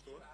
vast hoor.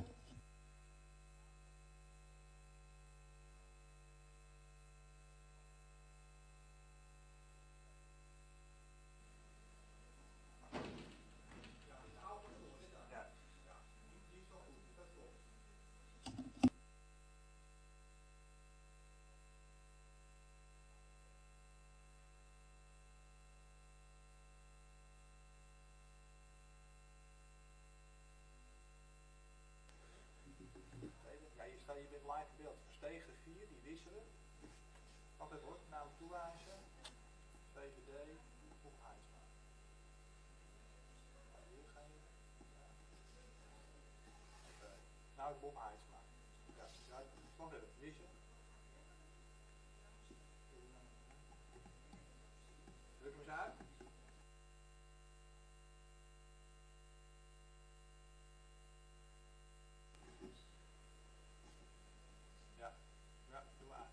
Ja, je bent live in beeld. Verstegen 4, die wisselen. Altijd hoor, naam toewijzen. VVD, Bob Heidsma. Hier ga je. Ja. Okay. Nou, Bob Heidsma. Ja, wacht even, wisselen. Druk hem eens uit. Ja, ja, doe maar.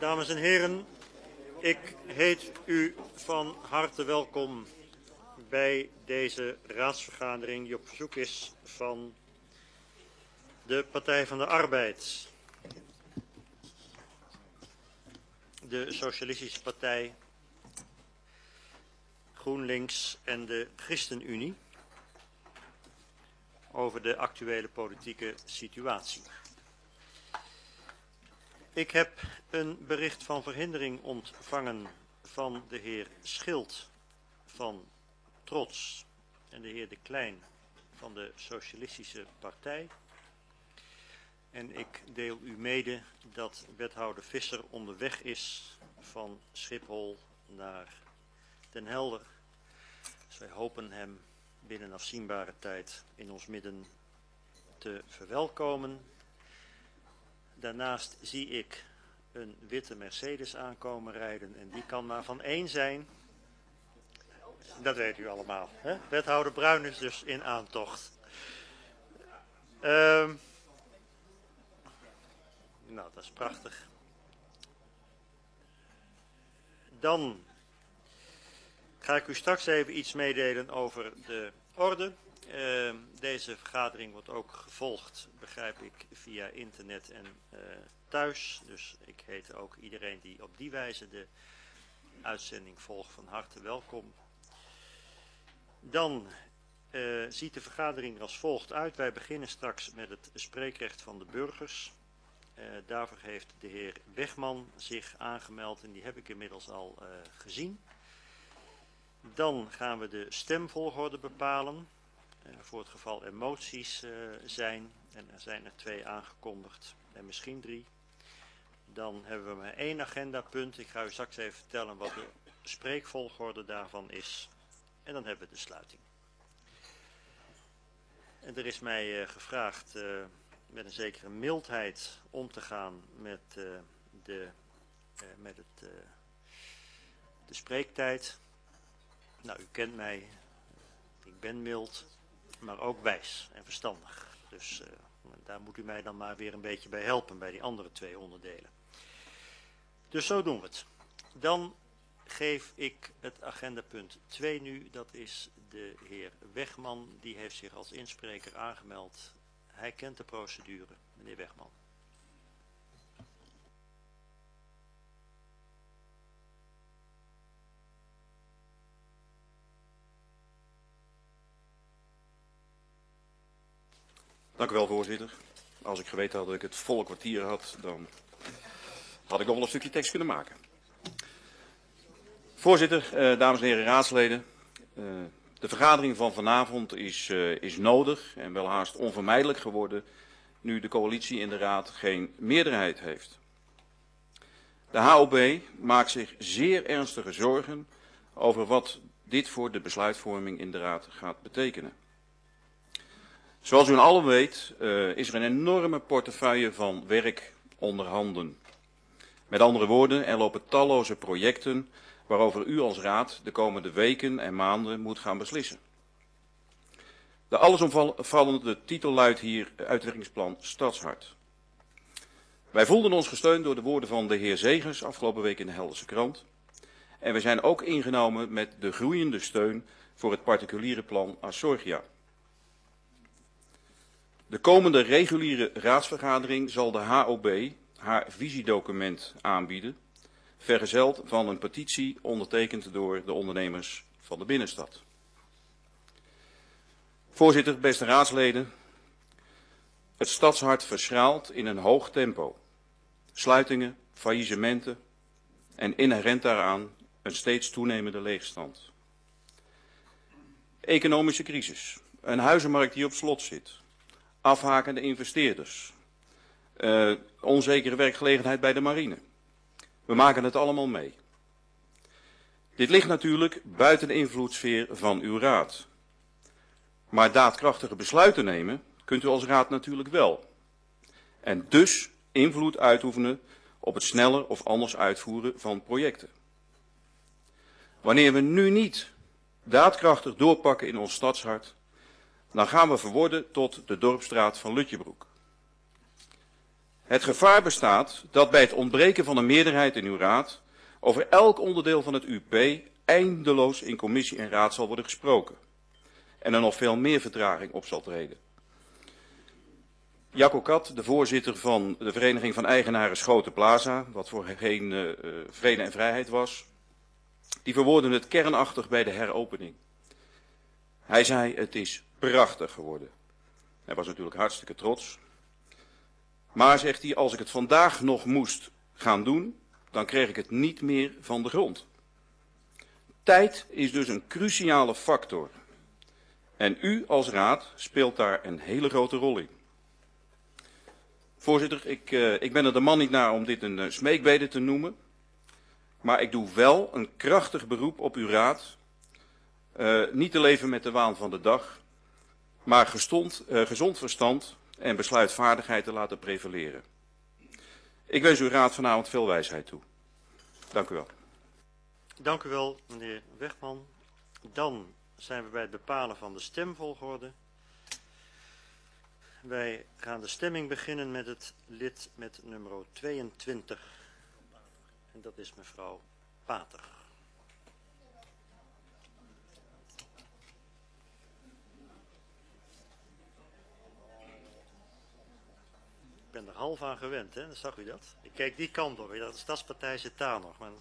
Dames en heren, ik heet u van harte welkom bij deze raadsvergadering die op verzoek is van de Partij van de Arbeid, de Socialistische Partij, GroenLinks en de ChristenUnie over de actuele politieke situatie. Ik heb een bericht van verhindering ontvangen van de heer Schild van Trots en de heer De Klein van de Socialistische Partij. En ik deel u mede dat wethouder Visser onderweg is van Schiphol naar Den Helder. Dus wij hopen hem binnen afzienbare tijd in ons midden te verwelkomen. Daarnaast zie ik een witte Mercedes aankomen rijden en die kan maar van één zijn. Dat weet u allemaal. Hè? Wethouder Bruin is dus in aantocht. Nou, dat is prachtig. Dan ga ik u straks even iets meedelen over de orde. Deze vergadering wordt ook gevolgd, begrijp ik, via internet en thuis. Dus ik heet ook iedereen die op die wijze de uitzending volgt van harte welkom. Dan ziet de vergadering er als volgt uit. Wij beginnen straks met het spreekrecht van de burgers. Daarvoor heeft de heer Wegman zich aangemeld en die heb ik inmiddels al gezien. Dan gaan we de stemvolgorde bepalen. Voor het geval er moties zijn, en er zijn er 2 aangekondigd en misschien 3. Dan hebben we maar 1 agendapunt. Ik ga u straks even vertellen wat de spreekvolgorde daarvan is. En dan hebben we de sluiting. En er is mij gevraagd met een zekere mildheid om te gaan met de spreektijd. Nou, u kent mij. Ik ben mild, maar ook wijs en verstandig. Dus daar moet u mij dan maar weer een beetje bij helpen, bij die andere 2 onderdelen. Dus zo doen we het. Dan geef ik het agendapunt 2 nu. Dat is de heer Wegman. Die heeft zich als inspreker aangemeld. Hij kent de procedure. Meneer Wegman. Dank u wel, voorzitter. Als ik geweten had dat ik het volle kwartier had, dan had ik nog wel een stukje tekst kunnen maken. Voorzitter, dames en heren raadsleden. De vergadering van vanavond is nodig en welhaast onvermijdelijk geworden nu de coalitie in de raad geen meerderheid heeft. De HOB maakt zich zeer ernstige zorgen over wat dit voor de besluitvorming in de raad gaat betekenen. Zoals u allen weet is er een enorme portefeuille van werk onder handen. Met andere woorden, er lopen talloze projecten waarover u als raad de komende weken en maanden moet gaan beslissen. De allesomvattende titel luidt hier uitwerkingsplan Stadshart. Wij voelden ons gesteund door de woorden van de heer Zegers afgelopen week in de Helderse Krant. En we zijn ook ingenomen met de groeiende steun voor het particuliere plan Asorgia. De komende reguliere raadsvergadering zal de HOB haar visiedocument aanbieden, vergezeld van een petitie ondertekend door de ondernemers van de binnenstad. Voorzitter, beste raadsleden, het stadshart verschraalt in een hoog tempo. Sluitingen, faillissementen en inherent daaraan een steeds toenemende leegstand. Economische crisis, een huizenmarkt die op slot zit, afhakende investeerders, onzekere werkgelegenheid bij de marine. We maken het allemaal mee. Dit ligt natuurlijk buiten de invloedssfeer van uw raad. Maar daadkrachtige besluiten nemen kunt u als raad natuurlijk wel. En dus invloed uitoefenen op het sneller of anders uitvoeren van projecten. Wanneer we nu niet daadkrachtig doorpakken in ons stadshart, dan gaan we verworden tot de dorpsstraat van Lutjebroek. Het gevaar bestaat dat bij het ontbreken van een meerderheid in uw raad over elk onderdeel van het UP eindeloos in commissie en raad zal worden gesproken. En er nog veel meer vertraging op zal treden. Jacco Kat, de voorzitter van de Vereniging van Eigenaren Schoten Plaza, wat voorheen Vrede en Vrijheid was, die verwoordde het kernachtig bij de heropening. Hij zei, het is prachtig geworden. Hij was natuurlijk hartstikke trots. Maar, zegt hij, als ik het vandaag nog moest gaan doen, dan kreeg ik het niet meer van de grond. Tijd is dus een cruciale factor. En u als raad speelt daar een hele grote rol in. Voorzitter, ik ben er de man niet naar om dit een smeekbede te noemen. Maar ik doe wel een krachtig beroep op uw raad. Niet te leven met de waan van de dag. Maar gezond verstand en besluitvaardigheid te laten prevaleren. Ik wens uw raad vanavond veel wijsheid toe. Dank u wel. Dank u wel, meneer Wegman. Dan zijn we bij het bepalen van de stemvolgorde. Wij gaan de stemming beginnen met het lid met nummer 22. En dat is mevrouw Pater. Ik ben er half aan gewend, hè? Zag u dat? Ik kijk die kant op. De Stadspartij zit daar nog. Maar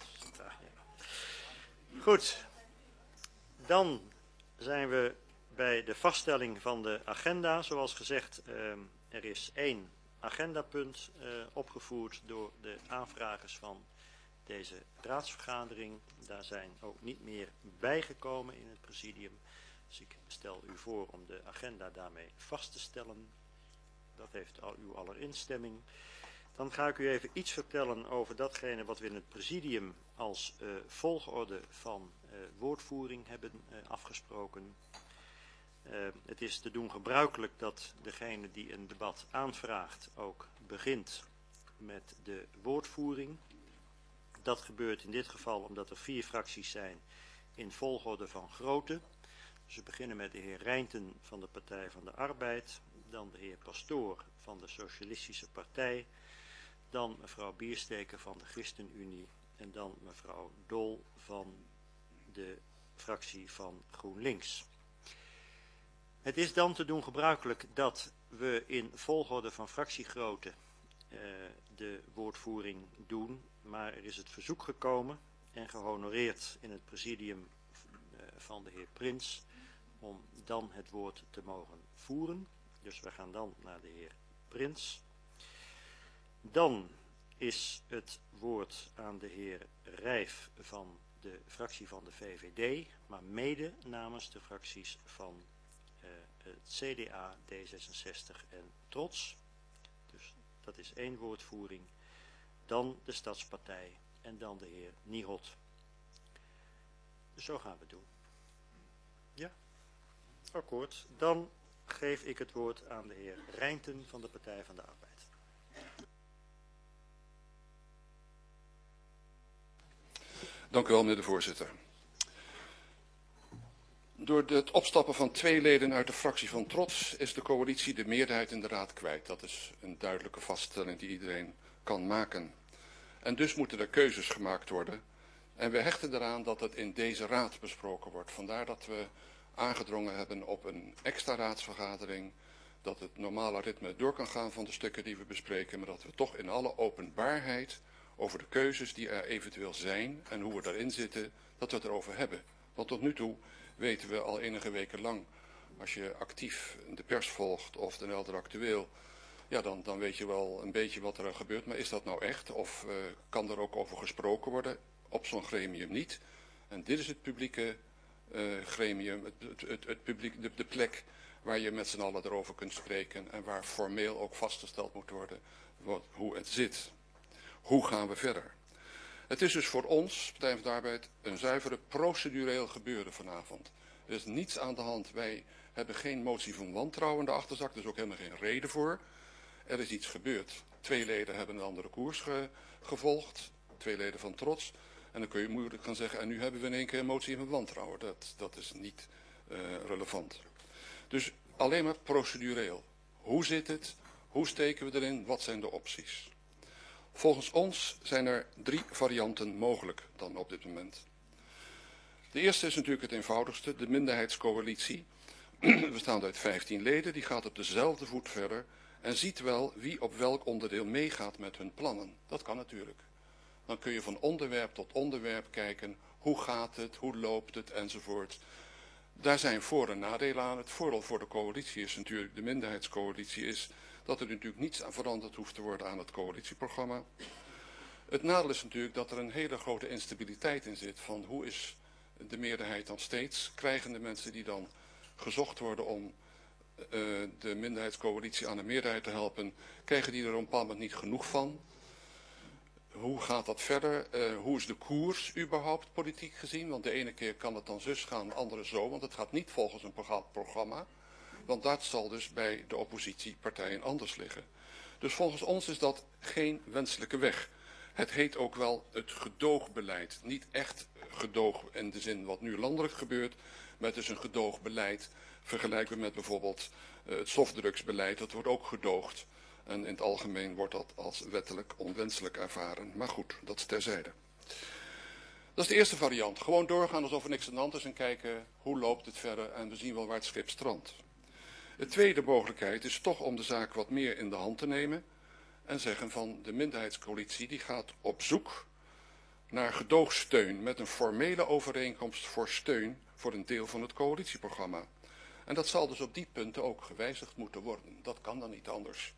goed. Dan zijn we bij de vaststelling van de agenda. Zoals gezegd, er is 1 agendapunt opgevoerd door de aanvragers van deze raadsvergadering. Daar zijn ook niet meer bijgekomen in het presidium. Dus ik stel u voor om de agenda daarmee vast te stellen. Dat heeft uw aller instemming. Dan ga ik u even iets vertellen over datgene wat we in het presidium als volgorde van woordvoering hebben afgesproken. Het is te doen gebruikelijk dat degene die een debat aanvraagt ook begint met de woordvoering. Dat gebeurt in dit geval omdat er 4 fracties zijn in volgorde van grootte. Dus we beginnen met de heer Reinten van de Partij van de Arbeid, dan de heer Pastoor van de Socialistische Partij, dan mevrouw Biersteker van de ChristenUnie en dan mevrouw Dol van de fractie van GroenLinks. Het is dan te doen gebruikelijk dat we in volgorde van fractiegrootte de woordvoering doen, maar er is het verzoek gekomen en gehonoreerd in het presidium van de heer Prins om dan het woord te mogen voeren. Dus we gaan dan naar de heer Prins. Dan is het woord aan de heer Rijf van de fractie van de VVD, maar mede namens de fracties van het CDA, D66 en Trots. Dus dat is 1 woordvoering. Dan de Stadspartij en dan de heer Nihot. Dus zo gaan we het doen. Ja, akkoord. Dan geef ik het woord aan de heer Reinten van de Partij van de Arbeid. Dank u wel, meneer de voorzitter. Door het opstappen van 2 leden uit de fractie van Trots is de coalitie de meerderheid in de raad kwijt. Dat is een duidelijke vaststelling die iedereen kan maken. En dus moeten er keuzes gemaakt worden. En we hechten eraan dat het in deze raad besproken wordt. Vandaar dat we aangedrongen hebben op een extra raadsvergadering. Dat het normale ritme door kan gaan van de stukken die we bespreken. Maar dat we toch in alle openbaarheid over de keuzes die er eventueel zijn en hoe we daarin zitten, dat we het erover hebben. Want tot nu toe weten we al enige weken lang, als je actief de pers volgt of de Helder Actueel, ja, dan weet je wel een beetje wat er gebeurt. Maar is dat nou echt? Of kan er ook over gesproken worden? Op zo'n gremium niet. En dit is het publieke gremium, de plek waar je met z'n allen erover kunt spreken en waar formeel ook vastgesteld moet worden hoe het zit. Hoe gaan we verder? Het is dus voor ons, Partij van de Arbeid, een zuivere procedureel gebeuren vanavond. Er is niets aan de hand. Wij hebben geen motie van wantrouwen in de achterzak, er is ook helemaal geen reden voor. Er is iets gebeurd. 2 leden hebben een andere koers gevolgd, 2 leden van Trots. En dan kun je moeilijk gaan zeggen, en nu hebben we in één keer een motie van wantrouwen. Dat is niet relevant. Dus alleen maar procedureel. Hoe zit het? Hoe steken we erin? Wat zijn de opties? Volgens ons zijn er 3 varianten mogelijk dan op dit moment. De eerste is natuurlijk het eenvoudigste, de minderheidscoalitie. Bestaande uit 15 leden, die gaat op dezelfde voet verder en ziet wel wie op welk onderdeel meegaat met hun plannen. Dat kan natuurlijk. Dan kun je van onderwerp tot onderwerp kijken, hoe gaat het, hoe loopt het enzovoort. Daar zijn voor- en nadelen aan. Het voordeel voor de coalitie is natuurlijk, de minderheidscoalitie is, dat er natuurlijk niets aan veranderd hoeft te worden aan het coalitieprogramma. Het nadeel is natuurlijk dat er een hele grote instabiliteit in zit van hoe is de meerderheid dan steeds. Krijgen de mensen die dan gezocht worden om de minderheidscoalitie aan de meerderheid te helpen, krijgen die er op een bepaald moment niet genoeg van? Hoe gaat dat verder? Hoe is de koers überhaupt politiek gezien? Want de ene keer kan het dan zus gaan, de andere zo, want het gaat niet volgens een programma. Want dat zal dus bij de oppositiepartijen anders liggen. Dus volgens ons is dat geen wenselijke weg. Het heet ook wel het gedoogbeleid. Niet echt gedoog in de zin wat nu landelijk gebeurt, maar het is een gedoogbeleid. Vergelijkbaar met bijvoorbeeld het softdrugsbeleid, dat wordt ook gedoogd. En in het algemeen wordt dat als wettelijk onwenselijk ervaren. Maar goed, dat is terzijde. Dat is de eerste variant. Gewoon doorgaan alsof er niks aan de hand is en kijken hoe loopt het verder en we zien wel waar het schip strandt. De tweede mogelijkheid is toch om de zaak wat meer in de hand te nemen en zeggen van de minderheidscoalitie die gaat op zoek naar gedoogsteun met een formele overeenkomst voor steun voor een deel van het coalitieprogramma. En dat zal dus op die punten ook gewijzigd moeten worden. Dat kan dan niet anders.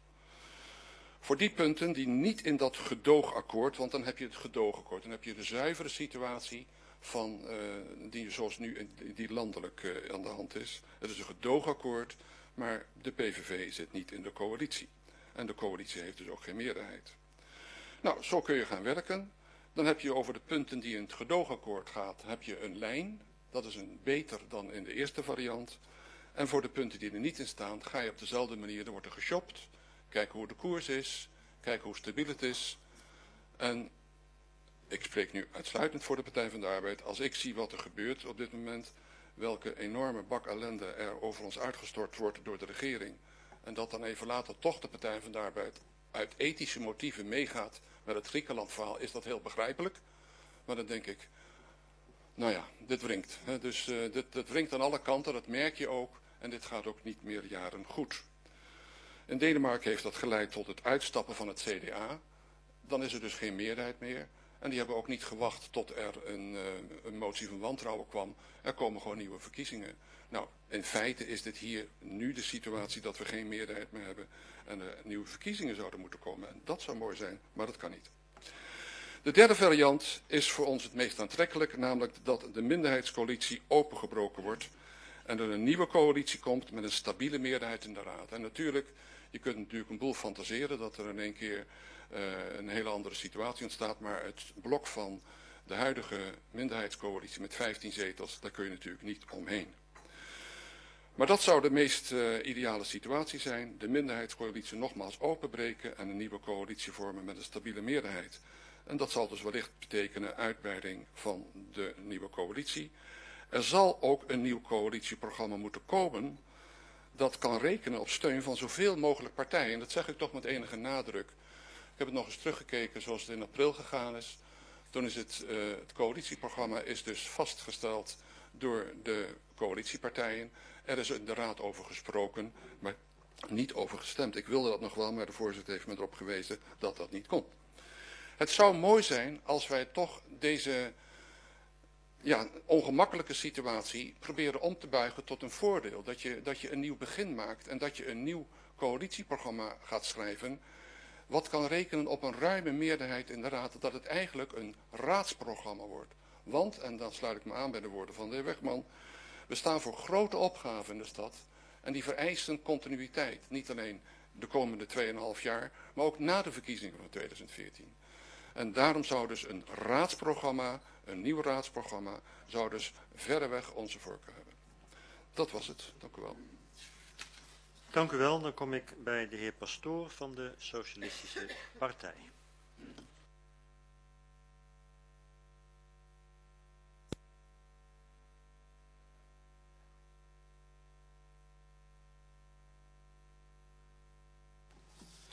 Voor die punten die niet in dat gedoogakkoord, want dan heb je het gedoogakkoord, dan heb je de zuivere situatie van die zoals nu die landelijk aan de hand is. Het is een gedoogakkoord, maar de PVV zit niet in de coalitie. En de coalitie heeft dus ook geen meerderheid. Nou, zo kun je gaan werken. Dan heb je over de punten die in het gedoogakkoord gaat, heb je een lijn. Dat is een beter dan in de eerste variant. En voor de punten die er niet in staan, ga je op dezelfde manier, er wordt er geshopt. Kijken hoe de koers is, kijken hoe stabiel het is. En ik spreek nu uitsluitend voor de Partij van de Arbeid. Als ik zie wat er gebeurt op dit moment, welke enorme bak ellende er over ons uitgestort wordt door de regering. En dat dan even later toch de Partij van de Arbeid uit ethische motieven meegaat met het Griekenland-verhaal, is dat heel begrijpelijk. Maar dan denk ik, nou ja, dit wringt. Hè? Dus dit wringt aan alle kanten, dat merk je ook. En dit gaat ook niet meer jaren goed. In Denemarken heeft dat geleid tot het uitstappen van het CDA. Dan is er dus geen meerderheid meer. En die hebben ook niet gewacht tot er een motie van wantrouwen kwam. Er komen gewoon nieuwe verkiezingen. Nou, in feite is dit hier nu de situatie dat we geen meerderheid meer hebben. En er nieuwe verkiezingen zouden moeten komen. En dat zou mooi zijn, maar dat kan niet. De derde variant is voor ons het meest aantrekkelijk. Namelijk dat de minderheidscoalitie opengebroken wordt. En er een nieuwe coalitie komt met een stabiele meerderheid in de Raad. En natuurlijk, je kunt natuurlijk een boel fantaseren dat er in één keer een hele andere situatie ontstaat. Maar het blok van de huidige minderheidscoalitie met 15 zetels, daar kun je natuurlijk niet omheen. Maar dat zou de meest ideale situatie zijn. De minderheidscoalitie nogmaals openbreken en een nieuwe coalitie vormen met een stabiele meerderheid. En dat zal dus wellicht betekenen uitbreiding van de nieuwe coalitie. Er zal ook een nieuw coalitieprogramma moeten komen dat kan rekenen op steun van zoveel mogelijk partijen. En dat zeg ik toch met enige nadruk. Ik heb het nog eens teruggekeken zoals het in april gegaan is. Toen is het coalitieprogramma is dus vastgesteld door de coalitiepartijen. Er is in de raad over gesproken, maar niet over gestemd. Ik wilde dat nog wel, maar de voorzitter heeft me erop gewezen dat dat niet kon. Het zou mooi zijn als wij toch deze ongemakkelijke situatie proberen om te buigen tot een voordeel. Dat je een nieuw begin maakt en dat je een nieuw coalitieprogramma gaat schrijven. Wat kan rekenen op een ruime meerderheid in de raad, dat het eigenlijk een raadsprogramma wordt. Want, en dan sluit ik me aan bij de woorden van de heer Wegman, we staan voor grote opgaven in de stad en die vereisen continuïteit. Niet alleen de komende 2,5 jaar, maar ook na de verkiezingen van 2014. En daarom zou dus een raadsprogramma, een nieuw raadsprogramma, zou dus verreweg onze voorkeur hebben. Dat was het. Dank u wel. Dank u wel. Dan kom ik bij de heer Pastoor van de Socialistische Partij.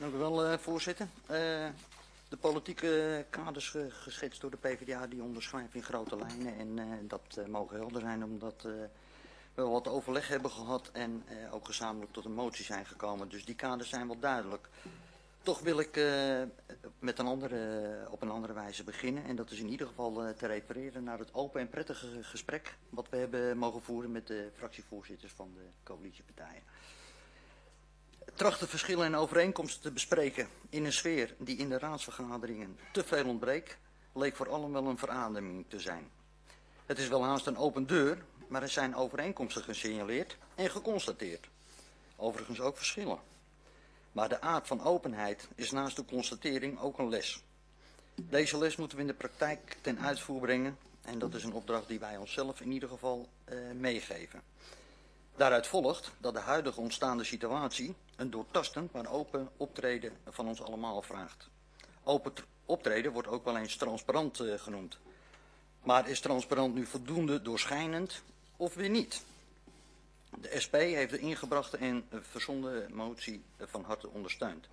Dank u wel, voorzitter. De politieke kaders geschetst door de PvdA, die onderschrijft in grote lijnen. En dat mogen helder zijn, omdat we wat overleg hebben gehad en ook gezamenlijk tot een motie zijn gekomen. Dus die kaders zijn wel duidelijk. Toch wil ik op een andere wijze beginnen. En dat is in ieder geval te refereren naar het open en prettige gesprek wat we hebben mogen voeren met de fractievoorzitters van de coalitiepartijen. Trachten verschillen en overeenkomsten te bespreken in een sfeer die in de raadsvergaderingen te veel ontbreekt, leek voor allen wel een verademing te zijn. Het is wel haast een open deur, maar er zijn overeenkomsten gesignaleerd en geconstateerd. Overigens ook verschillen. Maar de aard van openheid is naast de constatering ook een les. Deze les moeten we in de praktijk ten uitvoer brengen en dat is een opdracht die wij onszelf in ieder geval meegeven. Daaruit volgt dat de huidige ontstaande situatie een doortastend maar open optreden van ons allemaal vraagt. Open optreden wordt ook wel eens transparant genoemd. Maar is transparant nu voldoende doorschijnend of weer niet? De SP heeft de ingebrachte en verzonden motie van harte ondersteund.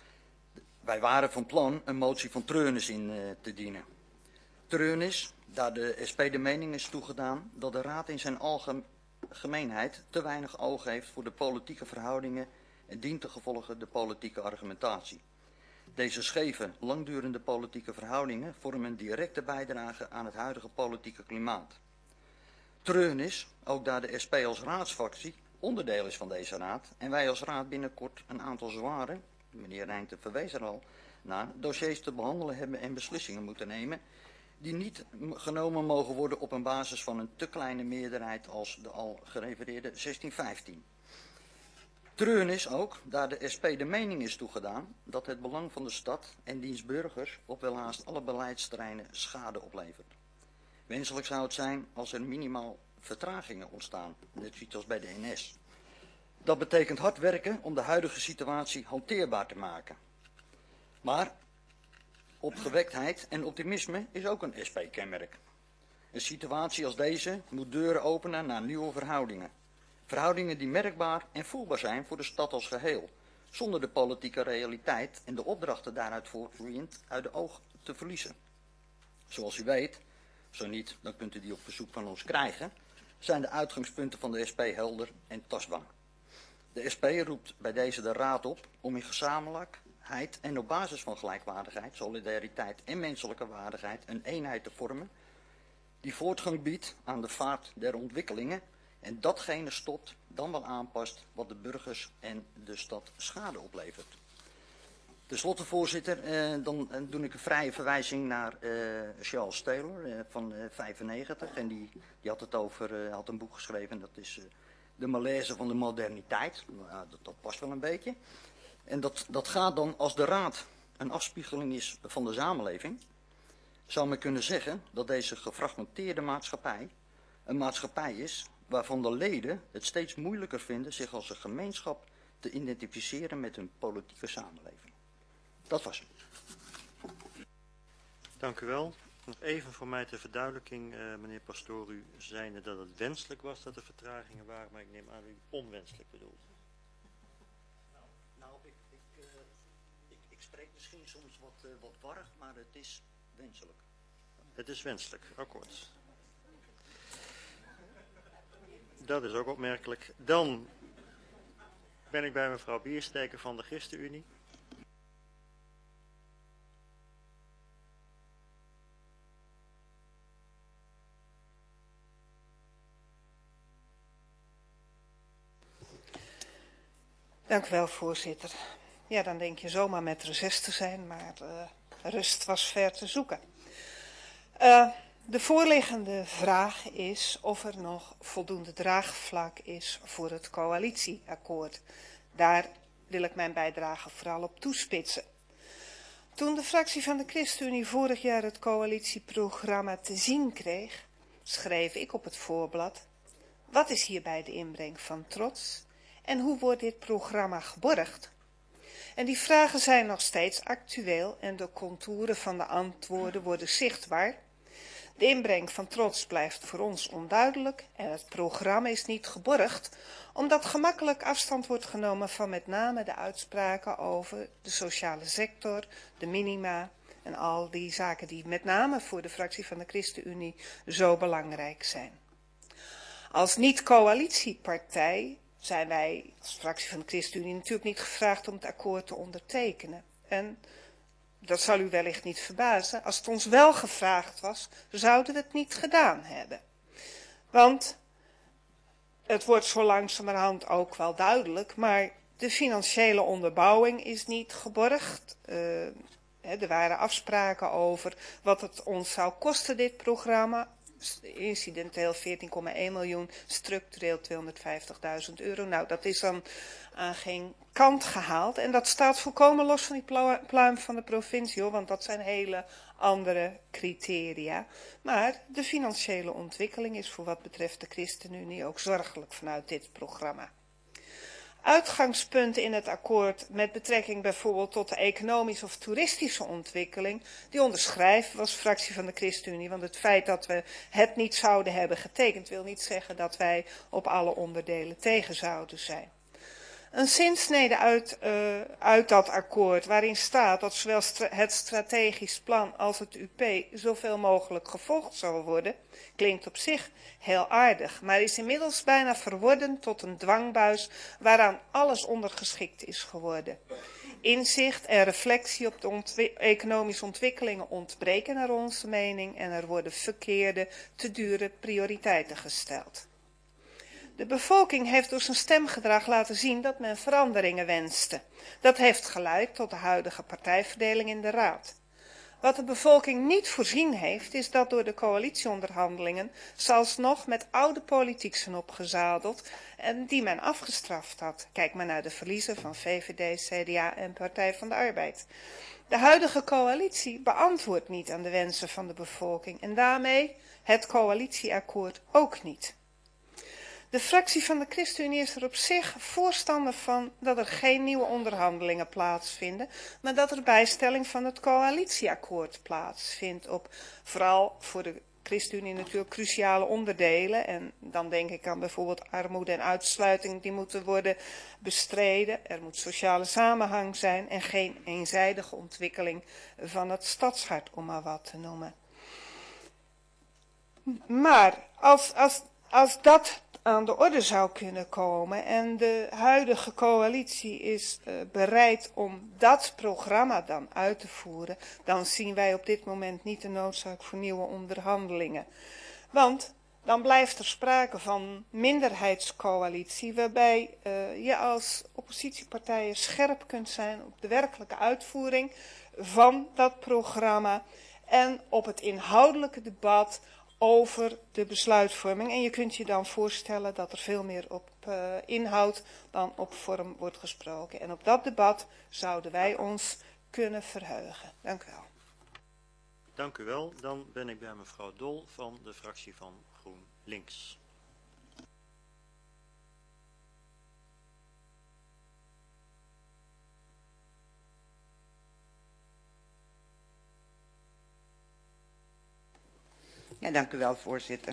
Wij waren van plan een motie van treurnis in te dienen. Treurnis, daar de SP de mening is toegedaan dat de Raad in zijn algemeenheid te weinig oog heeft voor de politieke verhoudingen en dientengevolge de politieke argumentatie. Deze scheve, langdurende politieke verhoudingen vormen een directe bijdrage aan het huidige politieke klimaat. Treurnis, ook daar de SP als raadsfractie onderdeel is van deze raad en wij als raad binnenkort een aantal zware, meneer Rijnten verwees er al naar, dossiers te behandelen hebben en beslissingen moeten nemen die niet genomen mogen worden op een basis van een te kleine meerderheid als de al gerefereerde 1615. Treurnis ook, daar de SP de mening is toegedaan dat het belang van de stad en diens burgers op welhaast alle beleidsterreinen schade oplevert. Wenselijk zou het zijn als er minimaal vertragingen ontstaan, net zoiets als bij de NS. Dat betekent hard werken om de huidige situatie hanteerbaar te maken. Maar opgewektheid en optimisme is ook een SP-kenmerk. Een situatie als deze moet deuren openen naar nieuwe verhoudingen. Verhoudingen die merkbaar en voelbaar zijn voor de stad als geheel, zonder de politieke realiteit en de opdrachten daaruit voortvloeiend uit de oog te verliezen. Zoals u weet, zo niet, dan kunt u die op verzoek van ons krijgen, zijn de uitgangspunten van de SP helder en tastbaar. De SP roept bij deze de Raad op om in gezamenlijkheid en op basis van gelijkwaardigheid, solidariteit en menselijke waardigheid een eenheid te vormen die voortgang biedt aan de vaart der ontwikkelingen en datgene stopt, dan wel aanpast wat de burgers en de stad schade oplevert. Ten slotte, voorzitter, dan doe ik een vrije verwijzing naar Charles Taylor van 95. En die had het over, had een boek geschreven, dat is De Malaise van de Moderniteit. Nou, dat past wel een beetje. En dat gaat dan, als de Raad een afspiegeling is van de samenleving, zou men kunnen zeggen dat deze gefragmenteerde maatschappij een maatschappij is waarvan de leden het steeds moeilijker vinden zich als een gemeenschap te identificeren met hun politieke samenleving. Dat was het. Dank u wel. Nog even voor mij ter verduidelijking, meneer Pastoor, u zei dat het wenselijk was dat er vertragingen waren, maar ik neem aan dat u onwenselijk bedoelt. Nou, ik spreek misschien soms wat warrig, maar het is wenselijk. Het is wenselijk, akkoord. Dat is ook opmerkelijk. Dan ben ik bij mevrouw Biersteker van de ChristenUnie. Dank u wel, voorzitter. Ja, dan denk je zomaar met reces te zijn, maar rust was ver te zoeken. De voorliggende vraag is of er nog voldoende draagvlak is voor het coalitieakkoord. Daar wil ik mijn bijdrage vooral op toespitsen. Toen de fractie van de ChristenUnie vorig jaar het coalitieprogramma te zien kreeg, schreef ik op het voorblad: wat is hierbij de inbreng van trots en hoe wordt dit programma geborgd? En die vragen zijn nog steeds actueel en de contouren van de antwoorden worden zichtbaar. De inbreng van Trots blijft voor ons onduidelijk en het programma is niet geborgd, omdat gemakkelijk afstand wordt genomen van met name de uitspraken over de sociale sector, de minima en al die zaken die met name voor de fractie van de ChristenUnie zo belangrijk zijn. Als niet-coalitiepartij zijn wij als fractie van de ChristenUnie natuurlijk niet gevraagd om het akkoord te ondertekenen. En dat zal u wellicht niet verbazen, als het ons wel gevraagd was, zouden we het niet gedaan hebben. Want het wordt zo langzamerhand ook wel duidelijk, maar de financiële onderbouwing is niet geborgd. Er waren afspraken over wat het ons zou kosten, dit programma. Incidenteel 14,1 miljoen, structureel 250.000 euro. Nou, dat is dan aan geen kant gehaald. En dat staat volkomen los van die pluim van de provincie, hoor, want dat zijn hele andere criteria. Maar de financiële ontwikkeling is voor wat betreft de ChristenUnie ook zorgelijk vanuit dit programma. Uitgangspunten in het akkoord met betrekking bijvoorbeeld tot de economische of toeristische ontwikkeling, die onderschrijven we als fractie van de ChristenUnie, want het feit dat we het niet zouden hebben getekend wil niet zeggen dat wij op alle onderdelen tegen zouden zijn. Een zinsnede uit dat akkoord waarin staat dat zowel het strategisch plan als het UP zoveel mogelijk gevolgd zal worden, klinkt op zich heel aardig, maar is inmiddels bijna verworden tot een dwangbuis waaraan alles ondergeschikt is geworden. Inzicht en reflectie op de economische ontwikkelingen ontbreken naar onze mening en er worden verkeerde, te dure prioriteiten gesteld. De bevolking heeft door zijn stemgedrag laten zien dat men veranderingen wenste. Dat heeft geleid tot de huidige partijverdeling in de Raad. Wat de bevolking niet voorzien heeft, is dat door de coalitieonderhandelingen ze alsnog met oude politiek zijn opgezadeld en die men afgestraft had. Kijk maar naar de verliezen van VVD, CDA en Partij van de Arbeid. De huidige coalitie beantwoordt niet aan de wensen van de bevolking en daarmee het coalitieakkoord ook niet. De fractie van de ChristenUnie is er op zich voorstander van dat er geen nieuwe onderhandelingen plaatsvinden, maar dat er bijstelling van het coalitieakkoord plaatsvindt op vooral voor de ChristenUnie natuurlijk cruciale onderdelen. En dan denk ik aan bijvoorbeeld armoede en uitsluiting die moeten worden bestreden. Er moet sociale samenhang zijn en geen eenzijdige ontwikkeling van het stadshart, om maar wat te noemen. Maar als dat aan de orde zou kunnen komen en de huidige coalitie is bereid om dat programma dan uit te voeren, dan zien wij op dit moment niet de noodzaak voor nieuwe onderhandelingen. Want dan blijft er sprake van minderheidscoalitie, waarbij je als oppositiepartijen scherp kunt zijn op de werkelijke uitvoering van dat programma en op het inhoudelijke debat over de besluitvorming. En je kunt je dan voorstellen dat er veel meer op inhoud dan op vorm wordt gesproken. En op dat debat zouden wij ons kunnen verheugen. Dank u wel. Dank u wel. Dan ben ik bij mevrouw Dol van de fractie van GroenLinks. Ja, dank u wel, voorzitter.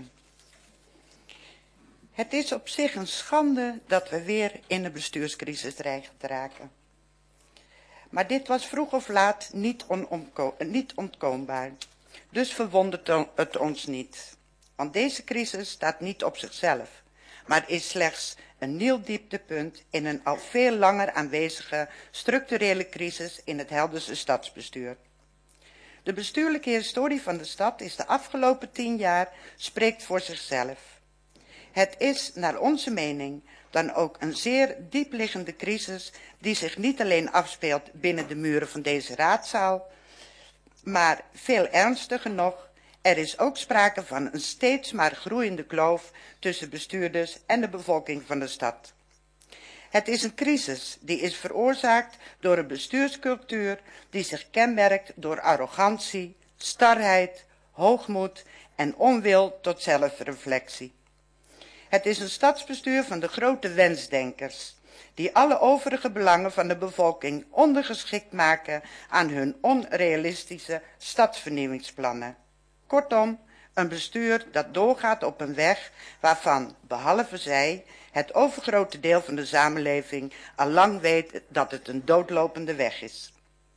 Het is op zich een schande dat we weer in een bestuurscrisis dreigen te raken. Maar dit was vroeg of laat niet ontkoombaar. Dus verwondert het ons niet. Want deze crisis staat niet op zichzelf, maar is slechts een nieuw dieptepunt in een al veel langer aanwezige structurele crisis in het Helderse stadsbestuur. De bestuurlijke historie van de stad is de afgelopen 10 jaar spreekt voor zichzelf. Het is naar onze mening dan ook een zeer diepliggende crisis die zich niet alleen afspeelt binnen de muren van deze raadzaal, maar veel ernstiger nog, er is ook sprake van een steeds maar groeiende kloof tussen bestuurders en de bevolking van de stad. Het is een crisis die is veroorzaakt door een bestuurscultuur die zich kenmerkt door arrogantie, starheid, hoogmoed en onwil tot zelfreflectie. Het is een stadsbestuur van de grote wensdenkers, die alle overige belangen van de bevolking ondergeschikt maken aan hun onrealistische stadsvernieuwingsplannen. Kortom, een bestuur dat doorgaat op een weg waarvan, behalve zij, het overgrote deel van de samenleving al lang weet dat het een doodlopende weg is.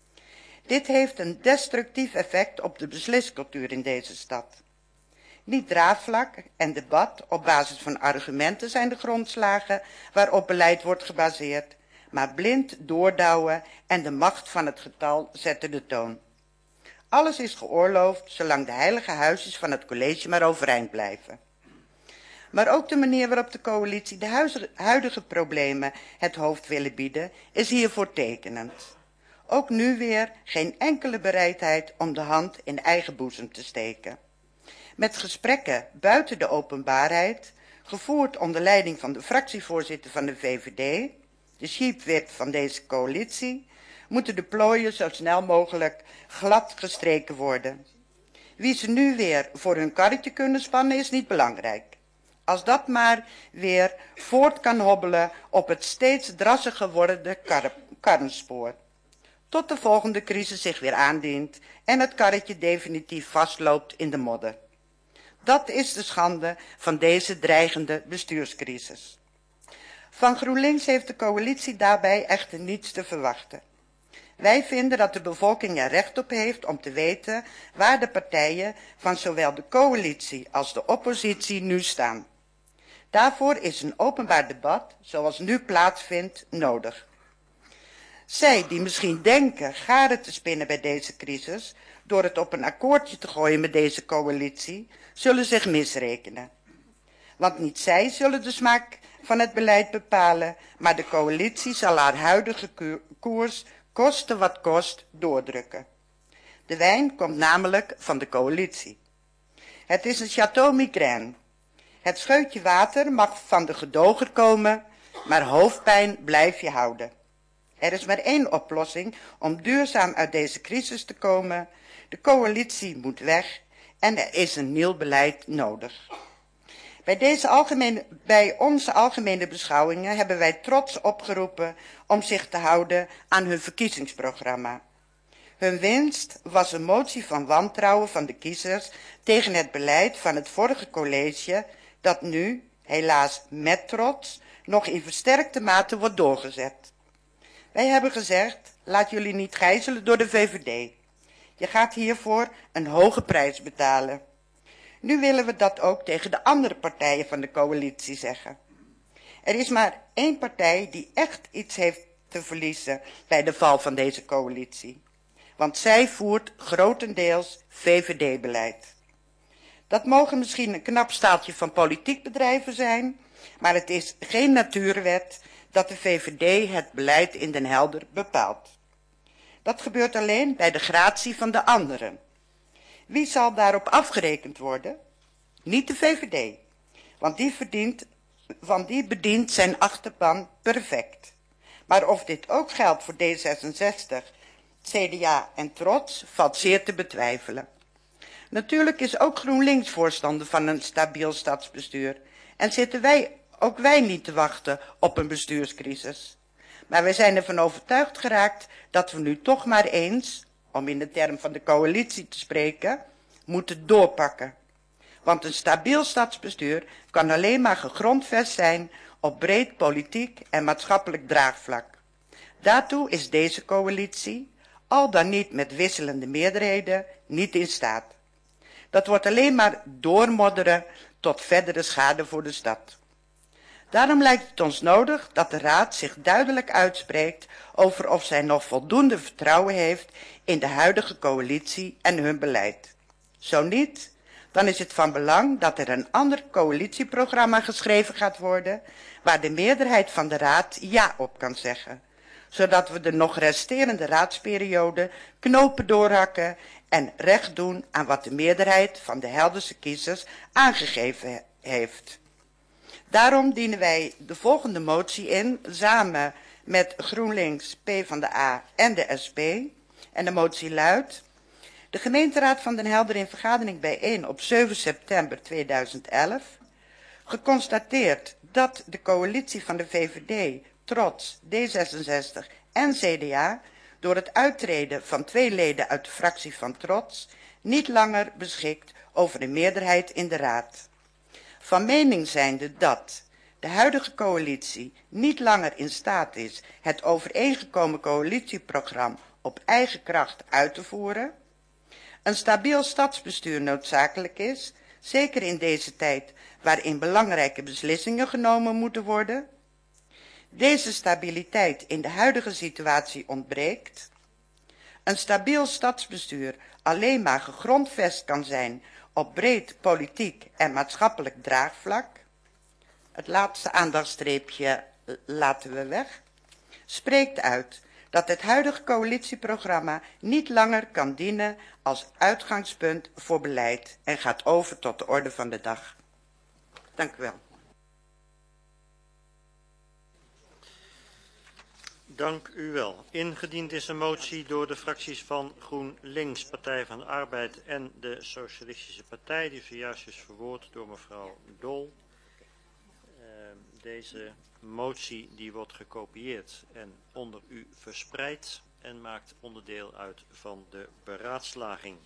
Dit heeft een destructief effect op de besliscultuur in deze stad. Niet draagvlak en debat op basis van argumenten zijn de grondslagen waarop beleid wordt gebaseerd, maar blind doordouwen en de macht van het getal zetten de toon. Alles is geoorloofd zolang de heilige huisjes van het college maar overeind blijven. Maar ook de manier waarop de coalitie de huidige problemen het hoofd willen bieden is hiervoor tekenend. Ook nu weer geen enkele bereidheid om de hand in eigen boezem te steken. Met gesprekken buiten de openbaarheid, gevoerd onder leiding van de fractievoorzitter van de VVD, de chief whip van deze coalitie, moeten de plooien zo snel mogelijk glad gestreken worden. Wie ze nu weer voor hun karretje kunnen spannen is niet belangrijk. Als dat maar weer voort kan hobbelen op het steeds drassiger wordende karrenspoor. Tot de volgende crisis zich weer aandient en het karretje definitief vastloopt in de modder. Dat is de schande van deze dreigende bestuurscrisis. Van GroenLinks heeft de coalitie daarbij echter niets te verwachten. Wij vinden dat de bevolking er recht op heeft om te weten waar de partijen van zowel de coalitie als de oppositie nu staan. Daarvoor is een openbaar debat, zoals nu plaatsvindt, nodig. Zij die misschien denken garen te spinnen bij deze crisis, door het op een akkoordje te gooien met deze coalitie, zullen zich misrekenen. Want niet zij zullen de smaak van het beleid bepalen, maar de coalitie zal haar huidige koers, koste wat kost, doordrukken. De wijn komt namelijk van de coalitie. Het is een Château Migraine. Het scheutje water mag van de gedoger komen, maar hoofdpijn blijf je houden. Er is maar één oplossing om duurzaam uit deze crisis te komen. De coalitie moet weg en er is een nieuw beleid nodig. Bij onze algemene beschouwingen hebben wij trots opgeroepen om zich te houden aan hun verkiezingsprogramma. Hun winst was een motie van wantrouwen van de kiezers tegen het beleid van het vorige college, dat nu, helaas met trots, nog in versterkte mate wordt doorgezet. Wij hebben gezegd, laat jullie niet gijzelen door de VVD. Je gaat hiervoor een hoge prijs betalen. Nu willen we dat ook tegen de andere partijen van de coalitie zeggen. Er is maar één partij die echt iets heeft te verliezen bij de val van deze coalitie. Want zij voert grotendeels VVD-beleid. Dat mogen misschien een knap staaltje van politiek bedrijven zijn, maar het is geen natuurwet dat de VVD het beleid in Den Helder bepaalt. Dat gebeurt alleen bij de gratie van de anderen. Wie zal daarop afgerekend worden? Niet de VVD, want die bedient zijn achterban perfect. Maar of dit ook geldt voor D66, CDA en Trots, valt zeer te betwijfelen. Natuurlijk is ook GroenLinks voorstander van een stabiel stadsbestuur en zitten ook wij niet te wachten op een bestuurscrisis. Maar wij zijn ervan overtuigd geraakt dat we nu toch maar eens, om in de term van de coalitie te spreken, moeten doorpakken. Want een stabiel stadsbestuur kan alleen maar gegrondvest zijn op breed politiek en maatschappelijk draagvlak. Daartoe is deze coalitie, al dan niet met wisselende meerderheden, niet in staat. Dat wordt alleen maar doormodderen tot verdere schade voor de stad. Daarom lijkt het ons nodig dat de Raad zich duidelijk uitspreekt over of zij nog voldoende vertrouwen heeft in de huidige coalitie en hun beleid. Zo niet, dan is het van belang dat er een ander coalitieprogramma geschreven gaat worden, waar de meerderheid van de Raad ja op kan zeggen, zodat we de nog resterende raadsperiode knopen doorhakken en recht doen aan wat de meerderheid van de Helderse kiezers aangegeven heeft. Daarom dienen wij de volgende motie in, samen met GroenLinks, PvdA en de SP. En de motie luidt: de gemeenteraad van Den Helder in vergadering bijeen op 7 september 2011 geconstateerd dat de coalitie van de VVD, Trots, D66 en CDA door het uittreden van 2 leden uit de fractie van Trots niet langer beschikt over een meerderheid in de Raad. Van mening zijnde dat de huidige coalitie niet langer in staat is het overeengekomen coalitieprogramma op eigen kracht uit te voeren, een stabiel stadsbestuur noodzakelijk is, zeker in deze tijd waarin belangrijke beslissingen genomen moeten worden, deze stabiliteit in de huidige situatie ontbreekt, een stabiel stadsbestuur alleen maar gegrondvest kan zijn op breed politiek en maatschappelijk draagvlak, het laatste aandachtstreepje laten we weg, spreekt uit dat het huidige coalitieprogramma niet langer kan dienen als uitgangspunt voor beleid en gaat over tot de orde van de dag. Dank u wel. Dank u wel. Ingediend is een motie door de fracties van GroenLinks, Partij van de Arbeid en de Socialistische Partij, die zojuist is verwoord door mevrouw Dol. Deze motie die wordt gekopieerd en onder u verspreid en maakt onderdeel uit van de beraadslaging.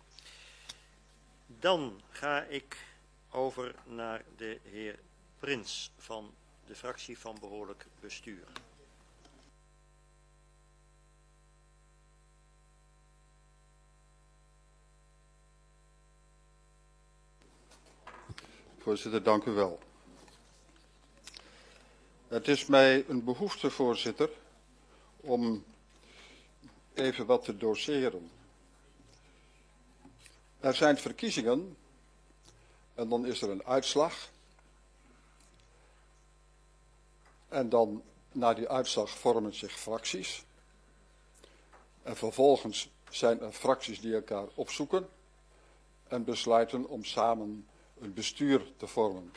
Dan ga ik over naar de heer Prins van de fractie van Behoorlijk Bestuur. Voorzitter, dank u wel. Het is mij een behoefte, voorzitter, om even wat te doseren. Er zijn verkiezingen en dan is er een uitslag. En dan, na die uitslag, vormen zich fracties. En vervolgens zijn er fracties die elkaar opzoeken en besluiten om samen een bestuur te vormen.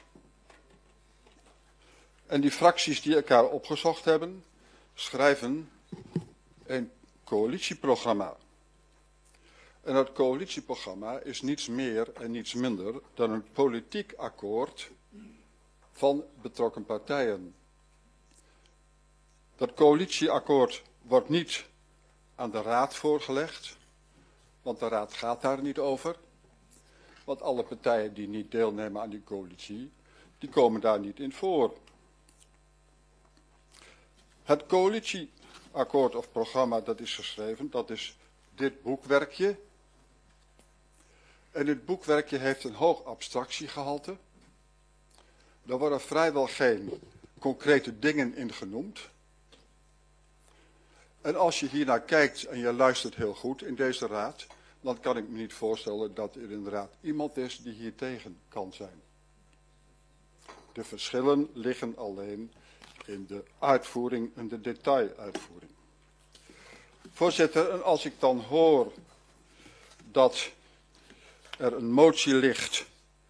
En die fracties die elkaar opgezocht hebben, schrijven een coalitieprogramma. En dat coalitieprogramma is niets meer en niets minder dan een politiek akkoord van betrokken partijen. Dat coalitieakkoord wordt niet aan de Raad voorgelegd, want de Raad gaat daar niet over. Want alle partijen die niet deelnemen aan die coalitie, die komen daar niet in voor. Het coalitieakkoord of programma dat is geschreven, dat is dit boekwerkje. En dit boekwerkje heeft een hoog abstractiegehalte. Er worden vrijwel geen concrete dingen in genoemd. En als je hiernaar kijkt en je luistert heel goed in deze raad, dan kan ik me niet voorstellen dat er in de raad iemand is die hier tegen kan zijn. De verschillen liggen alleen in de uitvoering en de detailuitvoering. Voorzitter, en als ik dan hoor dat er een motie ligt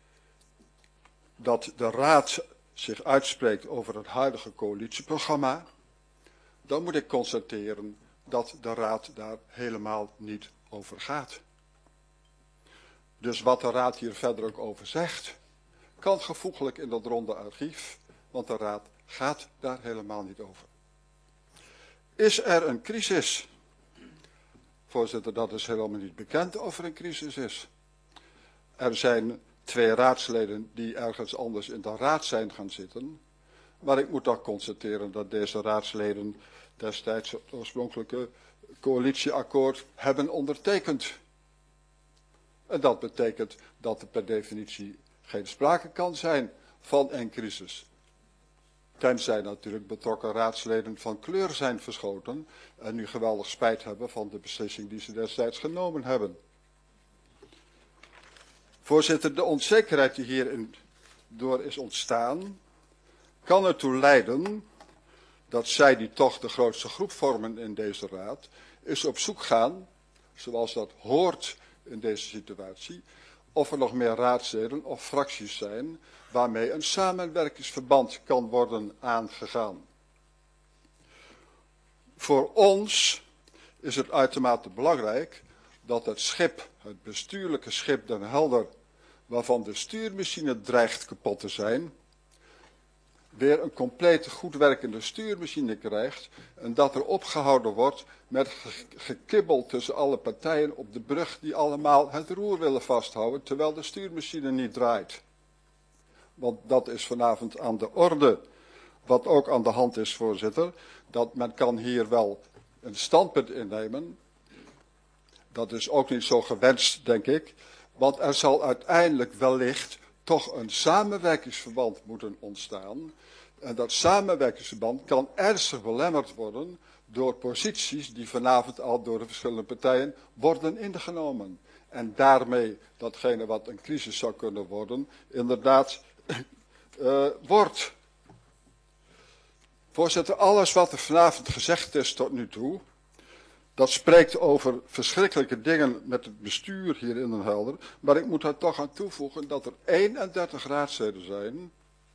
dat de Raad zich uitspreekt over het huidige coalitieprogramma, dan moet ik constateren dat de Raad daar helemaal niet over gaat. Dus wat de Raad hier verder ook over zegt, kan gevoeglijk in dat ronde archief, want de Raad gaat daar helemaal niet over. Is er een crisis? Voorzitter, dat is helemaal niet bekend of er een crisis is. Er zijn 2 raadsleden die ergens anders in de raad zijn gaan zitten, maar ik moet toch constateren dat deze raadsleden destijds het oorspronkelijke coalitieakkoord hebben ondertekend. En dat betekent dat er per definitie geen sprake kan zijn van een crisis. Tenzij natuurlijk betrokken raadsleden van kleur zijn verschoten en nu geweldig spijt hebben van de beslissing die ze destijds genomen hebben. Voorzitter, de onzekerheid die hierdoor is ontstaan, kan ertoe leiden dat zij die toch de grootste groep vormen in deze raad, is op zoek gaan, zoals dat hoort in deze situatie, of er nog meer raadsleden of fracties zijn waarmee een samenwerkingsverband kan worden aangegaan. Voor ons is het uitermate belangrijk dat het schip, het bestuurlijke schip Den Helder, waarvan de stuurmachine dreigt kapot te zijn, weer een complete goed werkende stuurmachine krijgt en dat er opgehouden wordt met gekibbel tussen alle partijen op de brug die allemaal het roer willen vasthouden terwijl de stuurmachine niet draait. Want dat is vanavond aan de orde. Wat ook aan de hand is, voorzitter, dat men kan hier wel een standpunt innemen. Dat is ook niet zo gewenst, denk ik, want er zal uiteindelijk wellicht toch een samenwerkingsverband moeten ontstaan. En dat samenwerkingsverband kan ernstig belemmerd worden door posities die vanavond al door de verschillende partijen worden ingenomen. En daarmee datgene wat een crisis zou kunnen worden, inderdaad wordt. Voorzitter, alles wat er vanavond gezegd is tot nu toe, dat spreekt over verschrikkelijke dingen met het bestuur hier in Den Helder. Maar ik moet er toch aan toevoegen dat er 31 raadsleden zijn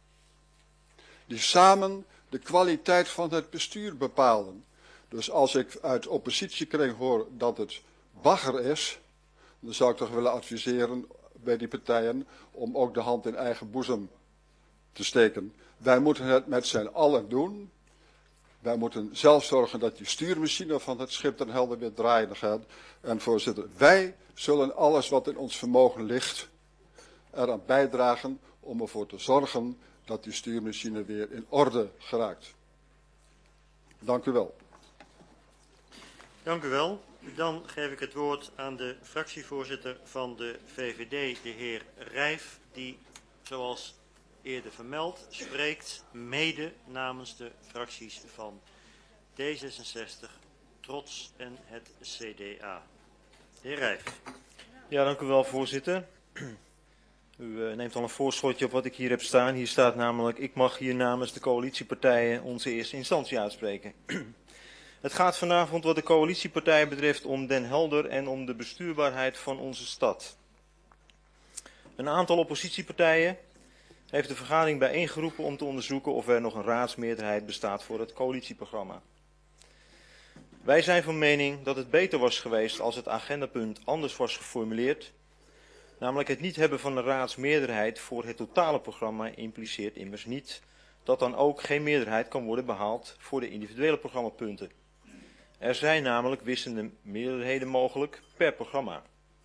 die samen de kwaliteit van het bestuur bepalen. Dus als ik uit oppositiekring hoor dat het bagger is, dan zou ik toch willen adviseren bij die partijen om ook de hand in eigen boezem te steken. Wij moeten het met z'n allen doen. Wij moeten zelf zorgen dat die stuurmachine van het schip Den Helder weer draaien gaat. En voorzitter, wij zullen alles wat in ons vermogen ligt eraan bijdragen om ervoor te zorgen dat die stuurmachine weer in orde geraakt. Dank u wel. Dank u wel. Dan geef ik het woord aan de fractievoorzitter van de VVD, de heer Rijf, die, zoals eerder vermeld, spreekt mede namens de fracties van D66, Trots en het CDA. De heer Rijf. Ja, dank u wel, voorzitter. U neemt al een voorschotje op wat ik hier heb staan. Hier staat namelijk, ik mag hier namens de coalitiepartijen onze eerste instantie uitspreken. Het gaat vanavond wat de coalitiepartijen betreft om Den Helder en om de bestuurbaarheid van onze stad. Een aantal oppositiepartijen heeft de vergadering bijeengeroepen om te onderzoeken of er nog een raadsmeerderheid bestaat voor het coalitieprogramma. Wij zijn van mening dat het beter was geweest als het agendapunt anders was geformuleerd. Namelijk het niet hebben van een raadsmeerderheid voor het totale programma impliceert immers niet dat dan ook geen meerderheid kan worden behaald voor de individuele programmapunten. Er zijn namelijk wisselende meerderheden mogelijk per programma.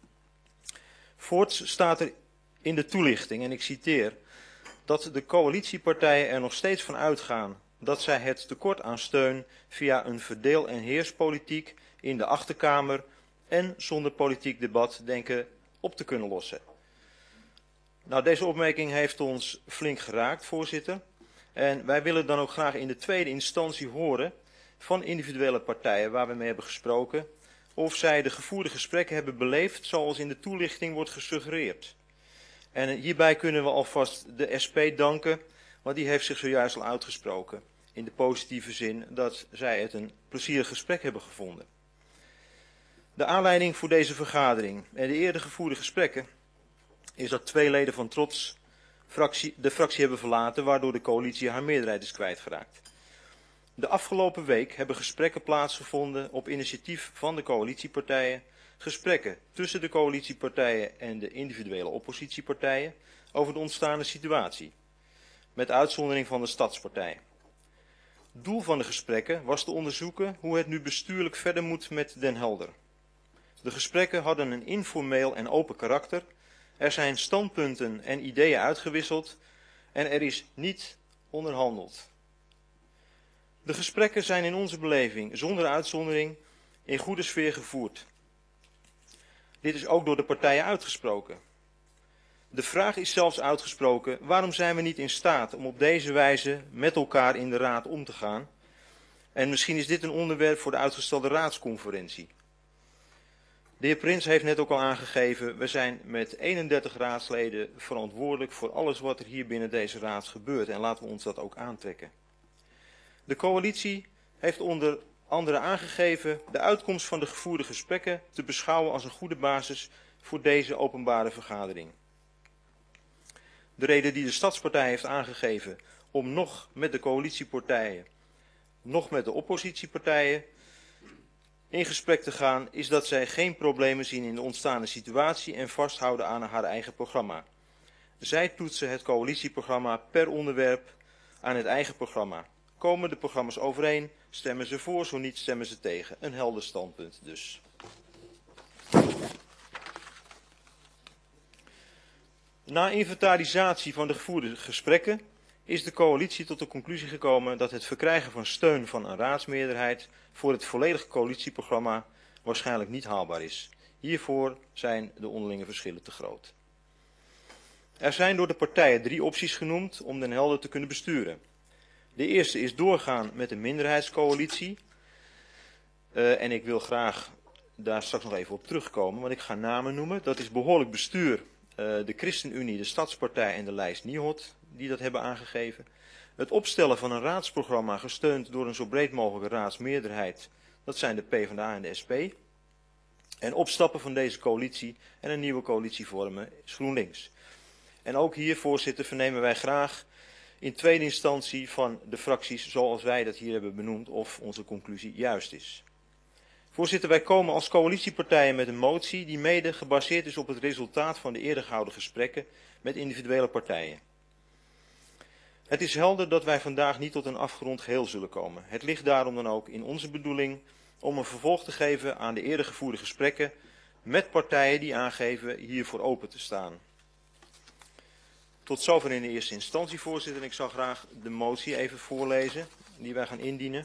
Voorts staat er in de toelichting, en ik citeer, dat de coalitiepartijen er nog steeds van uitgaan dat zij het tekort aan steun via een verdeel- en heerspolitiek in de Achterkamer en zonder politiek debat denken op te kunnen lossen. Nou, deze opmerking heeft ons flink geraakt, voorzitter. En wij willen dan ook graag in de tweede instantie horen van individuele partijen waar we mee hebben gesproken, of zij de gevoerde gesprekken hebben beleefd zoals in de toelichting wordt gesuggereerd. En hierbij kunnen we alvast de SP danken, want die heeft zich zojuist al uitgesproken in de positieve zin dat zij het een plezierig gesprek hebben gevonden. De aanleiding voor deze vergadering en de eerder gevoerde gesprekken is dat 2 leden van Trots de fractie hebben verlaten, waardoor de coalitie haar meerderheid is kwijtgeraakt. De afgelopen week hebben gesprekken plaatsgevonden op initiatief van de coalitiepartijen, gesprekken tussen de coalitiepartijen en de individuele oppositiepartijen over de ontstaande situatie, met uitzondering van de stadspartij. Doel van de gesprekken was te onderzoeken hoe het nu bestuurlijk verder moet met Den Helder. De gesprekken hadden een informeel en open karakter. Er zijn standpunten en ideeën uitgewisseld en er is niet onderhandeld. De gesprekken zijn in onze beleving zonder uitzondering in goede sfeer gevoerd. Dit is ook door de partijen uitgesproken. De vraag is zelfs uitgesproken, waarom zijn we niet in staat om op deze wijze met elkaar in de raad om te gaan? En misschien is dit een onderwerp voor de uitgestelde raadsconferentie. De heer Prins heeft net ook al aangegeven, we zijn met 31 raadsleden verantwoordelijk voor alles wat er hier binnen deze raad gebeurt. En laten we ons dat ook aantrekken. De coalitie heeft onder andere aangegeven de uitkomst van de gevoerde gesprekken te beschouwen als een goede basis voor deze openbare vergadering. De reden die de Stadspartij heeft aangegeven om nog met de coalitiepartijen, nog met de oppositiepartijen in gesprek te gaan, is dat zij geen problemen zien in de ontstaande situatie en vasthouden aan haar eigen programma. Zij toetsen het coalitieprogramma per onderwerp aan het eigen programma. Komen de programma's overeen, stemmen ze voor, zo niet stemmen ze tegen. Een helder standpunt dus. Na inventarisatie van de gevoerde gesprekken is de coalitie tot de conclusie gekomen dat het verkrijgen van steun van een raadsmeerderheid voor het volledige coalitieprogramma waarschijnlijk niet haalbaar is. Hiervoor zijn de onderlinge verschillen te groot. Er zijn door de partijen 3 opties genoemd om Den Helder te kunnen besturen. De eerste is doorgaan met een minderheidscoalitie. En ik wil graag daar straks nog even op terugkomen, want ik ga namen noemen. Dat is behoorlijk bestuur, de ChristenUnie, de Stadspartij en de lijst Niehot, die dat hebben aangegeven. Het opstellen van een raadsprogramma gesteund door een zo breed mogelijke raadsmeerderheid, dat zijn de PvdA en de SP. En opstappen van deze coalitie en een nieuwe coalitie vormen is GroenLinks. En ook hier, voorzitter, vernemen wij graag in tweede instantie van de fracties zoals wij dat hier hebben benoemd of onze conclusie juist is. Voorzitter, wij komen als coalitiepartijen met een motie die mede gebaseerd is op het resultaat van de eerder gehouden gesprekken met individuele partijen. Het is helder dat wij vandaag niet tot een afgerond geheel zullen komen. Het ligt daarom dan ook in onze bedoeling om een vervolg te geven aan de eerder gevoerde gesprekken met partijen die aangeven hiervoor open te staan. Tot zover in de eerste instantie, voorzitter. En ik zal graag de motie even voorlezen die wij gaan indienen.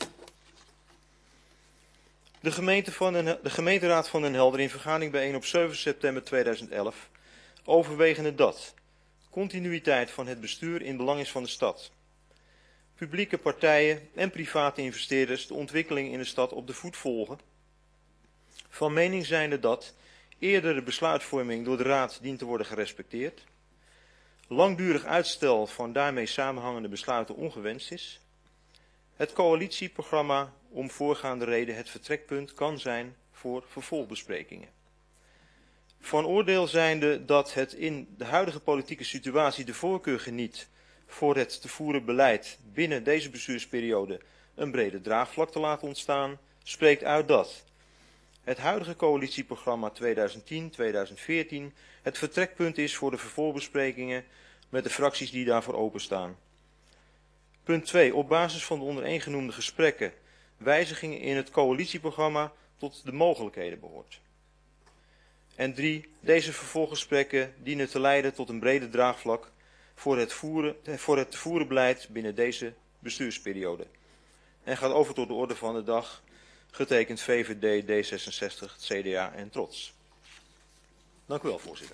De gemeenteraad van Den Helder in vergadering bijeen op 7 september 2011 overwegende dat continuïteit van het bestuur in belang is van de stad. Publieke partijen en private investeerders de ontwikkeling in de stad op de voet volgen. Van mening zijnde dat eerdere besluitvorming door de raad dient te worden gerespecteerd. Langdurig uitstel van daarmee samenhangende besluiten ongewenst is. Het coalitieprogramma om voorgaande reden het vertrekpunt kan zijn voor vervolgbesprekingen. Van oordeel zijnde dat het in de huidige politieke situatie de voorkeur geniet voor het te voeren beleid binnen deze bestuursperiode een brede draagvlak te laten ontstaan, spreekt uit dat het huidige coalitieprogramma 2010-2014 het vertrekpunt is voor de vervolgbesprekingen met de fracties die daarvoor openstaan. Punt 2. Op basis van de ondereengenoemde gesprekken wijzigingen in het coalitieprogramma tot de mogelijkheden behoort. En 3. Deze vervolggesprekken dienen te leiden tot een brede draagvlak voor het te voeren beleid binnen deze bestuursperiode. En gaat over tot de orde van de dag, getekend VVD, D66, CDA en Trots. Dank u wel, voorzitter.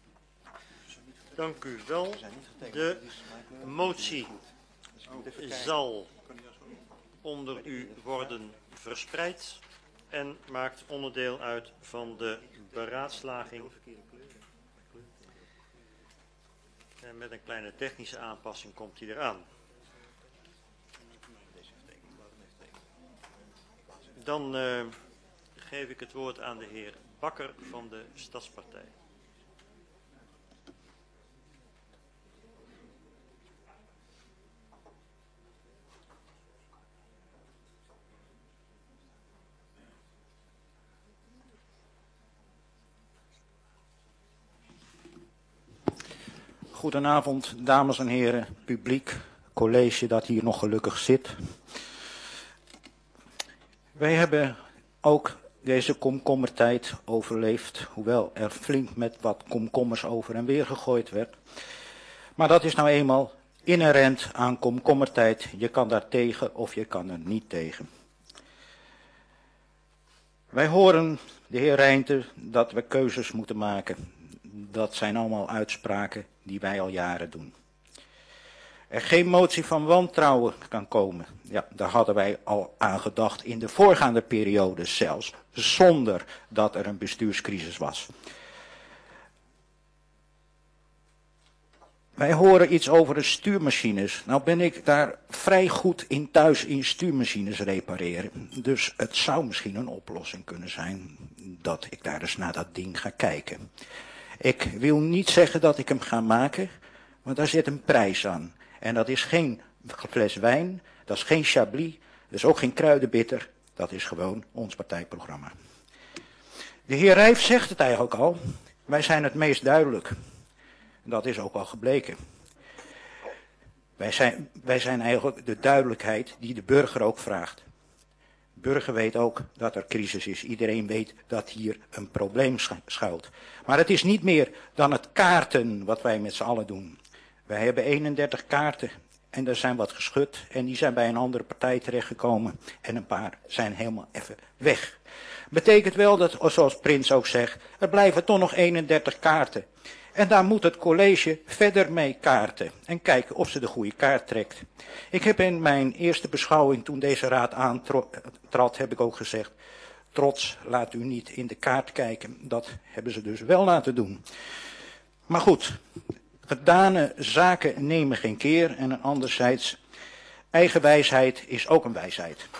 Dank u wel. De motie zal onder u worden verspreid en maakt onderdeel uit van de beraadslaging. En met een kleine technische aanpassing komt hij eraan. Dan geef ik het woord aan de heer Bakker van de Stadspartij. Goedenavond, dames en heren, publiek, college dat hier nog gelukkig zit. Wij hebben ook deze komkommertijd overleefd, hoewel er flink met wat komkommers over en weer gegooid werd. Maar dat is nou eenmaal inherent aan komkommertijd. Je kan daar tegen of je kan er niet tegen. Wij horen, de heer Reinter, dat we keuzes moeten maken. Dat zijn allemaal uitspraken die wij al jaren doen. Er geen motie van wantrouwen kan komen. Ja, daar hadden wij al aan gedacht in de voorgaande periode zelfs, zonder dat er een bestuurscrisis was. Wij horen iets over de stuurmachines. Nou ben ik daar vrij goed in thuis in stuurmachines repareren. Dus het zou misschien een oplossing kunnen zijn dat ik daar eens naar dat ding ga kijken. Ik wil niet zeggen dat ik hem ga maken, want daar zit een prijs aan. En dat is geen fles wijn, dat is geen Chablis, dat is ook geen kruidenbitter. Dat is gewoon ons partijprogramma. De heer Rijf zegt het eigenlijk al. Wij zijn het meest duidelijk. Dat is ook al gebleken. Wij zijn eigenlijk de duidelijkheid die de burger ook vraagt. De burger weet ook dat er crisis is. Iedereen weet dat hier een probleem schuilt. Maar het is niet meer dan het kaarten wat wij met z'n allen doen. Wij hebben 31 kaarten en er zijn wat geschud en die zijn bij een andere partij terechtgekomen. En een paar zijn helemaal even weg. Betekent wel dat, zoals Prins ook zegt, er blijven toch nog 31 kaarten. En daar moet het college verder mee kaarten en kijken of ze de goede kaart trekt. Ik heb in mijn eerste beschouwing, toen deze raad aantrad, heb ik ook gezegd, trots, laat u niet in de kaart kijken. Dat hebben ze dus wel laten doen. Maar goed, gedane zaken nemen geen keer en anderzijds, eigen wijsheid is ook een wijsheid.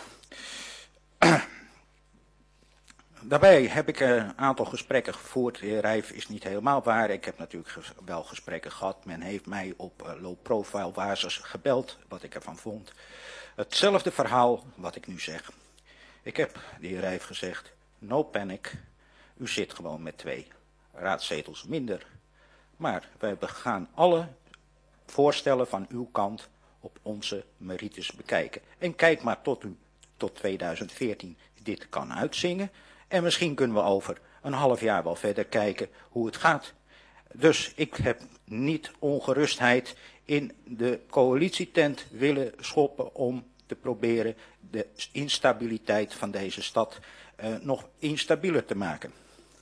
Daarbij heb ik een aantal gesprekken gevoerd. De heer Rijf is niet helemaal waar. Ik heb natuurlijk wel gesprekken gehad. Men heeft mij op low-profile basis gebeld, wat ik ervan vond. Hetzelfde verhaal wat ik nu zeg. Ik heb de heer Rijf gezegd, no panic. U zit gewoon met 2 raadzetels minder. Maar wij gaan alle voorstellen van uw kant op onze merites bekijken. En kijk maar tot 2014 dit kan uitzingen. En misschien kunnen we over een half jaar wel verder kijken hoe het gaat. Dus ik heb niet ongerustheid in de coalitietent willen schoppen om te proberen de instabiliteit van deze stad nog instabieler te maken.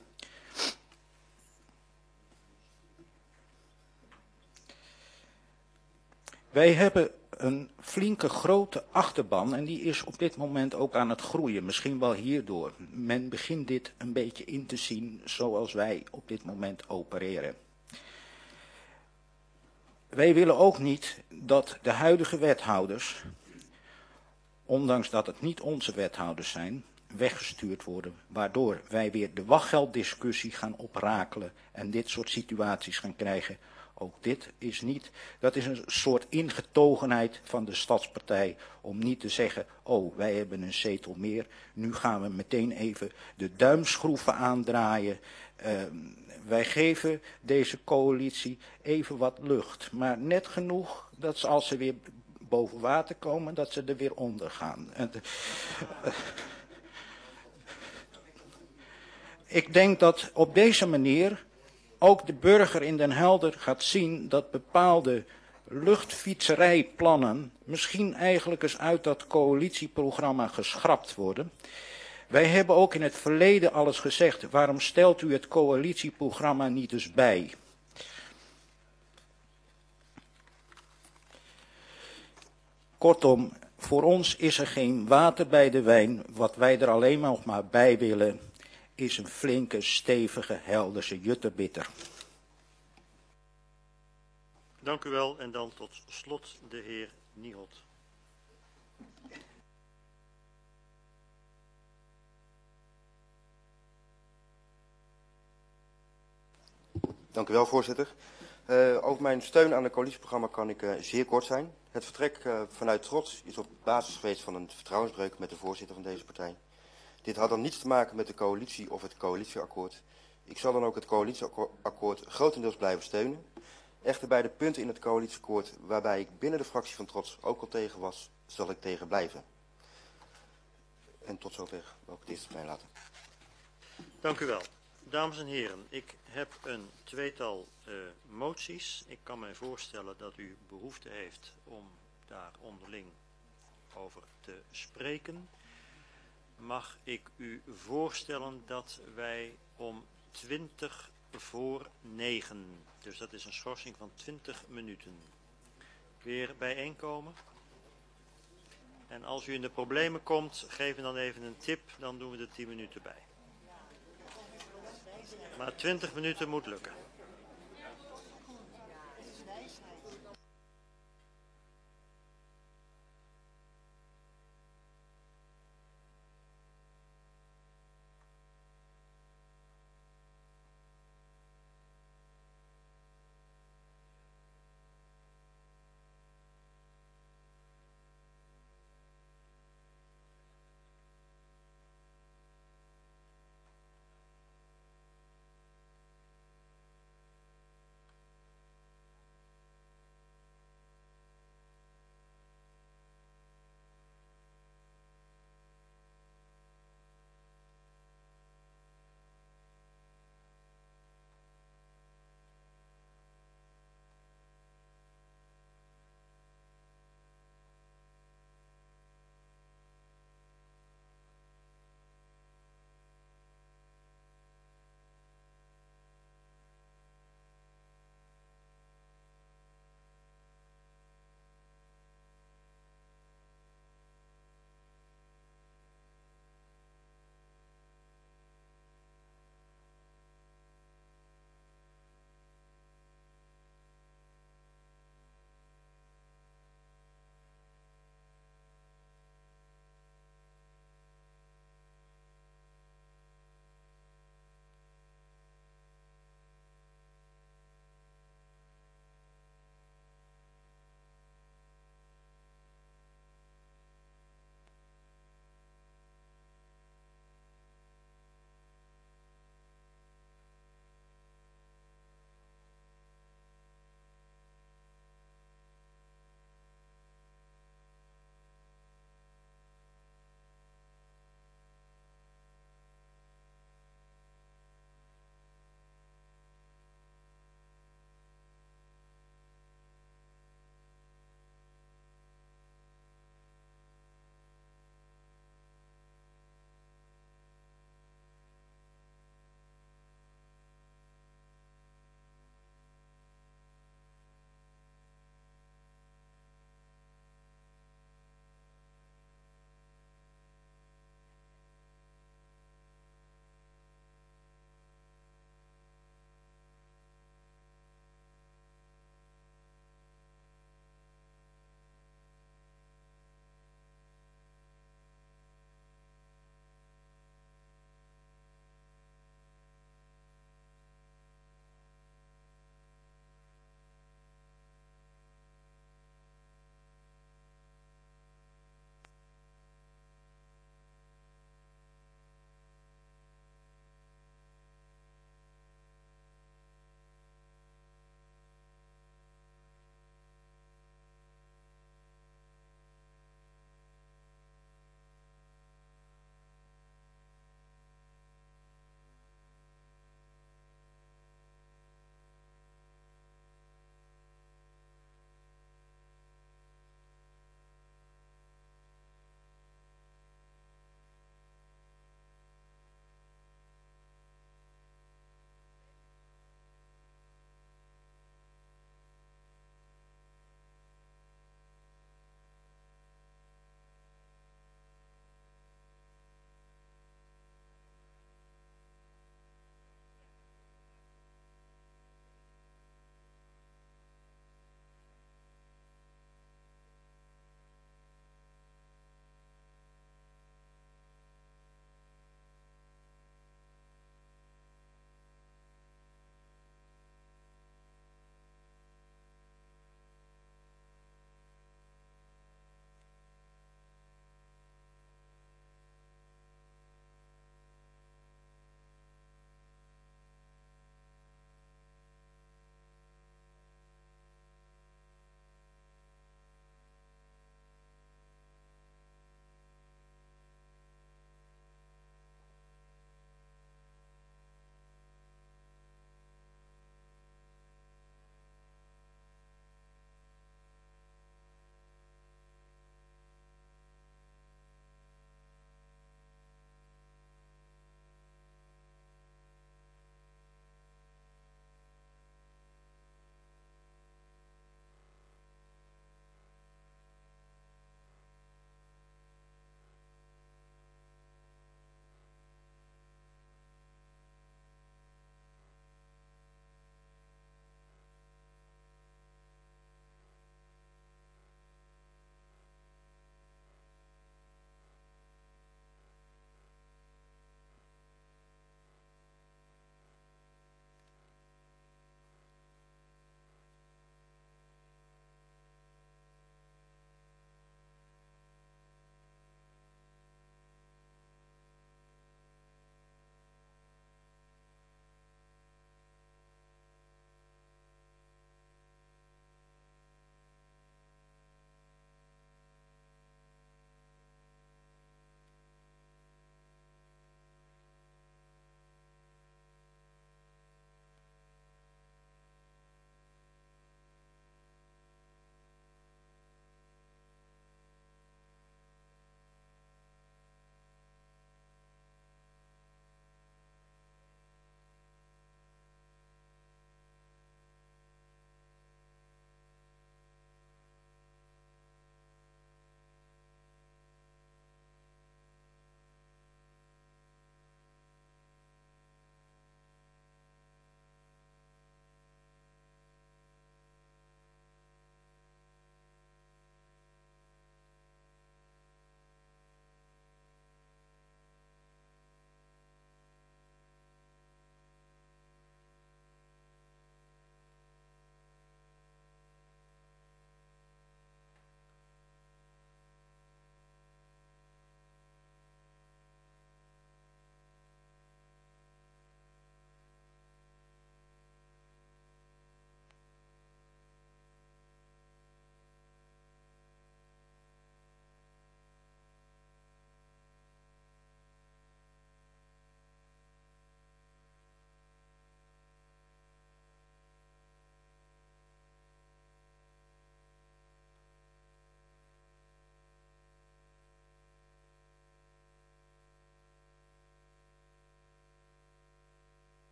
Wij hebben een flinke grote achterban en die is op dit moment ook aan het groeien. Misschien wel hierdoor. Men begint dit een beetje in te zien zoals wij op dit moment opereren. Wij willen ook niet dat de huidige wethouders, ondanks dat het niet onze wethouders zijn, weggestuurd worden, waardoor wij weer de wachtgelddiscussie gaan oprakelen en dit soort situaties gaan krijgen. Ook dit is niet, dat is een soort ingetogenheid van de stadspartij om niet te zeggen, oh wij hebben een zetel meer, nu gaan we meteen even de duimschroeven aandraaien. Wij geven deze coalitie even wat lucht, maar net genoeg dat ze, als ze weer boven water komen, dat ze er weer onder gaan. Ik denk dat op deze manier ook de burger in Den Helder gaat zien dat bepaalde luchtfietserijplannen misschien eigenlijk eens uit dat coalitieprogramma geschrapt worden. Wij hebben ook in het verleden alles gezegd, waarom stelt u het coalitieprogramma niet eens bij? Kortom, voor ons is er geen water bij de wijn. Wat wij er alleen nog maar bij willen is een flinke, stevige, Helderse jutterbitter. Dank u wel en dan tot slot de heer Nieholt. Dank u wel, voorzitter. Over mijn steun aan het coalitieprogramma kan ik zeer kort zijn. Het vertrek vanuit Trots is op basis geweest van een vertrouwensbreuk met de voorzitter van deze partij. Dit had dan niets te maken met de coalitie of het coalitieakkoord. Ik zal dan ook het coalitieakkoord grotendeels blijven steunen. Echter bij de punten in het coalitieakkoord waarbij ik binnen de fractie van Trots ook al tegen was, zal ik tegen blijven. En tot zover wil ik het eerst bij laten. Dank u wel. Dames en heren, ik heb een tweetal moties. Ik kan mij voorstellen dat u behoefte heeft om daar onderling over te spreken. Mag ik u voorstellen dat wij om 8:20, dus dat is een schorsing van 20 minuten, weer bijeenkomen? En als u in de problemen komt, geef me dan even een tip, dan doen we er 10 minuten bij. Maar 20 minuten moet lukken.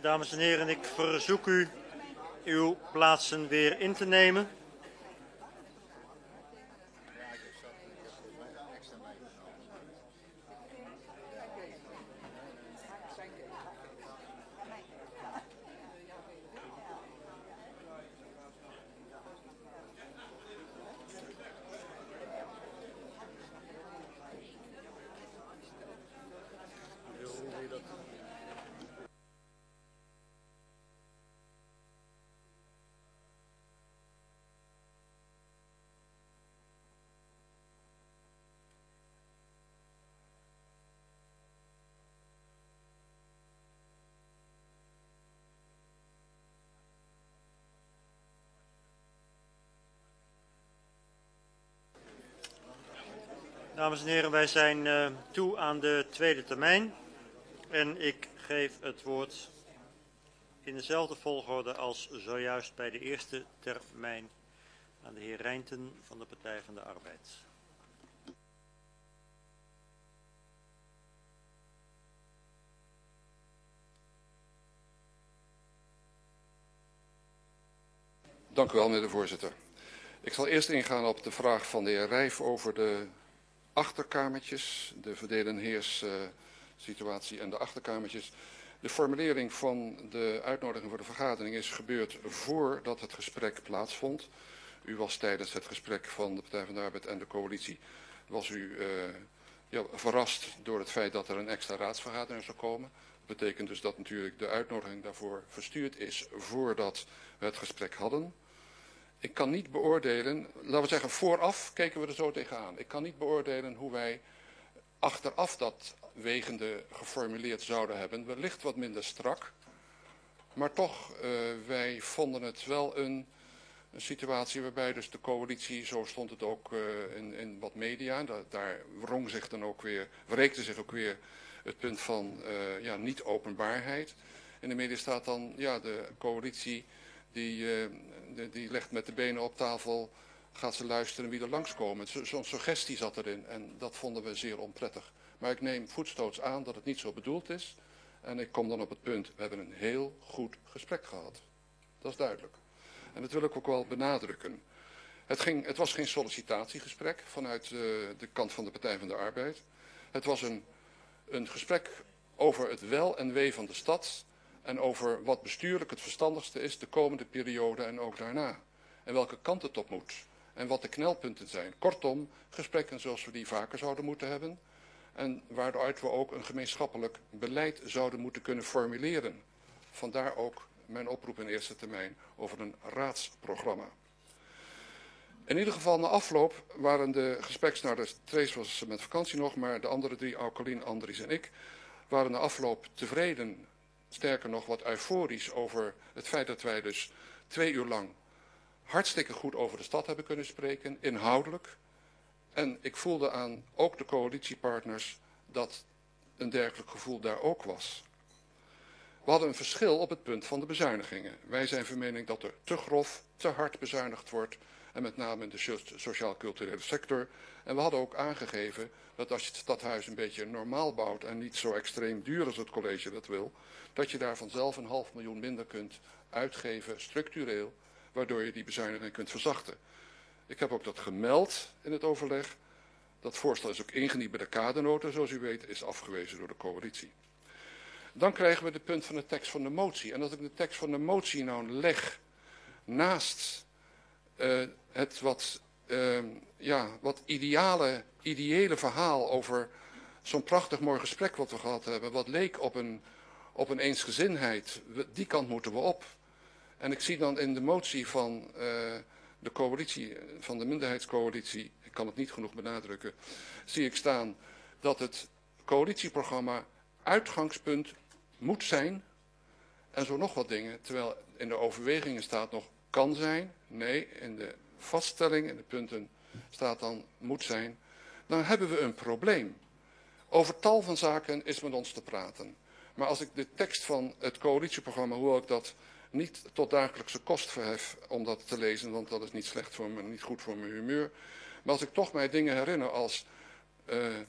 Dames en heren, ik verzoek u uw plaatsen weer in te nemen. Dames en heren, wij zijn toe aan de tweede termijn en ik geef het woord in dezelfde volgorde als zojuist bij de eerste termijn aan de heer Rijnten van de Partij van de Arbeid. Dank u wel, meneer de voorzitter. Ik zal eerst ingaan op de vraag van de heer Rijf over de achterkamertjes, de verdelen heers-situatie en de achterkamertjes. De formulering van de uitnodiging voor de vergadering is gebeurd voordat het gesprek plaatsvond. U was tijdens het gesprek van de Partij van de Arbeid en de coalitie, was u verrast door het feit dat er een extra raadsvergadering zou komen. Dat betekent dus dat natuurlijk de uitnodiging daarvoor verstuurd is voordat we het gesprek hadden. Ik kan niet beoordelen, laten we zeggen vooraf keken we er zo tegenaan. Ik kan niet beoordelen hoe wij achteraf dat wegende geformuleerd zouden hebben. Wellicht wat minder strak, maar toch, wij vonden het wel een situatie waarbij dus de coalitie, zo stond het ook in wat media, daar wreekte zich ook weer het punt van niet openbaarheid. In de media staat dan, de coalitie die legt met de benen op tafel, gaat ze luisteren wie er langskomen. Zo'n suggestie zat erin en dat vonden we zeer onprettig. Maar ik neem voetstoots aan dat het niet zo bedoeld is. En ik kom dan op het punt, we hebben een heel goed gesprek gehad. Dat is duidelijk. En dat wil ik ook wel benadrukken. Het was geen sollicitatiegesprek vanuit de kant van de Partij van de Arbeid. Het was een gesprek over het wel en wee van de stad en over wat bestuurlijk het verstandigste is de komende periode en ook daarna. En welke kant het op moet. En wat de knelpunten zijn. Kortom, gesprekken zoals we die vaker zouden moeten hebben. En waaruit we ook een gemeenschappelijk beleid zouden moeten kunnen formuleren. Vandaar ook mijn oproep in eerste termijn over een raadsprogramma. In ieder geval na afloop waren de gespreksnaarders, Trace was met vakantie nog, maar de andere drie, Aukelien, Andries en ik, waren na afloop tevreden, sterker nog wat euforisch over het feit dat wij dus 2 uur lang hartstikke goed over de stad hebben kunnen spreken, inhoudelijk. En ik voelde aan ook de coalitiepartners dat een dergelijk gevoel daar ook was. We hadden een verschil op het punt van de bezuinigingen. Wij zijn van mening dat er te grof, te hard bezuinigd wordt. En met name in de sociaal-culturele sector. En we hadden ook aangegeven dat als je het stadhuis een beetje normaal bouwt en niet zo extreem duur als het college dat wil, dat je daar vanzelf 500.000 minder kunt uitgeven, structureel, waardoor je die bezuiniging kunt verzachten. Ik heb ook dat gemeld in het overleg. Dat voorstel is ook ingediend bij de kadernota, zoals u weet, is afgewezen door de coalitie. Dan krijgen we de punt van de tekst van de motie. En als ik de tekst van de motie nou leg naast het wat ideële verhaal over zo'n prachtig mooi gesprek wat we gehad hebben, wat leek op een eensgezindheid, die kant moeten we op. En ik zie dan in de motie van de coalitie, van de minderheidscoalitie, ik kan het niet genoeg benadrukken, zie ik staan dat het coalitieprogramma uitgangspunt moet zijn en zo nog wat dingen, terwijl in de overwegingen staat nog kan zijn. Nee, in de vaststelling, in de punten staat dan moet zijn. Dan hebben we een probleem. Over tal van zaken is met ons te praten. Maar als ik de tekst van het coalitieprogramma, hoewel ik dat niet tot dagelijkse kost verhef om dat te lezen, want dat is niet slecht voor me, niet goed voor mijn humeur. Maar als ik toch mij dingen herinner als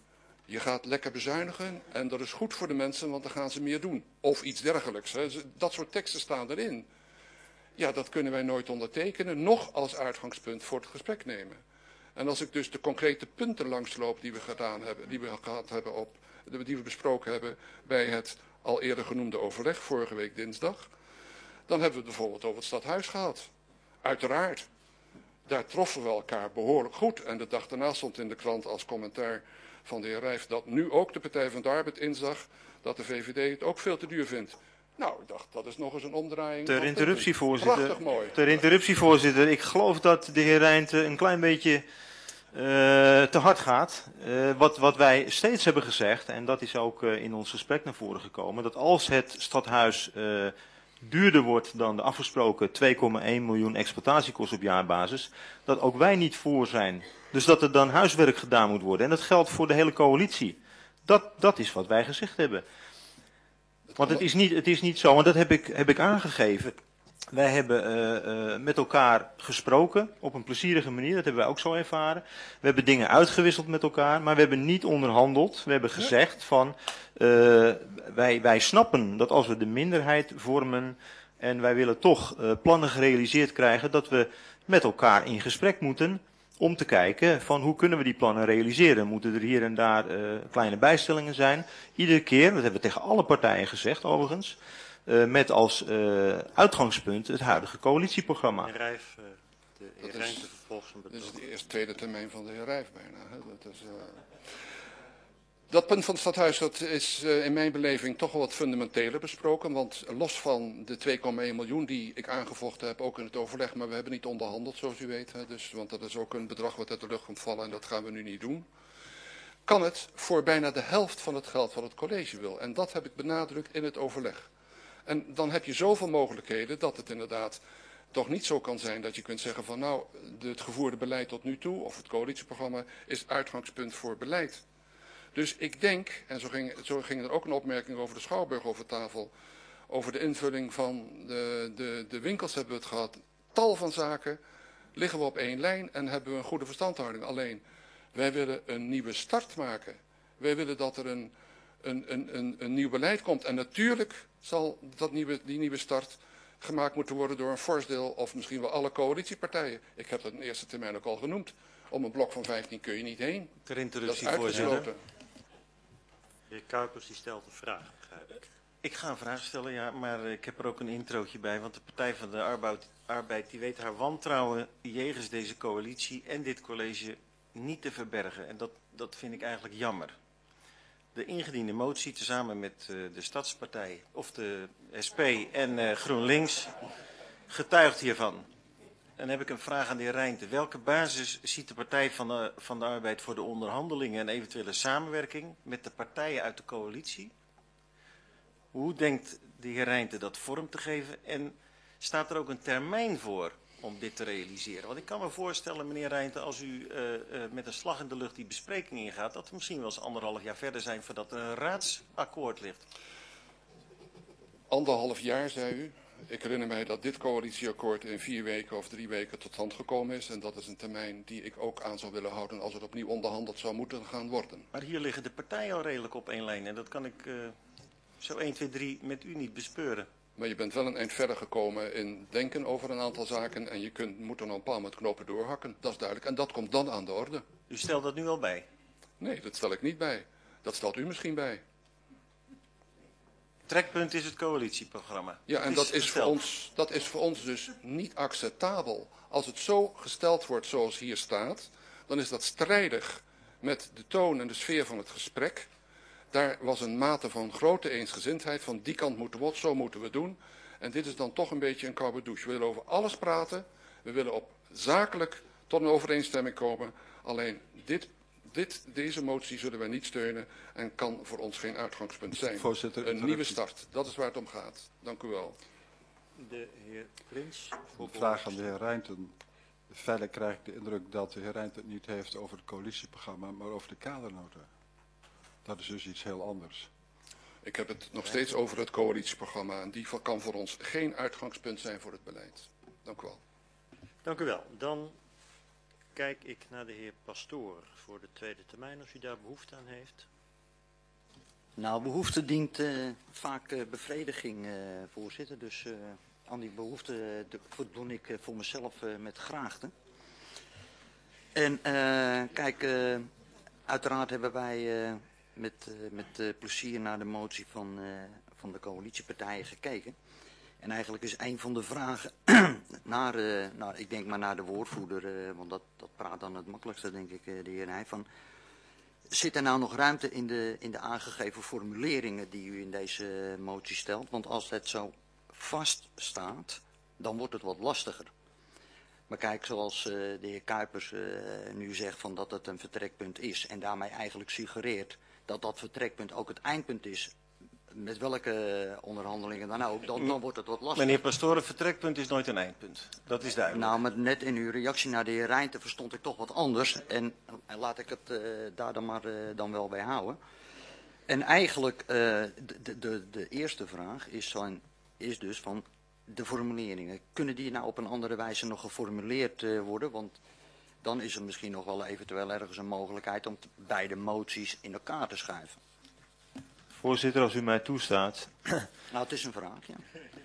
Je gaat lekker bezuinigen en dat is goed voor de mensen, want dan gaan ze meer doen. Of iets dergelijks. Hè. Dat soort teksten staan erin. Ja, dat kunnen wij nooit ondertekenen, noch als uitgangspunt voor het gesprek nemen. En als ik dus de concrete punten langsloop die we gedaan hebben, die we besproken hebben bij het al eerder genoemde overleg vorige week dinsdag, dan hebben we het bijvoorbeeld over het stadhuis gehad. Uiteraard. Daar troffen we elkaar behoorlijk goed. En de dag daarna stond in de krant als commentaar van de heer Rijf dat nu ook de Partij van de Arbeid inzag dat de VVD het ook veel te duur vindt. Nou, ik dacht, dat is nog eens een omdraaiing. Ter interruptie, voorzitter. Prachtig mooi. Ter interruptie, voorzitter. Ik geloof dat de heer Rijnthe een klein beetje te hard gaat. Wat wij steeds hebben gezegd, en dat is ook in ons gesprek naar voren gekomen, dat als het stadhuis duurder wordt dan de afgesproken 2,1 miljoen exploitatiekosten op jaarbasis, dat ook wij niet voor zijn. Dus dat er dan huiswerk gedaan moet worden. En dat geldt voor de hele coalitie. Dat is wat wij gezegd hebben. Want het is niet zo, want dat heb ik aangegeven. Wij hebben met elkaar gesproken op een plezierige manier, dat hebben wij ook zo ervaren. We hebben dingen uitgewisseld met elkaar, maar we hebben niet onderhandeld. We hebben gezegd van, wij snappen dat als we de minderheid vormen en wij willen toch plannen gerealiseerd krijgen, dat we met elkaar in gesprek moeten om te kijken van hoe kunnen we die plannen realiseren. Moeten er hier en daar kleine bijstellingen zijn. Iedere keer, dat hebben we tegen alle partijen gezegd overigens, met als uitgangspunt het huidige coalitieprogramma. Heer Rijf, de heer Rijnthe vervolgens een betoog. Dat is de eerste tweede termijn van de heer Rijf bijna. Hè? Dat punt van het stadhuis dat is in mijn beleving toch wel wat fundamenteler besproken. Want los van de 2,1 miljoen die ik aangevochten heb, ook in het overleg, maar we hebben niet onderhandeld zoals u weet. Hè? Dus, want dat is ook een bedrag wat uit de lucht komt vallen en dat gaan we nu niet doen. Kan het voor bijna de helft van het geld wat het college wil. En dat heb ik benadrukt in het overleg. En dan heb je zoveel mogelijkheden dat het inderdaad toch niet zo kan zijn dat je kunt zeggen van nou, het gevoerde beleid tot nu toe, of het coalitieprogramma, is uitgangspunt voor beleid. Dus ik denk, en zo ging er ook een opmerking over de Schouwburg over tafel, over de invulling van de winkels hebben we het gehad. Tal van zaken liggen we op één lijn en hebben we een goede verstandhouding. Alleen, wij willen een nieuwe start maken. Wij willen dat er een nieuw beleid komt. En natuurlijk zal die nieuwe start gemaakt moeten worden door een fors deel of misschien wel alle coalitiepartijen. Ik heb dat in de eerste termijn ook al genoemd. Om een blok van 15 kun je niet heen. Ter interruptie, dat is uitgesloten. De heer Kuipers die stelt een vraag, begrijp ik. Ik ga een vraag stellen, ja, maar ik heb er ook een introotje bij. Want de Partij van de Arbeid die weet haar wantrouwen jegens deze coalitie en dit college niet te verbergen. En dat vind ik eigenlijk jammer. De ingediende motie tezamen met de Stadspartij, of de SP en GroenLinks, getuigt hiervan. En dan heb ik een vraag aan de heer Rijnthe. Welke basis ziet de Partij van de Arbeid voor de onderhandelingen en eventuele samenwerking met de partijen uit de coalitie? Hoe denkt de heer Rijnthe dat vorm te geven? En staat er ook een termijn voor om dit te realiseren? Want ik kan me voorstellen, meneer Rijnthe, als u met een slag in de lucht die bespreking ingaat, dat we misschien wel eens 1,5 jaar verder zijn voordat er een raadsakkoord ligt. 1,5 jaar, zei u. Ik herinner mij dat dit coalitieakkoord in 4 weken of 3 weken tot stand gekomen is. En dat is een termijn die ik ook aan zou willen houden als het opnieuw onderhandeld zou moeten gaan worden. Maar hier liggen de partijen al redelijk op één lijn. En dat kan ik zo 1, 2, 3 met u niet bespeuren. Maar je bent wel een eind verder gekomen in denken over een aantal zaken. En je moet er nog een paar met knopen doorhakken. Dat is duidelijk. En dat komt dan aan de orde. U stelt dat nu al bij? Nee, dat stel ik niet bij. Dat stelt u misschien bij. Trekpunt is het coalitieprogramma. Ja, en dat is voor ons dus niet acceptabel. Als het zo gesteld wordt zoals hier staat, dan is dat strijdig met de toon en de sfeer van het gesprek. Daar was een mate van grote eensgezindheid, van die kant moeten we het, zo moeten we doen. En dit is dan toch een beetje een koude douche. We willen over alles praten, we willen zakelijk tot een overeenstemming komen. Alleen deze motie zullen wij niet steunen en kan voor ons geen uitgangspunt zijn. Voorzitter, een nieuwe start, dat is waar het om gaat. Dank u wel. De heer Prins. Een vraag aan de heer Rijnthe. Verder krijg ik de indruk dat de heer Rijnthe het niet heeft over het coalitieprogramma, maar over de kadernota. Dat is dus iets heel anders. Ik heb het nog steeds over het coalitieprogramma en die kan voor ons geen uitgangspunt zijn voor het beleid. Dank u wel. Dank u wel. Dan kijk ik naar de heer Pastoor voor de tweede termijn, als u daar behoefte aan heeft. Nou, behoefte dient vaak bevrediging, voorzitter. Dus aan die behoefte voldoen ik voor mezelf met graagte. En kijk, uiteraard hebben wij met plezier naar de motie van de coalitiepartijen gekeken. En eigenlijk is een van de vragen ik denk maar naar de woordvoerder, want dat praat dan het makkelijkste, denk ik, de heer Heij, van... Zit er nou nog ruimte in de aangegeven formuleringen die u in deze motie stelt? Want als het zo vaststaat, dan wordt het wat lastiger. Maar kijk, zoals de heer Kuipers nu zegt van dat het een vertrekpunt is en daarmee eigenlijk suggereert dat dat vertrekpunt ook het eindpunt is, met welke onderhandelingen dan ook, dan wordt het wat lastiger. Meneer Pastoor, het vertrekpunt is nooit een eindpunt. Dat is duidelijk. Nou, maar net in uw reactie naar de heer Rijnten verstond ik toch wat anders. En laat ik het daar dan maar dan wel bij houden. En eigenlijk, de eerste vraag is dus van de formuleringen. Kunnen die nou op een andere wijze nog geformuleerd worden? Want dan is er misschien nog wel eventueel ergens een mogelijkheid om beide moties in elkaar te schuiven. Voorzitter, als u mij toestaat. Nou, het is een vraag, ja.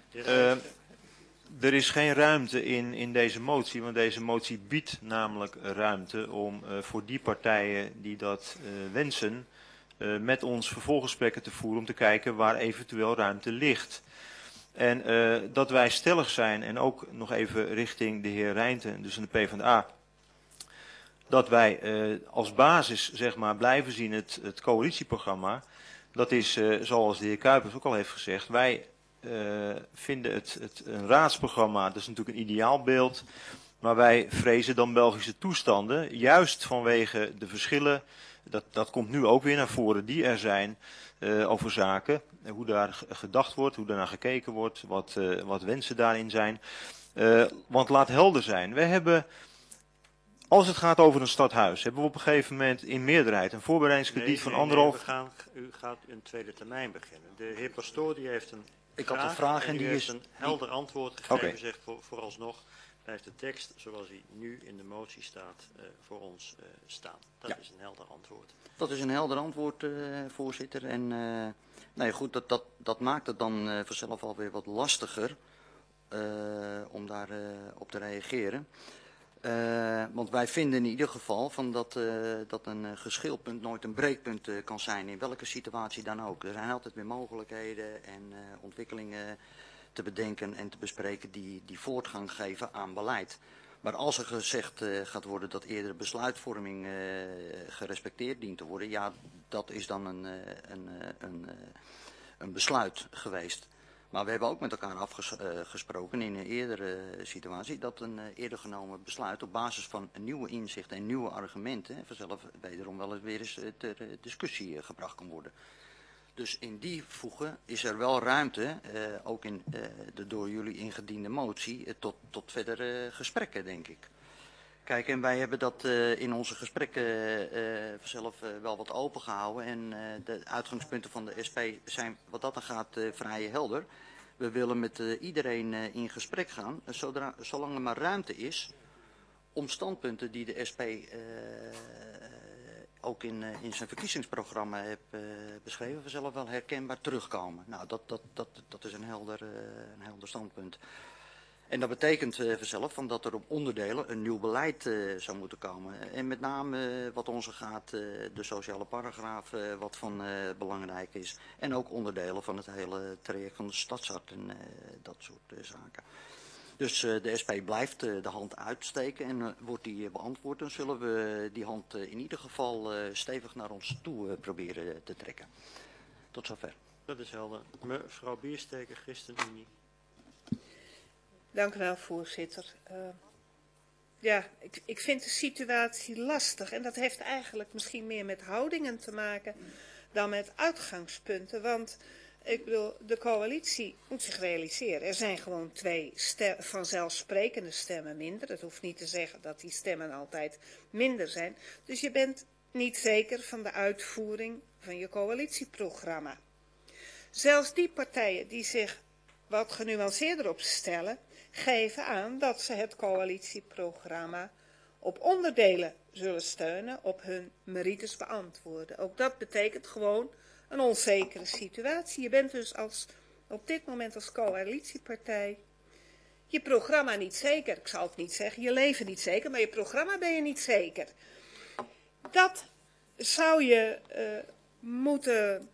Er is geen ruimte in deze motie, want deze motie biedt namelijk ruimte om voor die partijen die dat wensen, met ons vervolggesprekken te voeren om te kijken waar eventueel ruimte ligt. En dat wij stellig zijn, en ook nog even richting de heer Rijnten, dus in de PvdA, dat wij als basis zeg maar blijven zien het coalitieprogramma. Dat is, zoals de heer Kuipers ook al heeft gezegd, wij vinden het een raadsprogramma, dat is natuurlijk een ideaalbeeld, maar wij vrezen dan Belgische toestanden, juist vanwege de verschillen, dat komt nu ook weer naar voren, die er zijn over zaken, hoe daar gedacht wordt, hoe daarnaar gekeken wordt, wat wensen daarin zijn. Want laat helder zijn, we hebben... Als het gaat over een stadhuis, hebben we op een gegeven moment in meerderheid een voorbereidingskrediet van 1,5... U gaat een tweede termijn beginnen. De heer Pastoor die heeft een vraag en die heeft een helder antwoord gegeven. Okay. Zegt vooralsnog blijft de tekst zoals die nu in de motie staat voor ons staan. Dat is een helder antwoord. Dat is een helder antwoord, voorzitter. En nee, goed, dat maakt het dan vanzelf alweer wat lastiger om daar op te reageren. Want wij vinden in ieder geval van dat een geschilpunt nooit een breekpunt kan zijn, in welke situatie dan ook. Er zijn altijd weer mogelijkheden en ontwikkelingen te bedenken en te bespreken die voortgang geven aan beleid. Maar als er gezegd gaat worden dat eerdere besluitvorming gerespecteerd dient te worden, ja, dat is dan een besluit geweest. Maar we hebben ook met elkaar afgesproken in een eerdere situatie dat een eerder genomen besluit op basis van nieuwe inzichten en nieuwe argumenten vanzelf wederom wel eens weer eens ter discussie gebracht kan worden. Dus in die voegen is er wel ruimte, ook in de door jullie ingediende motie, tot verdere gesprekken, denk ik. Kijk, en wij hebben dat in onze gesprekken zelf wel wat open gehouden. En de uitgangspunten van de SP zijn wat dat dan gaat vrij helder. We willen met iedereen in gesprek gaan, zolang er maar ruimte is om standpunten die de SP ook in zijn verkiezingsprogramma heeft beschreven, vanzelf wel herkenbaar terugkomen. Nou, dat is een helder standpunt. En dat betekent vanzelf dat er op onderdelen een nieuw beleid zou moeten komen. En met name wat onze gaat, de sociale paragraaf, wat van belangrijk is. En ook onderdelen van het hele traject van de stadshart en dat soort zaken. Dus de SP blijft de hand uitsteken en wordt die beantwoord, dan zullen we die hand in ieder geval stevig naar ons toe proberen te trekken. Tot zover. Dat is helder. Mevrouw Biersteker, ChristenUnie. Dank u wel, voorzitter. Ik vind de situatie lastig en dat heeft eigenlijk misschien meer met houdingen te maken dan met uitgangspunten. Want ik bedoel, de coalitie moet zich realiseren. Er zijn gewoon 2 vanzelfsprekende stemmen minder. Dat hoeft niet te zeggen dat die stemmen altijd minder zijn. Dus je bent niet zeker van de uitvoering van je coalitieprogramma. Zelfs die partijen die zich wat genuanceerder opstellen, geven aan dat ze het coalitieprogramma op onderdelen zullen steunen op hun merites beantwoorden. Ook dat betekent gewoon een onzekere situatie. Je bent dus op dit moment als coalitiepartij je programma niet zeker. Ik zal het niet zeggen, je leven niet zeker, maar je programma ben je niet zeker. Dat zou je moeten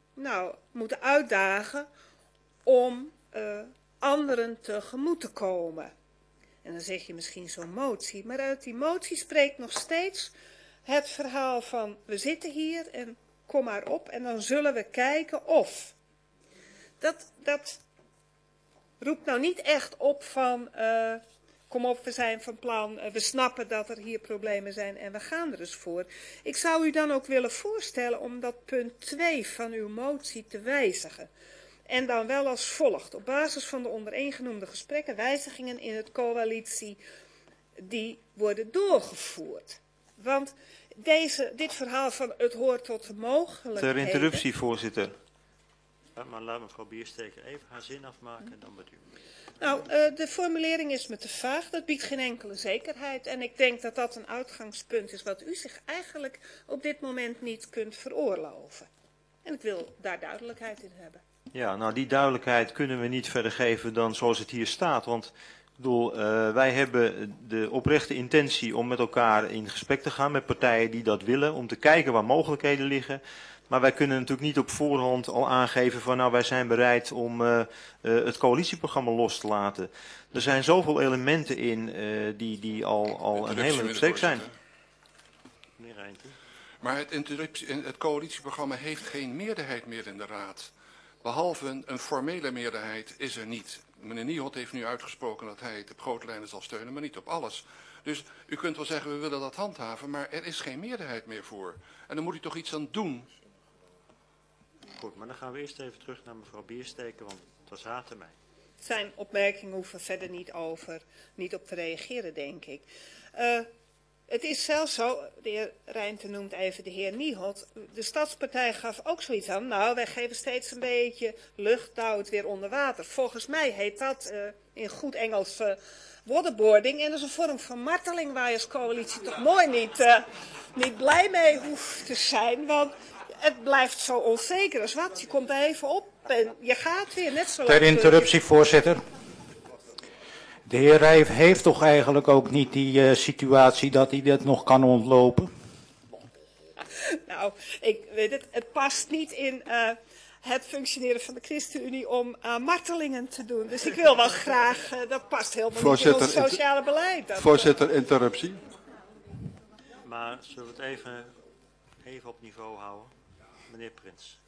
uitdagen om anderen tegemoet te komen. En dan zeg je misschien zo'n motie, maar uit die motie spreekt nog steeds het verhaal van we zitten hier en kom maar op en dan zullen we kijken of. Dat roept nou niet echt op van kom op, we zijn van plan, we snappen dat er hier problemen zijn en we gaan er eens voor. Ik zou u dan ook willen voorstellen om dat punt 2 van uw motie te wijzigen. En dan wel als volgt. Op basis van de ondereengenoemde gesprekken, wijzigingen in het coalitie, die worden doorgevoerd. Want dit verhaal van het hoort tot de mogelijkheden. Ter interruptie, voorzitter. Ja, maar laat mevrouw Biersteker even haar zin afmaken en dan met u. Nou, de formulering is me te vaag. Dat biedt geen enkele zekerheid. En ik denk dat dat een uitgangspunt is wat u zich eigenlijk op dit moment niet kunt veroorloven. En ik wil daar duidelijkheid in hebben. Ja, nou die duidelijkheid kunnen we niet verder geven dan zoals het hier staat. Want ik bedoel, wij hebben de oprechte intentie om met elkaar in gesprek te gaan met partijen die dat willen. Om te kijken waar mogelijkheden liggen. Maar wij kunnen natuurlijk niet op voorhand al aangeven van nou wij zijn bereid om het coalitieprogramma los te laten. Er zijn zoveel elementen in die al een hele steek zijn. Meneer Rijntje. Maar het coalitieprogramma heeft geen meerderheid meer in de Raad. Behalve een formele meerderheid is er niet. Meneer Nieholt heeft nu uitgesproken dat hij het op grote lijnen zal steunen, maar niet op alles. Dus u kunt wel zeggen, we willen dat handhaven, maar er is geen meerderheid meer voor. En dan moet u toch iets aan doen. Goed, maar dan gaan we eerst even terug naar mevrouw Biersteker, want het was haar termijn. Zijn opmerkingen hoeven verder niet op te reageren, denk ik. Het is zelfs zo, de heer Rijntje noemt even de heer Nieholt. De Stadspartij gaf ook zoiets aan. Nou, wij geven steeds een beetje lucht, douw het weer onder water. Volgens mij heet dat in goed Engels waterboarding. En dat is een vorm van marteling waar je als coalitie toch mooi niet blij mee hoeft te zijn. Want het blijft zo onzeker als wat. Je komt er even op en je gaat weer net zo lang. Ter interruptie, voorzitter. De heer Rijf heeft toch eigenlijk ook niet die situatie dat hij dat nog kan ontlopen? Nou, ik weet het past niet in het functioneren van de ChristenUnie om martelingen te doen. Dus ik wil wel graag, dat past helemaal niet in ons sociale beleid. Voorzitter, interruptie. Maar zullen we het even op niveau houden? Meneer Prins.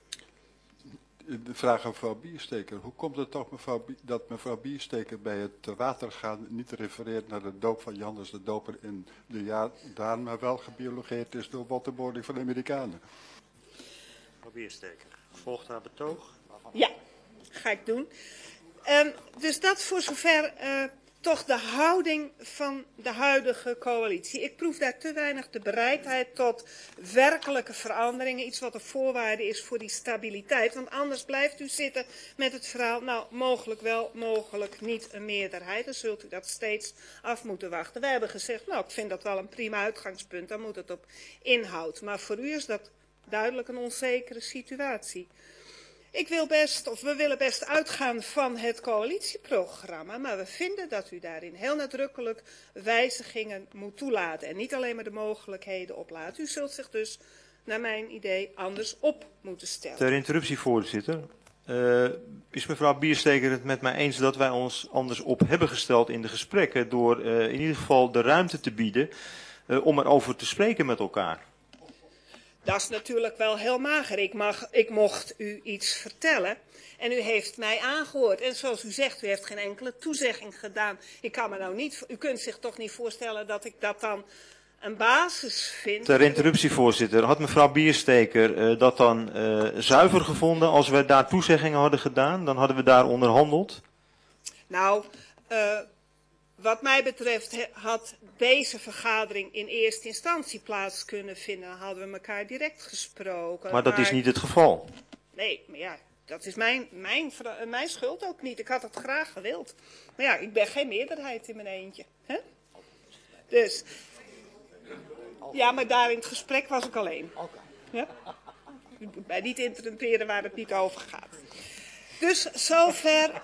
De vraag aan mevrouw Biersteker. Hoe komt het toch dat mevrouw Biersteker bij het watergaan niet refereert naar de doop van Johannes de Doper in de Jordaan, maar wel gebiologeerd is door waterboarding van de Amerikanen? Mevrouw Biersteker, volgt haar betoog? Ja, ga ik doen. Dus dat voor zover toch de houding van de huidige coalitie. Ik proef daar te weinig de bereidheid tot werkelijke veranderingen. Iets wat een voorwaarde is voor die stabiliteit. Want anders blijft u zitten met het verhaal, nou, mogelijk wel, mogelijk niet een meerderheid. Dan zult u dat steeds af moeten wachten. Wij hebben gezegd, nou, ik vind dat wel een prima uitgangspunt. Dan moet het op inhoud. Maar voor u is dat duidelijk een onzekere situatie. We willen best uitgaan van het coalitieprogramma, maar we vinden dat u daarin heel nadrukkelijk wijzigingen moet toelaten en niet alleen maar de mogelijkheden oplaat. U zult zich dus, naar mijn idee, anders op moeten stellen. Ter interruptie, voorzitter. Is mevrouw Biersteker het met mij eens dat wij ons anders op hebben gesteld in de gesprekken door in ieder geval de ruimte te bieden om erover te spreken met elkaar? Dat is natuurlijk wel heel mager. Ik mocht u iets vertellen en u heeft mij aangehoord. En zoals u zegt, u heeft geen enkele toezegging gedaan. U kunt zich toch niet voorstellen dat ik dat dan een basis vind. Ter interruptie, voorzitter. Had mevrouw Biersteker dat dan zuiver gevonden als we daar toezeggingen hadden gedaan? Dan hadden we daar onderhandeld? Nou, wat mij betreft had deze vergadering in eerste instantie plaats kunnen vinden. Dan hadden we elkaar direct gesproken. Maar dat is niet het geval. Nee, maar ja, dat is mijn schuld ook niet. Ik had het graag gewild. Maar ja, ik ben geen meerderheid in mijn eentje. Hè? Dus, Ja, maar daar in het gesprek was ik alleen. Ja? U moet mij niet interrumperen waar het niet over gaat. Dus zover.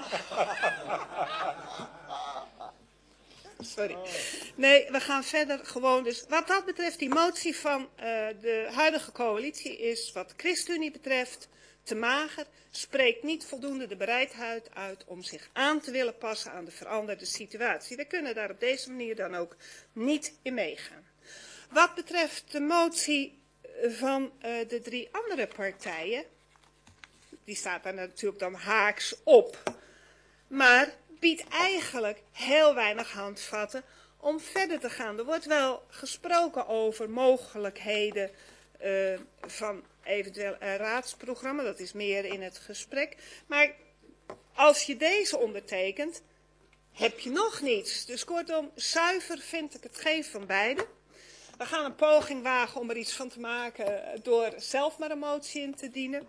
Sorry. Nee, we gaan verder gewoon. Dus wat dat betreft, die motie van de huidige coalitie is wat ChristenUnie betreft te mager. Spreekt niet voldoende de bereidheid uit om zich aan te willen passen aan de veranderde situatie. We kunnen daar op deze manier dan ook niet in meegaan. Wat betreft de motie van de 3 andere partijen, die staat daar natuurlijk dan haaks op, maar biedt eigenlijk heel weinig handvatten om verder te gaan. Er wordt wel gesproken over mogelijkheden van eventueel een raadsprogramma, dat is meer in het gesprek, maar als je deze ondertekent, heb je nog niets. Dus kortom, zuiver vind ik het geen van beide. We gaan een poging wagen om er iets van te maken door zelf maar een motie in te dienen.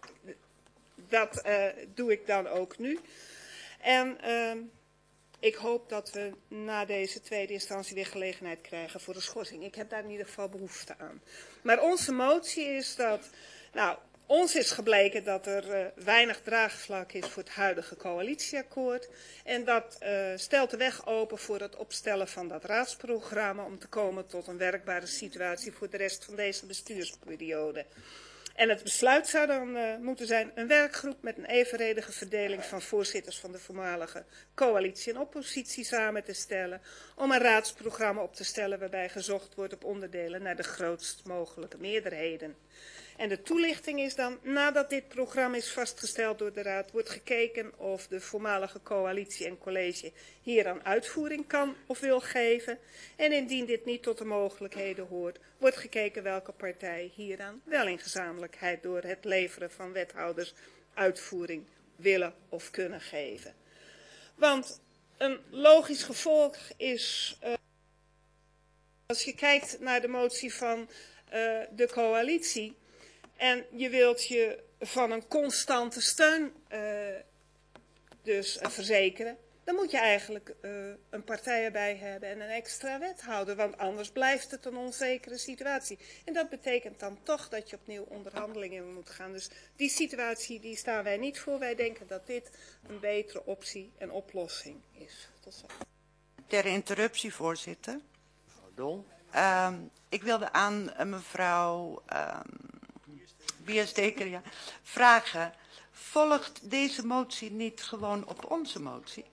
Dat doe ik dan ook nu. En ik hoop dat we na deze tweede instantie weer gelegenheid krijgen voor een schorsing. Ik heb daar in ieder geval behoefte aan. Maar onze motie is dat, nou, ons is gebleken dat er weinig draagvlak is voor het huidige coalitieakkoord. En dat stelt de weg open voor het opstellen van dat raadsprogramma om te komen tot een werkbare situatie voor de rest van deze bestuursperiode. En het besluit zou dan moeten zijn een werkgroep met een evenredige verdeling van voorzitters van de voormalige coalitie en oppositie samen te stellen. Om een raadsprogramma op te stellen waarbij gezocht wordt op onderdelen naar de grootst mogelijke meerderheden. En de toelichting is dan, nadat dit programma is vastgesteld door de Raad, wordt gekeken of de voormalige coalitie en college hieraan uitvoering kan of wil geven. En indien dit niet tot de mogelijkheden hoort, wordt gekeken welke partij hieraan wel in gezamenlijkheid door het leveren van wethouders uitvoering willen of kunnen geven. Want een logisch gevolg is, als je kijkt naar de motie van de coalitie, en je wilt je van een constante steun verzekeren, dan moet je eigenlijk een partij erbij hebben en een extra wethouder, want anders blijft het een onzekere situatie. En dat betekent dan toch dat je opnieuw onderhandelingen moet gaan. Dus die situatie die staan wij niet voor. Wij denken dat dit een betere optie en oplossing is. Tot zo. Ter interruptie, voorzitter. Dol. Ik wilde aan mevrouw Biersteker vragen, volgt deze motie niet gewoon op onze motie?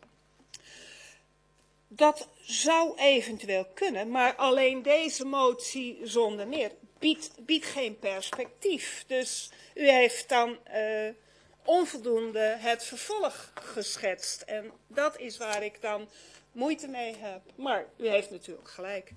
Dat zou eventueel kunnen, maar alleen deze motie zonder meer biedt geen perspectief. Dus u heeft dan onvoldoende het vervolg geschetst. En dat is waar ik dan moeite mee heb. Maar u heeft natuurlijk gelijk.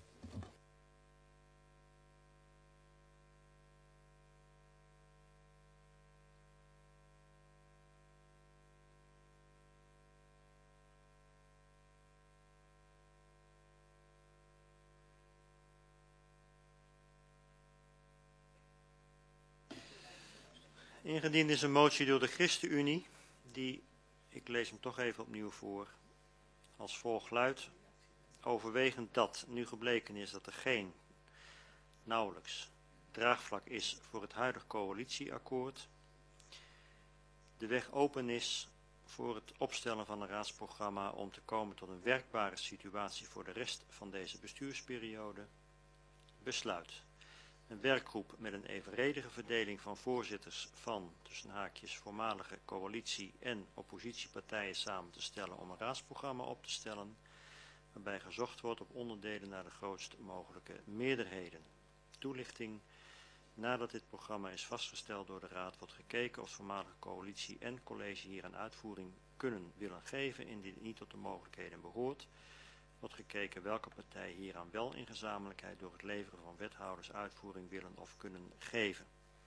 Ingediend is een motie door de ChristenUnie, die, ik lees hem toch even opnieuw voor, als volgt luidt: overwegend dat, nu gebleken is dat er nauwelijks draagvlak is voor het huidige coalitieakkoord, de weg open is voor het opstellen van een raadsprogramma om te komen tot een werkbare situatie voor de rest van deze bestuursperiode, besluit een werkgroep met een evenredige verdeling van voorzitters van, tussen haakjes, voormalige coalitie- en oppositiepartijen samen te stellen om een raadsprogramma op te stellen, waarbij gezocht wordt op onderdelen naar de grootst mogelijke meerderheden. Toelichting: nadat dit programma is vastgesteld door de Raad, wordt gekeken of voormalige coalitie en college hier aan uitvoering kunnen willen geven, indien het niet tot de mogelijkheden behoort. Wordt gekeken welke partij hieraan wel in gezamenlijkheid door het leveren van wethouders uitvoering willen of kunnen geven.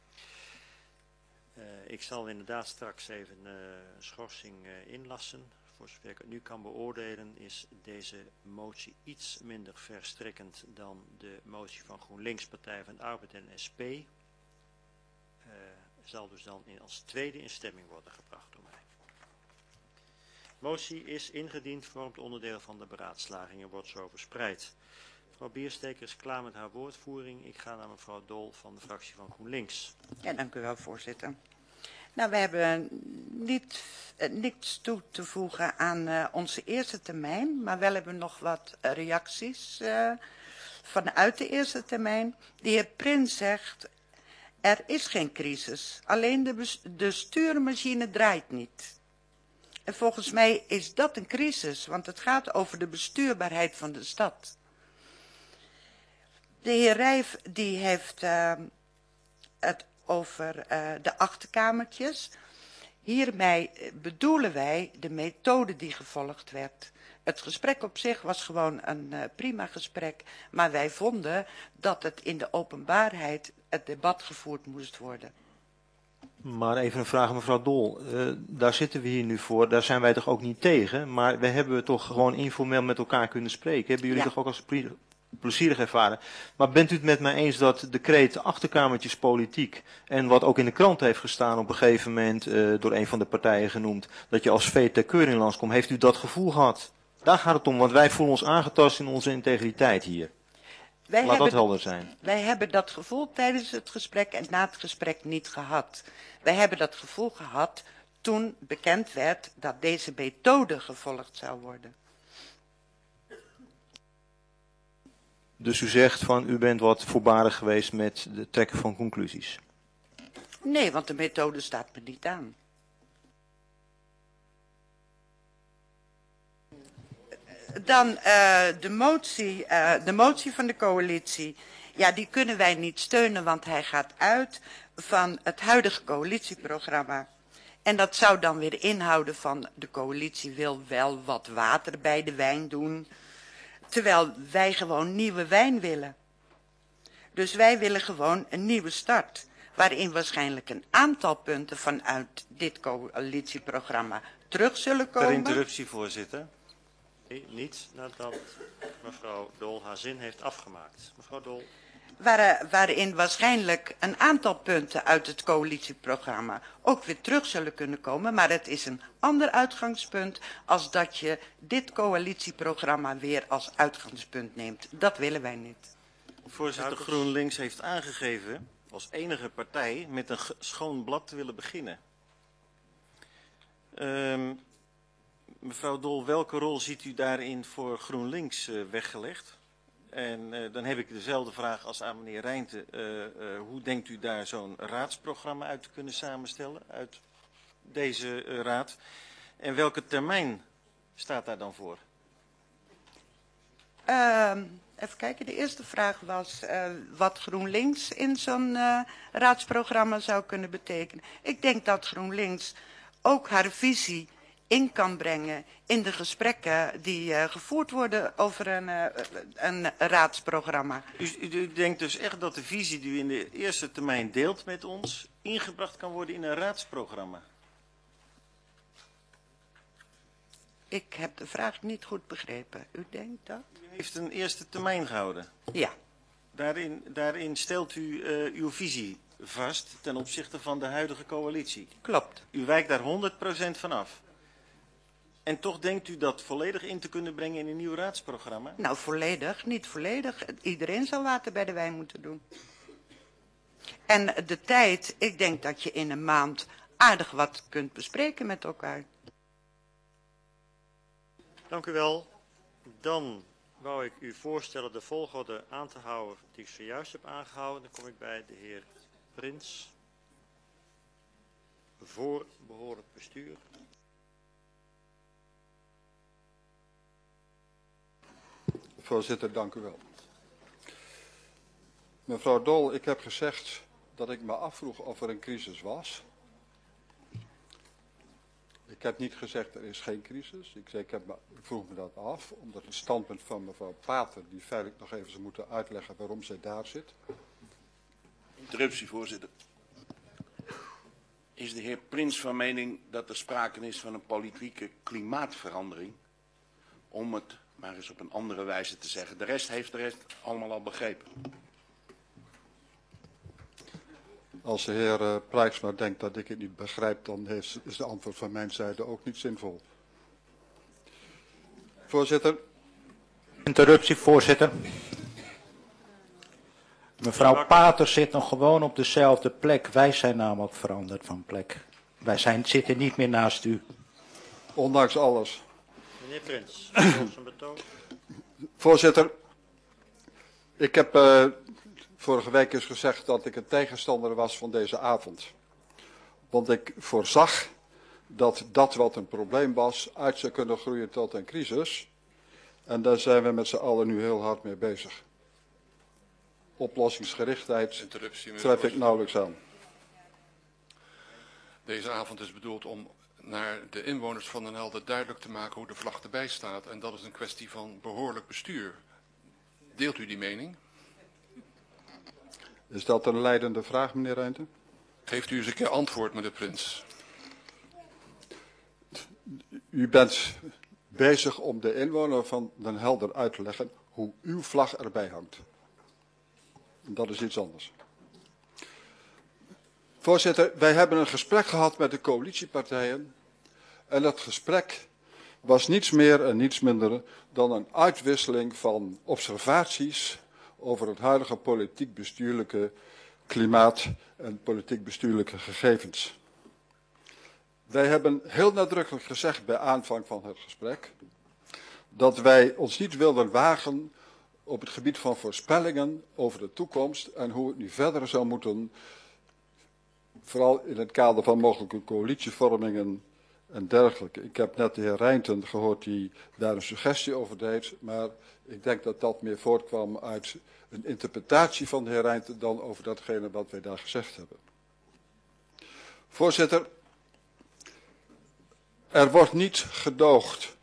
Ik zal inderdaad straks even een schorsing inlassen. Voor zover ik het nu kan beoordelen is deze motie iets minder verstrekkend dan de motie van GroenLinks, Partij van de Arbeid en SP. Zal dus dan als tweede in stemming worden gebracht door mij. Motie is ingediend, vormt onderdeel van de beraadslaging en wordt zo verspreid. Mevrouw Biersteker is klaar met haar woordvoering. Ik ga naar mevrouw Dol van de fractie van GroenLinks. Ja, dank u wel, voorzitter. Nou, we hebben niks toe te voegen aan onze eerste termijn, maar wel hebben we nog wat reacties vanuit de eerste termijn. De heer Prins zegt, er is geen crisis, alleen de stuurmachine draait niet. En volgens mij is dat een crisis, want het gaat over de bestuurbaarheid van de stad. De heer Rijf die heeft het over de achterkamertjes. Hiermee bedoelen wij de methode die gevolgd werd. Het gesprek op zich was gewoon een prima gesprek, maar wij vonden dat het in de openbaarheid het debat gevoerd moest worden. Maar even een vraag aan mevrouw Dol. Daar zitten we hier nu voor, daar zijn wij toch ook niet tegen, maar we hebben toch gewoon informeel met elkaar kunnen spreken. Hebben jullie toch ook als plezierig ervaren. Maar bent u het met mij eens dat de kreet achterkamertjes politiek en wat ook in de krant heeft gestaan op een gegeven moment door een van de partijen genoemd, dat je als vee ter keuring langskomt, heeft u dat gevoel gehad? Daar gaat het om, want wij voelen ons aangetast in onze integriteit hier. Laat dat helder zijn. Wij hebben dat gevoel tijdens het gesprek en na het gesprek niet gehad. Wij hebben dat gevoel gehad toen bekend werd dat deze methode gevolgd zou worden. Dus u zegt van u bent wat voorbarig geweest met het trekken van conclusies? Nee, want de methode staat me niet aan. Dan de motie van de coalitie. Ja, die kunnen wij niet steunen, want hij gaat uit van het huidige coalitieprogramma. En dat zou dan weer inhouden van de coalitie wil wel wat water bij de wijn doen, terwijl wij gewoon nieuwe wijn willen. Dus wij willen gewoon een nieuwe start, waarin waarschijnlijk een aantal punten vanuit dit coalitieprogramma terug zullen komen. Per interruptie, voorzitter. Nee, niet nadat mevrouw Dol haar zin heeft afgemaakt. Mevrouw Dol. Waarin waarschijnlijk een aantal punten uit het coalitieprogramma ook weer terug zullen kunnen komen. Maar het is een ander uitgangspunt als dat je dit coalitieprogramma weer als uitgangspunt neemt. Dat willen wij niet. Voorzitter, GroenLinks heeft aangegeven als enige partij met een schoon blad te willen beginnen. Mevrouw Dol, welke rol ziet u daarin voor GroenLinks weggelegd? En dan heb ik dezelfde vraag als aan meneer Rijnte. Hoe denkt u daar zo'n raadsprogramma uit te kunnen samenstellen uit deze raad? En welke termijn staat daar dan voor? Even kijken, de eerste vraag was wat GroenLinks in zo'n raadsprogramma zou kunnen betekenen. Ik denk dat GroenLinks ook haar visie in kan brengen in de gesprekken die gevoerd worden over een raadsprogramma. U denkt dus echt dat de visie die u in de eerste termijn deelt met ons ingebracht kan worden in een raadsprogramma? Ik heb de vraag niet goed begrepen. U denkt dat? U heeft een eerste termijn gehouden. Ja. Daarin stelt u uw visie vast ten opzichte van de huidige coalitie. Klopt. U wijkt daar 100% van af. En toch denkt u dat volledig in te kunnen brengen in een nieuw raadsprogramma? Nou, volledig, niet volledig. Iedereen zou water bij de wijn moeten doen. En de tijd, ik denk dat je in een maand aardig wat kunt bespreken met elkaar. Dank u wel. Dan wou ik u voorstellen de volgorde aan te houden die ik zojuist heb aangehouden. Dan kom ik bij de heer Prins. Voor behoorlijk bestuur. Voorzitter, dank u wel. Mevrouw Dol, ik heb gezegd dat ik me afvroeg of er een crisis was. Ik heb niet gezegd er is geen crisis. Ik vroeg me dat af, omdat het standpunt van mevrouw Pater, die feitelijk nog even zou moeten uitleggen waarom zij daar zit. Interruptie, voorzitter. Is de heer Prins van mening dat er sprake is van een politieke klimaatverandering? Om het maar eens op een andere wijze te zeggen. De rest heeft allemaal al begrepen. Als de heer Prijksma denkt dat ik het niet begrijp, dan is de antwoord van mijn zijde ook niet zinvol. Voorzitter. Interruptie, voorzitter. Mevrouw Pater zit nog gewoon op dezelfde plek. Wij zijn namelijk veranderd van plek. Zitten niet meer naast u. Ondanks alles. Meneer Prins, volgens een betoog. Voorzitter, ik heb vorige week eens gezegd dat ik een tegenstander was van deze avond. Want ik voorzag dat wat een probleem was uit zou kunnen groeien tot een crisis. En daar zijn we met z'n allen nu heel hard mee bezig. Oplossingsgerichtheid tref ik nauwelijks aan. Deze avond is bedoeld om naar de inwoners van Den Helder duidelijk te maken hoe de vlag erbij staat. En dat is een kwestie van behoorlijk bestuur. Deelt u die mening? Is dat een leidende vraag, meneer Reijnten? Geeft u eens een keer antwoord, meneer Prins. U bent bezig om de inwoner van Den Helder uit te leggen hoe uw vlag erbij hangt. Dat is iets anders. Voorzitter, wij hebben een gesprek gehad met de coalitiepartijen. En dat gesprek was niets meer en niets minder dan een uitwisseling van observaties over het huidige politiek-bestuurlijke klimaat en politiek-bestuurlijke gegevens. Wij hebben heel nadrukkelijk gezegd bij aanvang van het gesprek dat wij ons niet wilden wagen op het gebied van voorspellingen over de toekomst en hoe het nu verder zou moeten, vooral in het kader van mogelijke coalitievormingen en dergelijke. Ik heb net de heer Reijnten gehoord die daar een suggestie over deed, maar ik denk dat dat meer voortkwam uit een interpretatie van de heer Reijnten dan over datgene wat wij daar gezegd hebben. Voorzitter, er wordt niet gedoogd.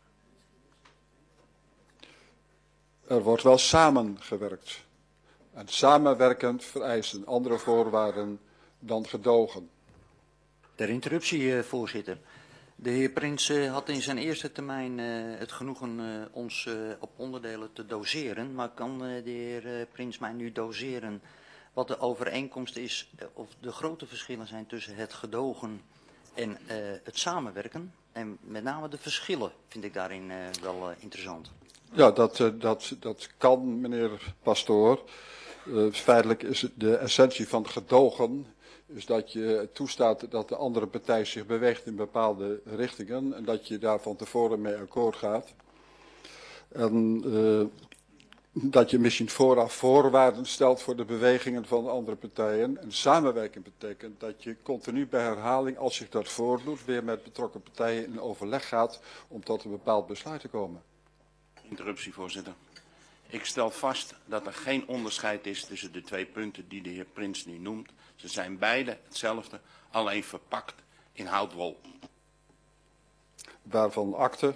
Er wordt wel samengewerkt. En samenwerken vereist een andere voorwaarden dan gedogen. Ter interruptie, voorzitter. De heer Prins had in zijn eerste termijn het genoegen ons op onderdelen te doseren. Maar kan de heer Prins mij nu doseren wat de overeenkomst is, of de grote verschillen zijn tussen het gedogen en het samenwerken? En met name de verschillen vind ik daarin wel interessant. Ja, dat kan, meneer Pastoor. Feitelijk is het de essentie van gedogen is dat je toestaat dat de andere partij zich beweegt in bepaalde richtingen en dat je daar van tevoren mee akkoord gaat. En dat je misschien vooraf voorwaarden stelt voor de bewegingen van de andere partijen. En samenwerking betekent dat je continu bij herhaling, als zich dat voordoet, weer met betrokken partijen in overleg gaat om tot een bepaald besluit te komen. Interruptie, voorzitter. Ik stel vast dat er geen onderscheid is tussen de twee punten die de heer Prins nu noemt. Ze zijn beide hetzelfde, alleen verpakt in houtwol. Waarvan akte.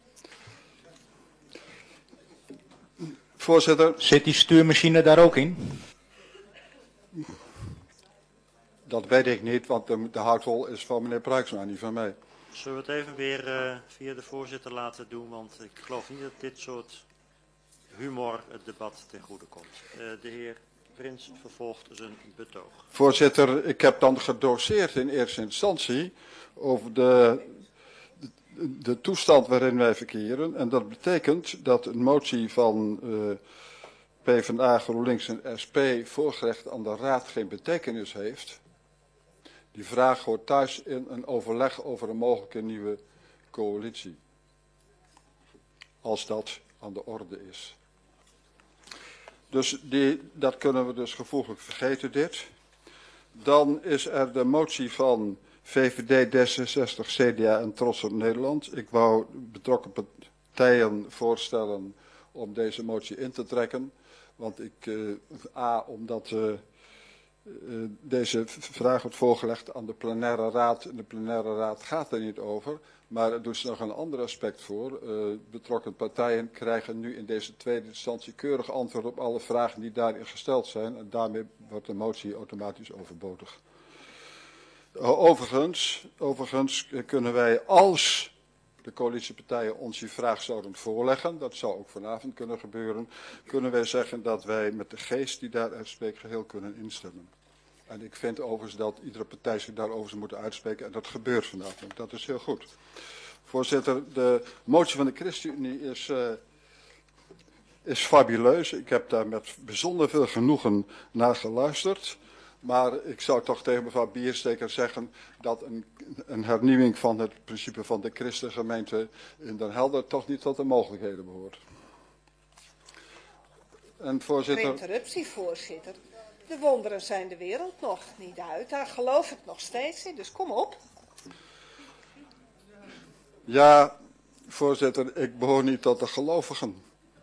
Voorzitter. Zit die stuurmachine daar ook in? Dat weet ik niet, want de houtwol is van meneer Pruiksma, niet van mij. Zullen we het even weer via de voorzitter laten doen, want ik geloof niet dat dit soort humor het debat ten goede komt. De heer Prins vervolgt zijn betoog. Voorzitter, ik heb dan gedoseerd in eerste instantie over de toestand waarin wij verkeren. En dat betekent dat een motie van PvdA, GroenLinks en SP voorgelegd aan de Raad geen betekenis heeft. Die vraag hoort thuis in een overleg over een mogelijke nieuwe coalitie. Als dat aan de orde is. Dus dat kunnen we dus gevoeglijk vergeten, dit. Dan is er de motie van VVD, D66, CDA en Trots op Nederland. Ik wou betrokken partijen voorstellen om deze motie in te trekken. Want omdat deze vraag wordt voorgelegd aan de plenaire raad. En de plenaire raad gaat er niet over. Maar er doet nog een ander aspect voor. Betrokken partijen krijgen nu in deze tweede instantie keurig antwoord op alle vragen die daarin gesteld zijn. En daarmee wordt de motie automatisch overbodig. Overigens kunnen wij, als de coalitiepartijen ons die vraag zouden voorleggen, dat zou ook vanavond kunnen gebeuren, kunnen wij zeggen dat wij met de geest die daar uitspreekt geheel kunnen instemmen. En ik vind overigens dat iedere partij zich daarover zou moeten uitspreken en dat gebeurt vanavond. Dat is heel goed. Voorzitter, de motie van de ChristenUnie is is fabuleus. Ik heb daar met bijzonder veel genoegen naar geluisterd. Maar ik zou toch tegen mevrouw Biersteker zeggen dat een hernieuwing van het principe van de christengemeente in Den Helder toch niet tot de mogelijkheden behoort. En voorzitter... Interruptie, voorzitter. De wonderen zijn de wereld nog niet uit. Daar geloof ik nog steeds in, dus kom op. Ja, voorzitter, ik behoor niet tot de gelovigen.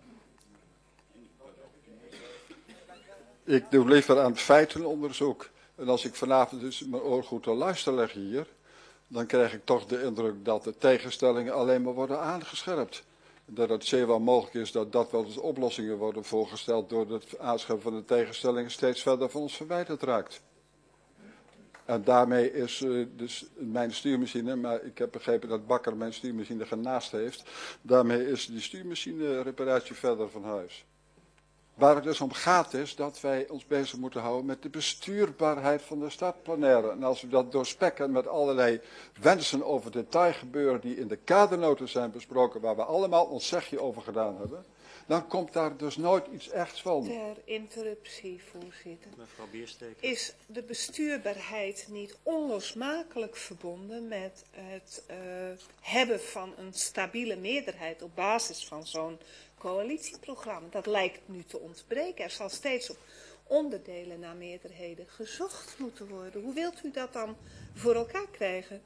Ik doe liever aan feitenonderzoek. En als ik vanavond dus mijn oor goed te luisteren leg hier, dan krijg ik toch de indruk dat de tegenstellingen alleen maar worden aangescherpt. Dat het zeer wel mogelijk is dat dat wel eens oplossingen worden voorgesteld door het aanscherpen van de tegenstellingen steeds verder van ons verwijderd raakt. En daarmee is dus mijn stuurmachine, maar ik heb begrepen dat Bakker mijn stuurmachine genaast heeft, daarmee is die stuurmachine reparatie verder van huis. Waar het dus om gaat is dat wij ons bezig moeten houden met de bestuurbaarheid van de stadplenaire. En als we dat doorspekken met allerlei wensen over detailgebeuren die in de kadernoten zijn besproken, waar we allemaal ons zegje over gedaan hebben, dan komt daar dus nooit iets echts van. Ter interruptie, voorzitter. Mevrouw Biersteker. Is de bestuurbaarheid niet onlosmakelijk verbonden met het hebben van een stabiele meerderheid op basis van zo'n coalitieprogramma? Dat lijkt nu te ontbreken. Er zal steeds op onderdelen naar meerderheden gezocht moeten worden. Hoe wilt u dat dan voor elkaar krijgen?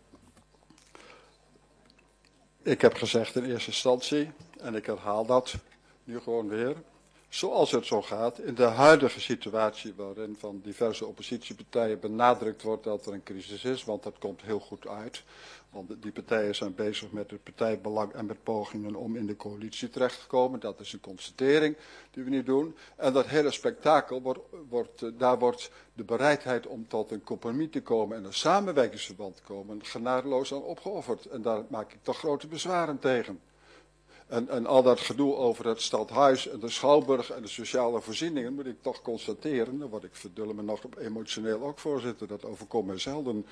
Ik heb gezegd in eerste instantie, en ik herhaal dat nu gewoon weer, zoals het zo gaat in de huidige situatie waarin van diverse oppositiepartijen benadrukt wordt dat er een crisis is, want dat komt heel goed uit. Want die partijen zijn bezig met het partijbelang en met pogingen om in de coalitie terecht te komen. Dat is een constatering die we niet doen. En dat hele spektakel daar wordt de bereidheid om tot een compromis te komen en een samenwerkingsverband te komen genadeloos aan opgeofferd. En daar maak ik toch grote bezwaren tegen. En al dat gedoe over het stadhuis en de schouwburg en de sociale voorzieningen moet ik toch constateren. Dan word ik verdulle me nog emotioneel ook, voorzitter. Dat overkomt mij zelden.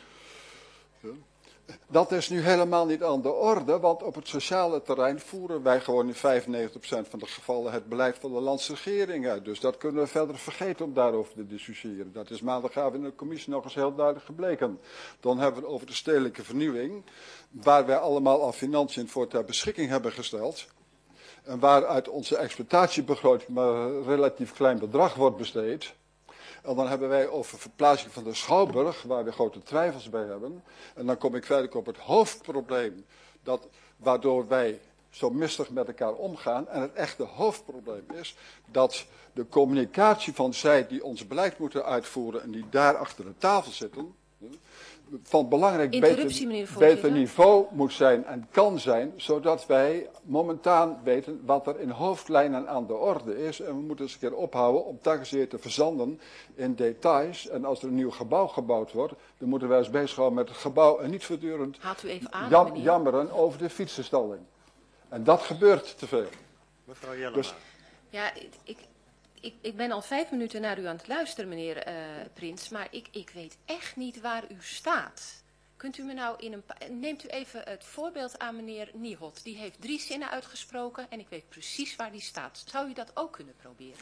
Dat is nu helemaal niet aan de orde, want op het sociale terrein voeren wij gewoon in 95% van de gevallen het beleid van de landsregering uit. Dus dat kunnen we verder vergeten om daarover te discussiëren. Dat is maandagavond in de commissie nog eens heel duidelijk gebleken. Dan hebben we het over de stedelijke vernieuwing, waar wij allemaal al financiën voor ter beschikking hebben gesteld. En waaruit onze exploitatiebegroting maar een relatief klein bedrag wordt besteed. En dan hebben wij over verplaatsing van de Schouwburg, waar we grote twijfels bij hebben. En dan kom ik verder op het hoofdprobleem, waardoor wij zo mistig met elkaar omgaan. En het echte hoofdprobleem is dat de communicatie van zij die ons beleid moeten uitvoeren en die daar achter de tafel zitten, van belangrijk beter niveau moet zijn en kan zijn, zodat wij momentaan weten wat er in hoofdlijnen aan de orde is. En we moeten eens een keer ophouden om telkens te verzanden in details. En als er een nieuw gebouw gebouwd wordt, dan moeten wij eens bezighouden met het gebouw en niet voortdurend jammeren over de fietsenstalling. En dat gebeurt te veel. Mevrouw Jellema. Dus, ja, ik ben al 5 minuten naar u aan het luisteren, meneer Prins, maar ik weet echt niet waar u staat. Kunt u me nou neemt u even het voorbeeld aan meneer Niehot. Die heeft 3 zinnen uitgesproken en ik weet precies waar die staat. Zou u dat ook kunnen proberen?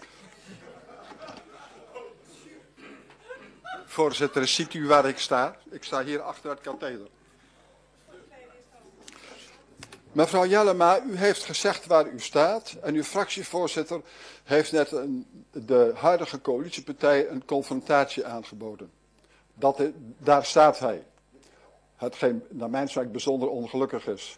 Voorzitter, ziet u waar ik sta? Ik sta hier achter het katheder. Mevrouw Jellema, u heeft gezegd waar u staat en uw fractievoorzitter heeft net de huidige coalitiepartij een confrontatie aangeboden. Daar staat hij. Hetgeen naar mijn smaak bijzonder ongelukkig is.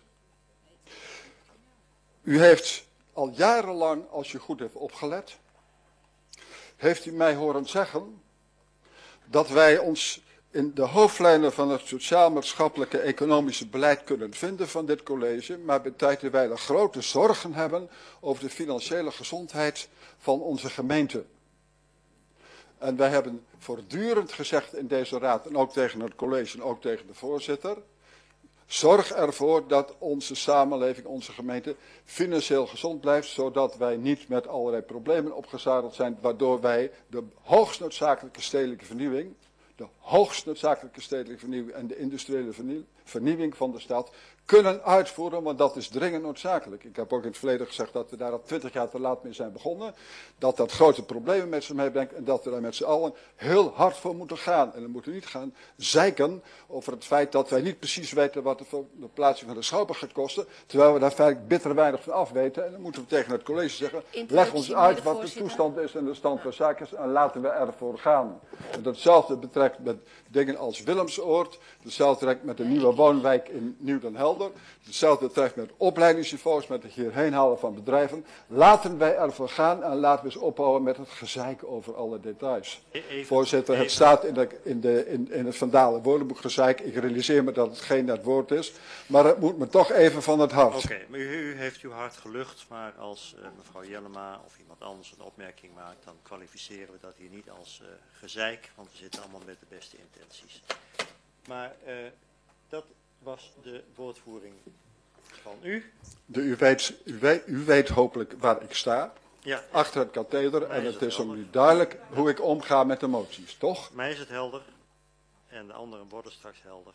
U heeft al jarenlang, als u goed heeft opgelet, heeft u mij horen zeggen dat wij ons in de hoofdlijnen van het sociaal-maatschappelijke economische beleid kunnen vinden van dit college, maar bij tijd en wijle grote zorgen hebben over de financiële gezondheid van onze gemeente. En wij hebben voortdurend gezegd in deze raad, en ook tegen het college en ook tegen de voorzitter, zorg ervoor dat onze samenleving, onze gemeente, financieel gezond blijft, zodat wij niet met allerlei problemen opgezadeld zijn, waardoor wij de hoogst noodzakelijke stedelijke vernieuwing en de industriële vernieuwing van de stad kunnen uitvoeren, want dat is dringend noodzakelijk. Ik heb ook in het verleden gezegd dat we daar al 20 jaar te laat mee zijn begonnen. Dat dat grote problemen met zich meebrengt en dat we daar met z'n allen heel hard voor moeten gaan. En we moeten niet gaan zeiken over het feit dat wij niet precies weten wat de plaatsing van de schouwburg gaat kosten. Terwijl we daar feitelijk bitter weinig van af weten. En dan moeten we tegen het college zeggen, leg ons uit wat de toestand is en de stand van zaken is en laten we ervoor gaan. En datzelfde betreft met dingen als Willemsoord. Hetzelfde trekt met de nieuwe woonwijk in Nieuw-Den Helder. Hetzelfde treft met opleidingsniveaus, met het hierheen halen van bedrijven. Laten wij ervoor gaan en laten we eens ophouden met het gezeik over alle details. Voorzitter, het staat in het Vandale woordenboek gezeik. Ik realiseer me dat het geen net woord is. Maar het moet me toch even van het hart. Oké, maar u heeft uw hart gelucht. Maar als mevrouw Jellema of iemand anders een opmerking maakt, dan kwalificeren we dat hier niet als gezeik. Want we zitten allemaal met de beste intenties. Maar dat was de woordvoering van u. U weet hopelijk waar ik sta. Ja. Achter het katheder. En het is om nu duidelijk hoe ik omga met de moties, toch? Mij is het helder. En de anderen worden straks helder.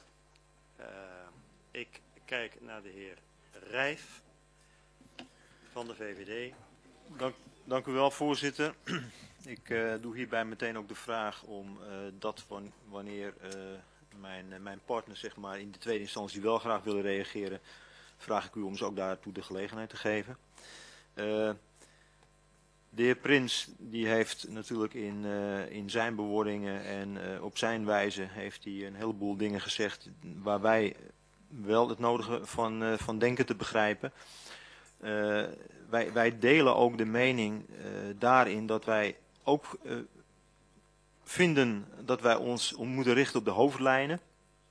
Ik kijk naar de heer Rijf van de VVD. Dank u wel, voorzitter. Ik doe hierbij meteen ook de vraag om dat wanneer mijn partner zeg maar, in de tweede instantie wel graag willen reageren, vraag ik u om ze ook daartoe de gelegenheid te geven. De heer Prins die heeft natuurlijk in zijn bewoordingen en op zijn wijze heeft hij een heleboel dingen gezegd waar wij wel het nodige van denken te begrijpen. Wij delen ook de mening daarin dat wij ook vinden dat wij ons moeten richten op de hoofdlijnen.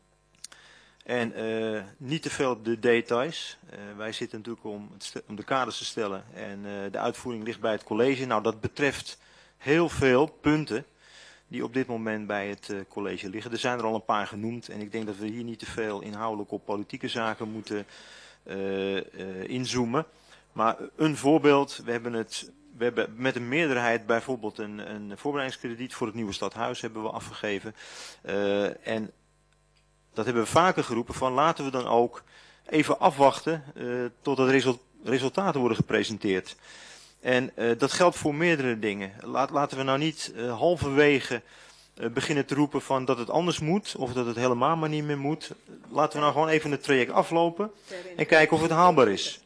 En niet te veel op de details. Wij zitten natuurlijk om de kaders te stellen. En de uitvoering ligt bij het college. Nou, dat betreft heel veel punten die op dit moment bij het college liggen. Er zijn er al een paar genoemd. En ik denk dat we hier niet te veel inhoudelijk op politieke zaken moeten inzoomen. Maar een voorbeeld. We hebben met een meerderheid bijvoorbeeld een voorbereidingskrediet voor het nieuwe stadhuis hebben we afgegeven. En dat hebben we vaker geroepen van laten we dan ook even afwachten totdat resultaten worden gepresenteerd. En dat geldt voor meerdere dingen. Laten we nou niet halverwege beginnen te roepen van dat het anders moet of dat het helemaal maar niet meer moet. Laten we nou gewoon even het traject aflopen en kijken of het haalbaar is.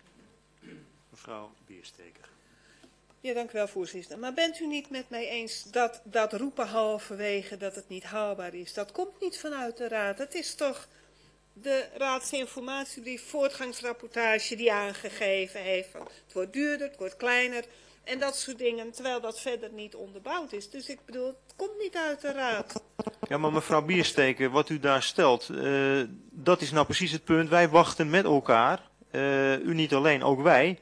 Mevrouw Biersteker. Ja, dank u wel, voorzitter. Maar bent u niet met mij eens dat roepen halverwege dat het niet haalbaar is? Dat komt niet vanuit de raad. Het is toch de raadsinformatiebrief, voortgangsrapportage die aangegeven heeft van het wordt duurder, het wordt kleiner en dat soort dingen, terwijl dat verder niet onderbouwd is. Dus ik bedoel, het komt niet uit de raad. Ja, maar mevrouw Biersteker, wat u daar stelt, dat is nou precies het punt. Wij wachten met elkaar, u niet alleen, ook wij,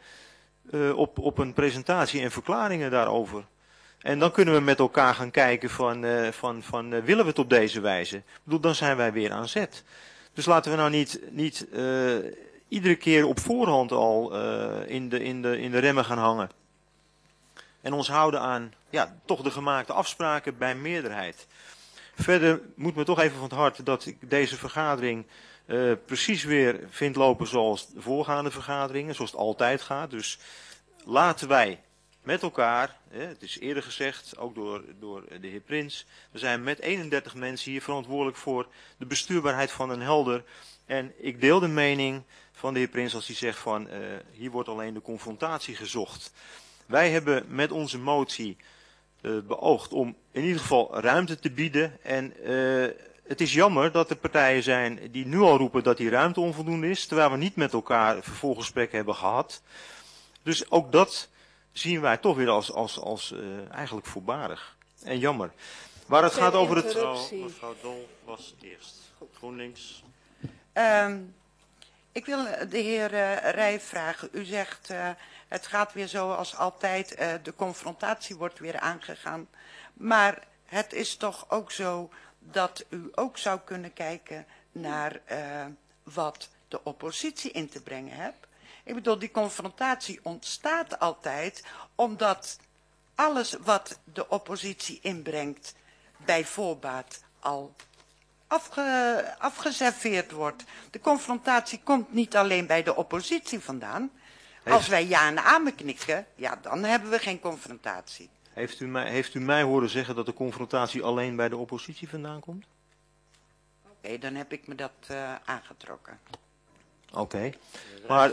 op een presentatie en verklaringen daarover. En dan kunnen we met elkaar gaan kijken van willen we het op deze wijze? Ik bedoel, dan zijn wij weer aan zet. Dus laten we nou niet iedere keer op voorhand al in de remmen gaan hangen. En ons houden aan toch de gemaakte afspraken bij meerderheid. Verder moet me toch even van het hart dat ik deze vergadering precies weer vind lopen zoals de voorgaande vergaderingen, zoals het altijd gaat. Dus laten wij met elkaar, het is eerder gezegd, ook door de heer Prins, we zijn met 31 mensen hier verantwoordelijk voor de bestuurbaarheid van een Helder. En ik deel de mening van de heer Prins als hij zegt van hier wordt alleen de confrontatie gezocht. Wij hebben met onze motie beoogd om in ieder geval ruimte te bieden. En het is jammer dat er partijen zijn die nu al roepen dat die ruimte onvoldoende is, terwijl we niet met elkaar vervolggesprekken hebben gehad. Dus ook dat zien wij toch weer als eigenlijk voorbarig. En jammer. Waar het gaat over het... Mevrouw Dol was eerst. GroenLinks. Ik wil de heer Rij vragen. U zegt het gaat weer zoals altijd. De confrontatie wordt weer aangegaan. Maar het is toch ook zo dat u ook zou kunnen kijken naar wat de oppositie in te brengen hebt. Ik bedoel, die confrontatie ontstaat altijd omdat alles wat de oppositie inbrengt bij voorbaat al afgeserveerd wordt. De confrontatie komt niet alleen bij de oppositie vandaan. Als wij ja en amen knikken, ja, dan hebben we geen confrontatie. Heeft u mij horen zeggen dat de confrontatie alleen bij de oppositie vandaan komt? Oké, dan heb ik me dat aangetrokken. Oké. Maar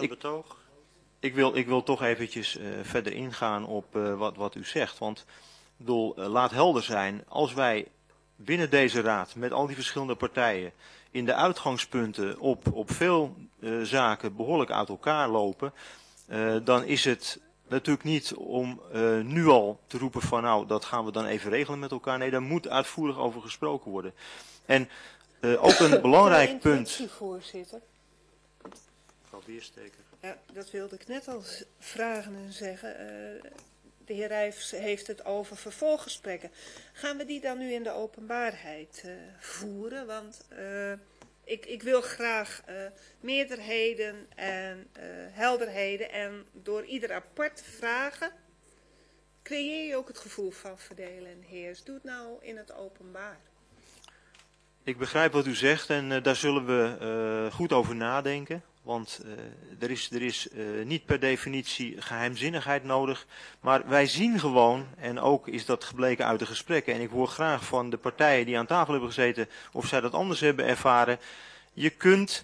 ik wil toch eventjes verder ingaan op wat u zegt. Want ik bedoel, laat helder zijn, als wij binnen deze raad met al die verschillende partijen in de uitgangspunten op veel zaken behoorlijk uit elkaar lopen, dan is het natuurlijk niet om nu al te roepen van nou, dat gaan we dan even regelen met elkaar. Nee, daar moet uitvoerig over gesproken worden. En ook een belangrijk punt. Voorzitter. Mevrouw Biersteker. Ja, dat wilde ik net al vragen en zeggen. De heer Rijfs heeft het over vervolggesprekken. Gaan we die dan nu in de openbaarheid voeren? Want ik wil graag meerderheden en helderheden. En door ieder apart te vragen, creëer je ook het gevoel van verdelen en heers. Doe het nou in het openbaar. Ik begrijp wat u zegt en daar zullen we goed over nadenken. Want er is niet per definitie geheimzinnigheid nodig. Maar wij zien gewoon, en ook is dat gebleken uit de gesprekken, en ik hoor graag van de partijen die aan tafel hebben gezeten of zij dat anders hebben ervaren. Je kunt,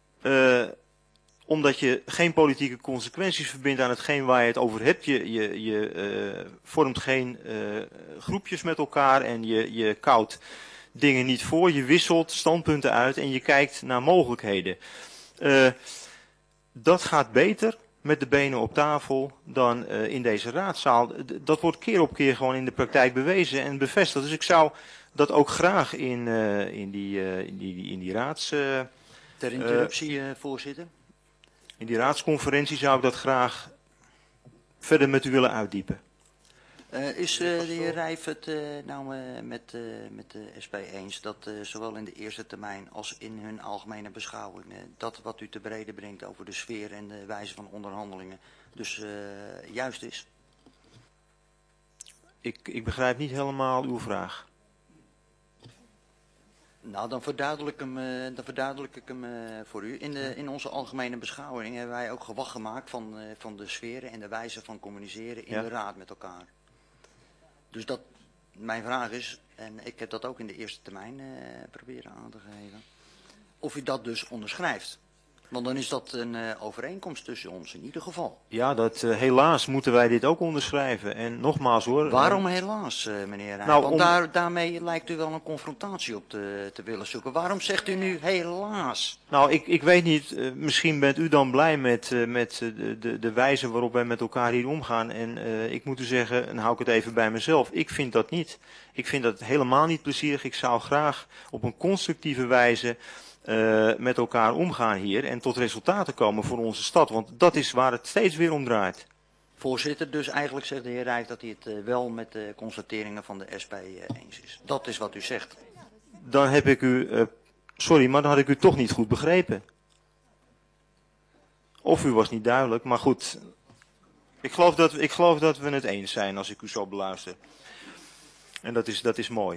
omdat je geen politieke consequenties verbindt aan hetgeen waar je het over hebt, je vormt geen groepjes met elkaar en je koudt dingen niet voor, je wisselt standpunten uit en je kijkt naar mogelijkheden. Dat gaat beter met de benen op tafel dan in deze raadzaal. Dat wordt keer op keer gewoon in de praktijk bewezen en bevestigd. Dus ik zou dat ook graag in die raads... Ter interruptie, voorzitter. In die raadsconferentie zou ik dat graag verder met u willen uitdiepen. Is de heer Rijf het met de SP eens dat zowel in de eerste termijn als in hun algemene beschouwingen dat wat u te bereden brengt over de sfeer en de wijze van onderhandelingen dus juist is? Ik begrijp niet helemaal uw vraag. Nou, dan verduidelijk ik hem voor u. In onze algemene beschouwing hebben wij ook gewag gemaakt van de sferen en de wijze van communiceren in de raad met elkaar. Dus dat, mijn vraag is, en ik heb dat ook in de eerste termijn proberen aan te geven, of u dat dus onderschrijft. Want dan is dat een overeenkomst tussen ons in ieder geval. Ja, helaas moeten wij dit ook onderschrijven. En nogmaals hoor. Waarom helaas, meneer Rijn? Nou, want daarmee lijkt u wel een confrontatie op te willen zoeken. Waarom zegt u nu helaas? Nou, ik weet niet. Misschien bent u dan blij met de wijze waarop wij met elkaar hier omgaan. En ik moet u zeggen, en hou ik het even bij mezelf. Ik vind dat niet. Ik vind dat helemaal niet plezierig. Ik zou graag op een constructieve wijze met elkaar omgaan hier en tot resultaten komen voor onze stad. Want dat is waar het steeds weer om draait. Voorzitter, dus eigenlijk zegt de heer Rijk dat hij het wel met de constateringen van de SP eens is. Dat is wat u zegt. Dan heb ik u, sorry, maar dan had ik u toch niet goed begrepen. Of u was niet duidelijk, maar goed. Ik geloof dat we het eens zijn als ik u zo beluister. En dat is mooi.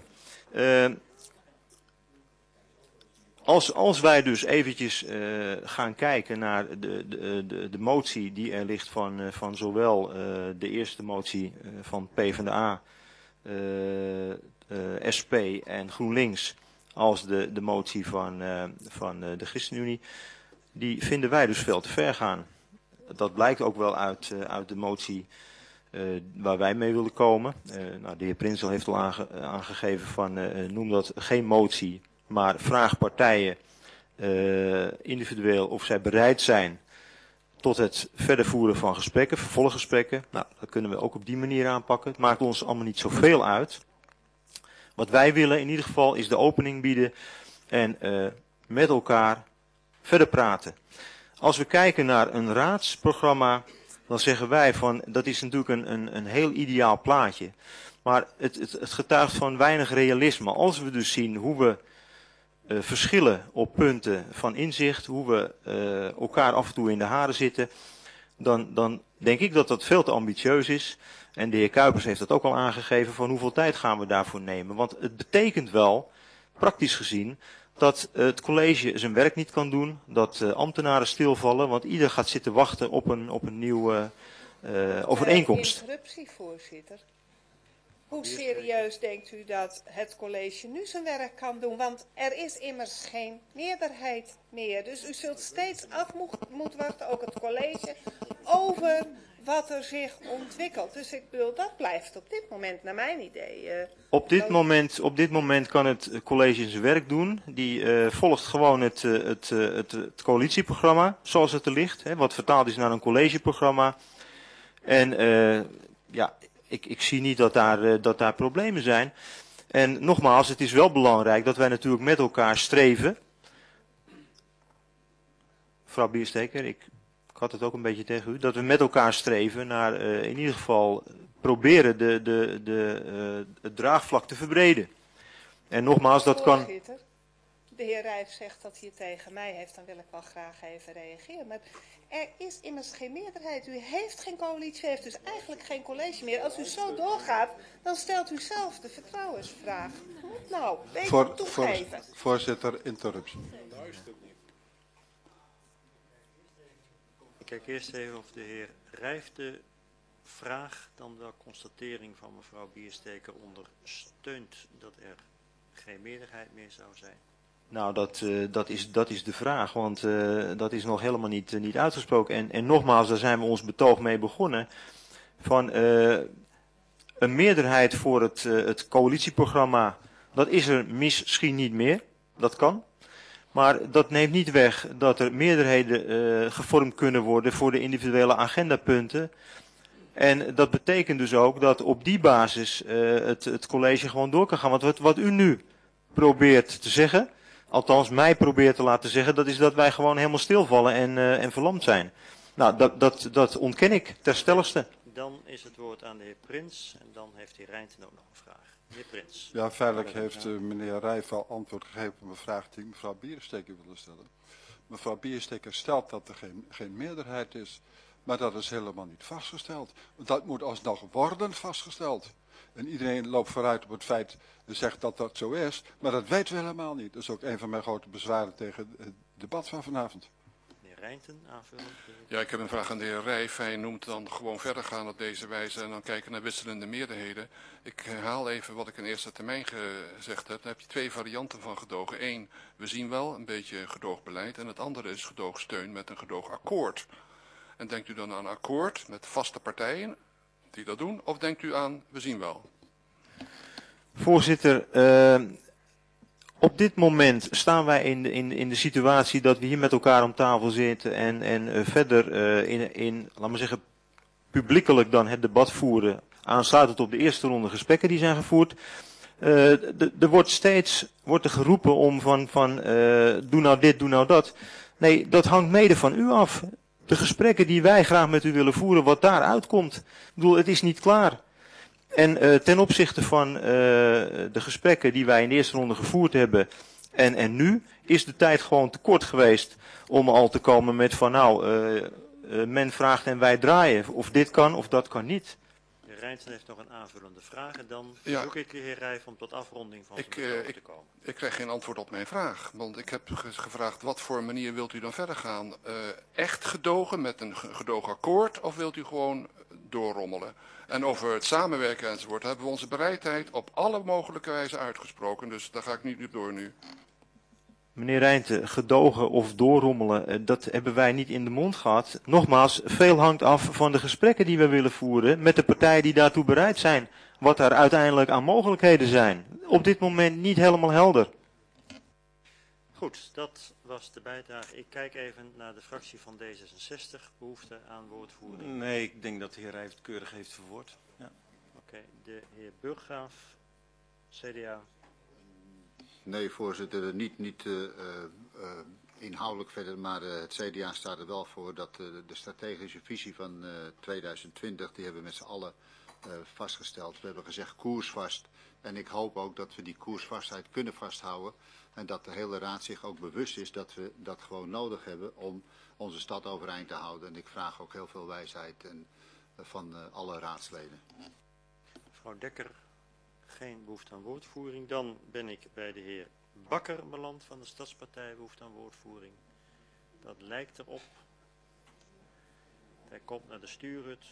Als wij dus eventjes gaan kijken naar de motie die er ligt van zowel de eerste motie van PvdA, SP en GroenLinks als de motie van de ChristenUnie, die vinden wij dus veel te ver gaan. Dat blijkt ook wel uit de motie waar wij mee willen komen. Nou, de heer Prinzel heeft al aangegeven van noem dat geen motie, maar vraag partijen individueel of zij bereid zijn tot het verder voeren van gesprekken, vervolggesprekken. Nou, dat kunnen we ook op die manier aanpakken. Het maakt ons allemaal niet zoveel uit. Wat wij willen in ieder geval is de opening bieden en met elkaar verder praten. Als we kijken naar een raadsprogramma, dan zeggen wij van dat is natuurlijk een heel ideaal plaatje. Maar het getuigt van weinig realisme. Als we dus zien hoe we verschillen op punten van inzicht, hoe we elkaar af en toe in de haren zitten, dan denk ik dat dat veel te ambitieus is. En de heer Kuipers heeft dat ook al aangegeven van hoeveel tijd gaan we daarvoor nemen. Want het betekent wel praktisch gezien dat het college zijn werk niet kan doen, dat ambtenaren stilvallen, want ieder gaat zitten wachten op een nieuwe overeenkomst. Interruptie, voorzitter. Hoe serieus denkt u dat het college nu zijn werk kan doen? Want er is immers geen meerderheid meer. Dus u zult steeds af moeten wachten, ook het college, over wat er zich ontwikkelt. Dus ik bedoel, dat blijft op dit moment naar mijn idee. Op dit moment kan het college zijn werk doen. Die volgt gewoon het coalitieprogramma zoals het er ligt. Hè, wat vertaald is naar een collegeprogramma. En ja, ik zie niet dat daar problemen zijn. En nogmaals, het is wel belangrijk dat wij natuurlijk met elkaar streven. Mevrouw Biersteker, ik had het ook een beetje tegen u. Dat we met elkaar streven naar in ieder geval proberen het draagvlak te verbreden. En nogmaals, dat kan... Voorzitter, de heer Rijf zegt dat hij het tegen mij heeft, dan wil ik wel graag even reageren. Maar er is immers geen meerderheid. U heeft geen coalitie, u heeft dus eigenlijk geen college meer. Als u zo doorgaat, dan stelt u zelf de vertrouwensvraag. Nou, beetje toegeven. Voorzitter, interruptie. Ik kijk eerst even of de heer Rijf de vraag, dan de constatering van mevrouw Biersteker ondersteunt dat er geen meerderheid meer zou zijn. Nou, dat is de vraag, want dat is nog helemaal niet uitgesproken. En nogmaals, daar zijn we ons betoog mee begonnen. Van een meerderheid voor het coalitieprogramma, dat is er misschien niet meer. Dat kan. Maar dat neemt niet weg dat er meerderheden gevormd kunnen worden voor de individuele agendapunten. En dat betekent dus ook dat op die basis het college gewoon door kan gaan. Want wat u nu probeert te zeggen, althans mij probeert te laten zeggen, dat is dat wij gewoon helemaal stilvallen en verlamd zijn. Nou, dat ontken ik ter stelligste. Dan is het woord aan de heer Prins en dan heeft de heer Rijnten ook nog een vraag. Meneer Prins. Ja, feitelijk heeft meneer Rijf al antwoord gegeven op een vraag die mevrouw Biersteker wilde stellen. Mevrouw Biersteker stelt dat er geen meerderheid is, maar dat is helemaal niet vastgesteld. Dat moet alsnog worden vastgesteld. En iedereen loopt vooruit op het feit en zegt dat dat zo is, maar dat weten we helemaal niet. Dat is ook een van mijn grote bezwaren tegen het debat van vanavond. Meneer Rijnten, aanvullen. Ja, ik heb een vraag aan de heer Rijf. Hij noemt dan gewoon verder gaan op deze wijze en dan kijken naar wisselende meerderheden. Ik herhaal even wat ik in eerste termijn gezegd heb. Daar heb je twee varianten van gedogen. Eén, we zien wel een beetje gedoogbeleid en het andere is gedoogsteun met een gedoogakkoord. En denkt u dan aan akkoord met vaste partijen die dat doen, of denkt u aan we zien wel? Voorzitter, op dit moment staan wij in de situatie dat we hier met elkaar om tafel zitten en verder laten we zeggen, publiekelijk dan het debat voeren, aansluitend op de eerste ronde gesprekken die zijn gevoerd. Er wordt er geroepen om van doe nou dit, doe nou dat. Nee, dat hangt mede van u af. De gesprekken die wij graag met u willen voeren, wat daar uitkomt. Ik bedoel, het is niet klaar. En ten opzichte van de gesprekken die wij in de eerste ronde gevoerd hebben en nu, is de tijd gewoon te kort geweest om al te komen met van nou, men vraagt en wij draaien. Of dit kan of dat kan niet. De heer Rijnten heeft nog een aanvullende vraag en dan zoek ik de heer Rijf om tot afronding van zijn betoog te komen. Ik krijg geen antwoord op mijn vraag, want ik heb gevraagd wat voor manier wilt u dan verder gaan? Echt gedogen met een gedoogakkoord of wilt u gewoon doorrommelen? En over het samenwerken enzovoort hebben we onze bereidheid op alle mogelijke wijze uitgesproken, dus daar ga ik niet door nu. Meneer Rijnten, gedogen of doorrommelen, dat hebben wij niet in de mond gehad. Nogmaals, veel hangt af van de gesprekken die we willen voeren met de partijen die daartoe bereid zijn. Wat er uiteindelijk aan mogelijkheden zijn. Op dit moment niet helemaal helder. Goed, dat was de bijdrage. Ik kijk even naar de fractie van D66. Behoefte aan woordvoering? Nee, ik denk dat de heer Rijf het keurig heeft verwoord. Ja. Oké, de heer Burggraaf, CDA. Nee, voorzitter, niet inhoudelijk verder, maar het CDA staat er wel voor dat de strategische visie van 2020, die hebben we met z'n allen vastgesteld. We hebben gezegd koersvast en ik hoop ook dat we die koersvastheid kunnen vasthouden en dat de hele raad zich ook bewust is dat we dat gewoon nodig hebben om onze stad overeind te houden. En ik vraag ook heel veel wijsheid van alle raadsleden. Mevrouw Dekker. Geen behoefte aan woordvoering. Dan ben ik bij de heer Bakker beland van de Stadspartij behoeft aan woordvoering. Dat lijkt erop. Hij komt naar de stuurhut.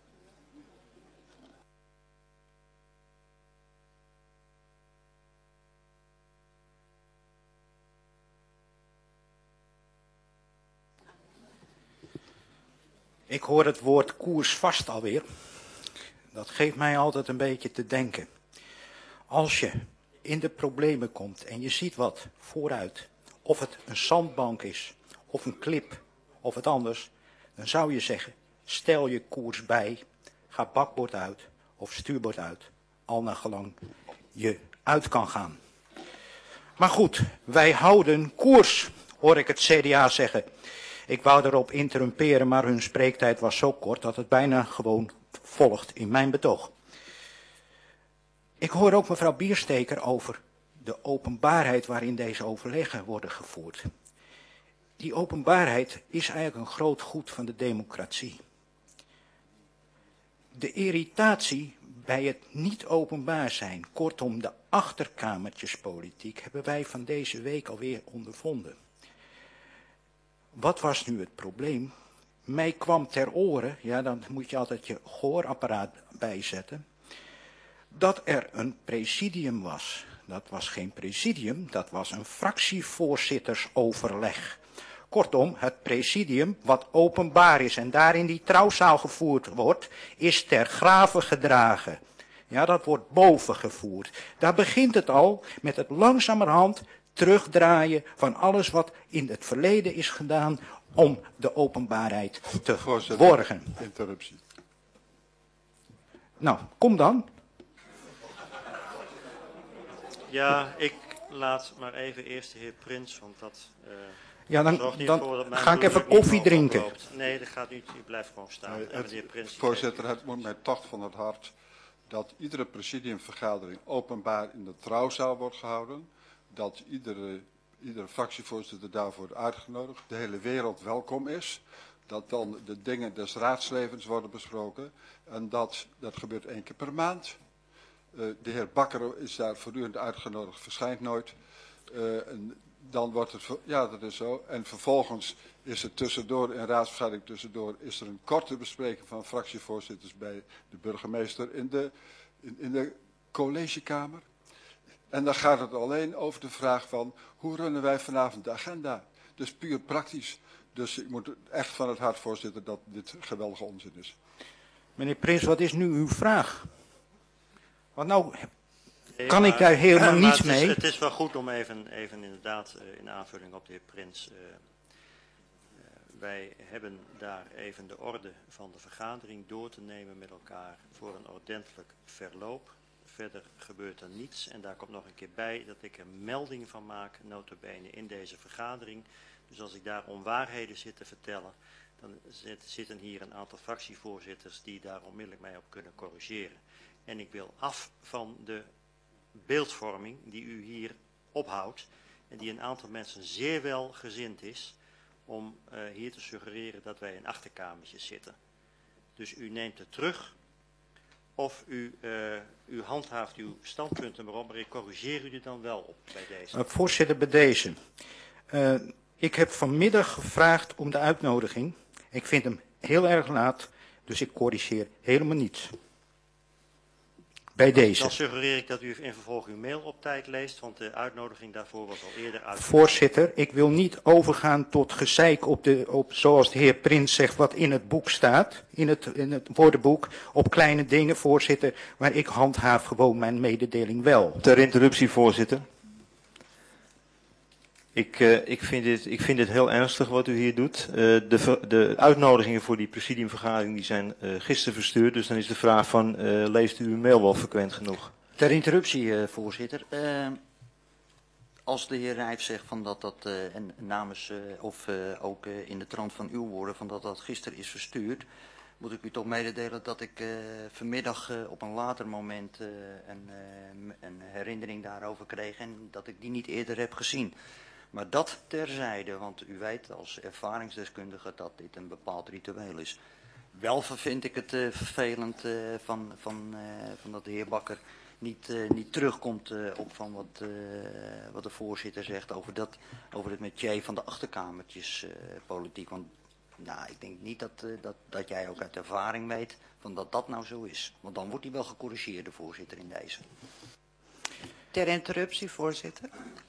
Ik hoor het woord koersvast alweer. Dat geeft mij altijd een beetje te denken. Als je in de problemen komt en je ziet wat vooruit, of het een zandbank is, of een klip, of het anders, dan zou je zeggen, stel je koers bij, ga bakboord uit of stuurbord uit, al naar gelang je uit kan gaan. Maar goed, wij houden koers, hoor ik het CDA zeggen. Ik wou erop interrumperen, maar hun spreektijd was zo kort dat het bijna gewoon volgt in mijn betoog. Ik hoor ook mevrouw Biersteker over de openbaarheid waarin deze overleggen worden gevoerd. Die openbaarheid is eigenlijk een groot goed van de democratie. De irritatie bij het niet openbaar zijn, kortom de achterkamertjespolitiek, hebben wij van deze week alweer ondervonden. Wat was nu het probleem? Mij kwam ter oren, ja dan moet je altijd je gehoorapparaat bijzetten, dat er een presidium was. Dat was geen presidium, dat was een fractievoorzittersoverleg. Kortom, het presidium wat openbaar is en daar in die trouwzaal gevoerd wordt, is ter grave gedragen. Ja, dat wordt boven gevoerd. Daar begint het al met het langzamerhand terugdraaien van alles wat in het verleden is gedaan om de openbaarheid te borgen. Interruptie. Nou, kom dan. Ja, ik laat maar even eerst de heer Prins, want dat ja, dan zorgt niet dan voor dat mijn ga ik even toelichting koffie niet drinken. oploopt. Nee, dat gaat niet. U blijft gewoon staan. Nee, En de heer Prins, voorzitter, het moet mij toch van het hart dat iedere presidiumvergadering openbaar in de trouwzaal wordt gehouden. Dat iedere fractievoorzitter daarvoor wordt uitgenodigd. De hele wereld welkom is. Dat dan de dingen des raadslevens worden besproken. En dat gebeurt 1 keer per maand. De heer Bakker is daar voortdurend uitgenodigd, verschijnt nooit. En dan wordt het, ja dat is zo. En vervolgens is er tussendoor, in raadsvergadering tussendoor, is er een korte bespreking van fractievoorzitters bij de burgemeester in de collegekamer. En dan gaat het alleen over de vraag van, hoe runnen wij vanavond de agenda? Dus puur praktisch. Dus ik moet echt van het hart, voorzitter, dat dit geweldige onzin is. Meneer Prins, wat is nu uw vraag? Want nou kan ik daar helemaal niets mee. Het is wel goed om even inderdaad in aanvulling op de heer Prins. Wij hebben daar even de orde van de vergadering door te nemen met elkaar voor een ordentelijk verloop. Verder gebeurt er niets en daar komt nog een keer bij dat ik er melding van maak, nota bene in deze vergadering. Dus als ik daar onwaarheden zit te vertellen, dan zitten hier een aantal fractievoorzitters die daar onmiddellijk mij op kunnen corrigeren. En ik wil af van de beeldvorming die u hier ophoudt en die een aantal mensen zeer wel gezind is om hier te suggereren dat wij in achterkamertjes zitten. Dus u neemt het terug of u handhaaft uw standpunten maar op, maar ik corrigeer u er dan wel op bij deze. Voorzitter, bij deze. Ik heb vanmiddag gevraagd om de uitnodiging. Ik vind hem heel erg laat, dus ik corrigeer helemaal niets. Bij deze. Dan suggereer ik dat u in vervolg uw mail op tijd leest, want de uitnodiging daarvoor was al eerder uitgevoerd. Voorzitter, ik wil niet overgaan tot gezeik op zoals de heer Prins zegt, wat in het boek staat, in het woordenboek, op kleine dingen, voorzitter, maar ik handhaaf gewoon mijn mededeling wel. Ter interruptie, voorzitter. Ik vind dit heel ernstig wat u hier doet. De uitnodigingen voor die presidiumvergadering die zijn gisteren verstuurd. Dus dan is de vraag van, leest u uw mail wel frequent genoeg? Ter interruptie, voorzitter. Als de heer Rijf zegt van dat en namens of ook in de trant van uw woorden van dat gisteren is verstuurd, moet ik u toch mededelen dat ik vanmiddag op een later moment een herinnering daarover kreeg en dat ik die niet eerder heb gezien. Maar dat terzijde, want u weet als ervaringsdeskundige dat dit een bepaald ritueel is. Wel vind ik het vervelend van dat de heer Bakker niet terugkomt op van wat de voorzitter zegt over het métier van de achterkamertjes politiek. Want nou, ik denk niet dat jij ook uit ervaring weet van dat nou zo is. Want dan wordt hij wel gecorrigeerd, de voorzitter, in deze. Ter interruptie, voorzitter.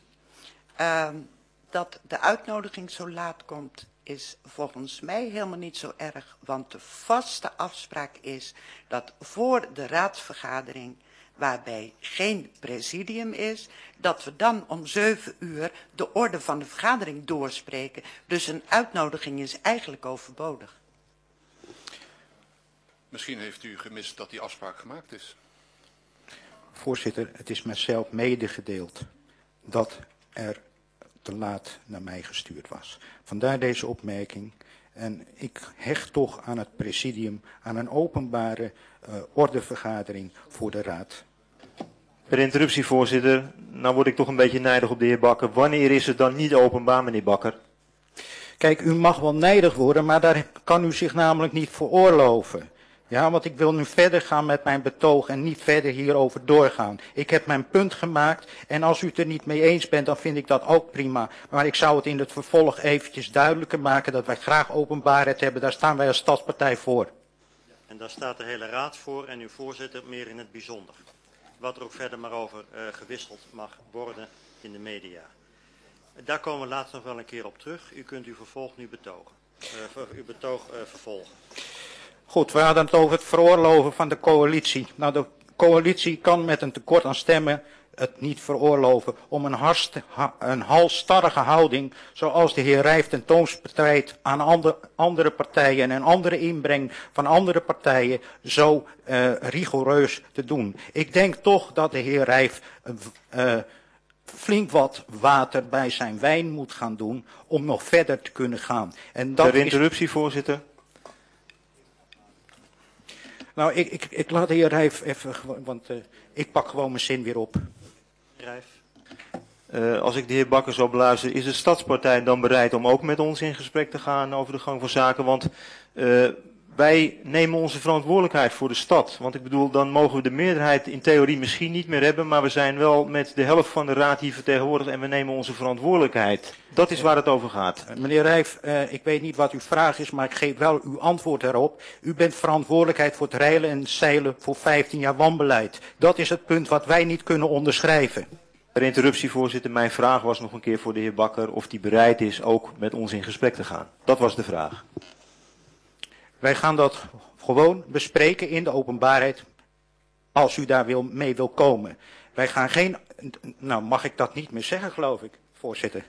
Dat de uitnodiging zo laat komt is volgens mij helemaal niet zo erg. Want de vaste afspraak is dat voor de raadsvergadering, waarbij geen presidium is, dat we dan om 7 uur de orde van de vergadering doorspreken. Dus een uitnodiging is eigenlijk overbodig. Misschien heeft u gemist dat die afspraak gemaakt is. Voorzitter, het is mijzelf medegedeeld dat er te laat naar mij gestuurd was. Vandaar deze opmerking. En ik hecht toch aan het presidium, aan een openbare ordevergadering voor de raad. Per interruptie, voorzitter. Nou word ik toch een beetje nijdig op de heer Bakker. Wanneer is het dan niet openbaar, meneer Bakker? Kijk, u mag wel nijdig worden, maar daar kan u zich namelijk niet veroorloven. Ja, want ik wil nu verder gaan met mijn betoog en niet verder hierover doorgaan. Ik heb mijn punt gemaakt en als u het er niet mee eens bent, dan vind ik dat ook prima. Maar ik zou het in het vervolg eventjes duidelijker maken dat wij graag openbaarheid hebben. Daar staan wij als stadspartij voor. En daar staat de hele raad voor en uw voorzitter meer in het bijzonder. Wat er ook verder maar over gewisseld mag worden in de media. Daar komen we later nog wel een keer op terug. U kunt uw vervolg nu betogen. Uw betoog vervolgen. Goed, we hadden het over het veroorloven van de coalitie. Nou, de coalitie kan met een tekort aan stemmen het niet veroorloven om een halsstarrige houding, zoals de heer Rijf tentoonspreidt aan andere partijen en een andere inbreng van andere partijen, zo rigoureus te doen. Ik denk toch dat de heer Rijf flink wat water bij zijn wijn moet gaan doen om nog verder te kunnen gaan. En dat Ter interruptie, voorzitter. Nou, ik laat de heer Rijf even, want ik pak gewoon mijn zin weer op. Rijf. Als ik de heer Bakker zo beluister, is de Stadspartij dan bereid om ook met ons in gesprek te gaan over de gang van zaken? Want wij nemen onze verantwoordelijkheid voor de stad. Want ik bedoel, dan mogen we de meerderheid in theorie misschien niet meer hebben, maar we zijn wel met de helft van de raad hier vertegenwoordigd en we nemen onze verantwoordelijkheid. Dat is waar het over gaat. Meneer Rijf, ik weet niet wat uw vraag is, maar ik geef wel uw antwoord daarop. U bent verantwoordelijkheid voor het reilen en zeilen voor 15 jaar wanbeleid. Dat is het punt wat wij niet kunnen onderschrijven. Per interruptie, voorzitter, mijn vraag was nog een keer voor de heer Bakker of die bereid is ook met ons in gesprek te gaan. Dat was de vraag. Wij gaan dat gewoon bespreken in de openbaarheid, als u daar mee wil komen. Wij gaan geen, nou mag ik dat niet meer zeggen geloof ik, voorzitter.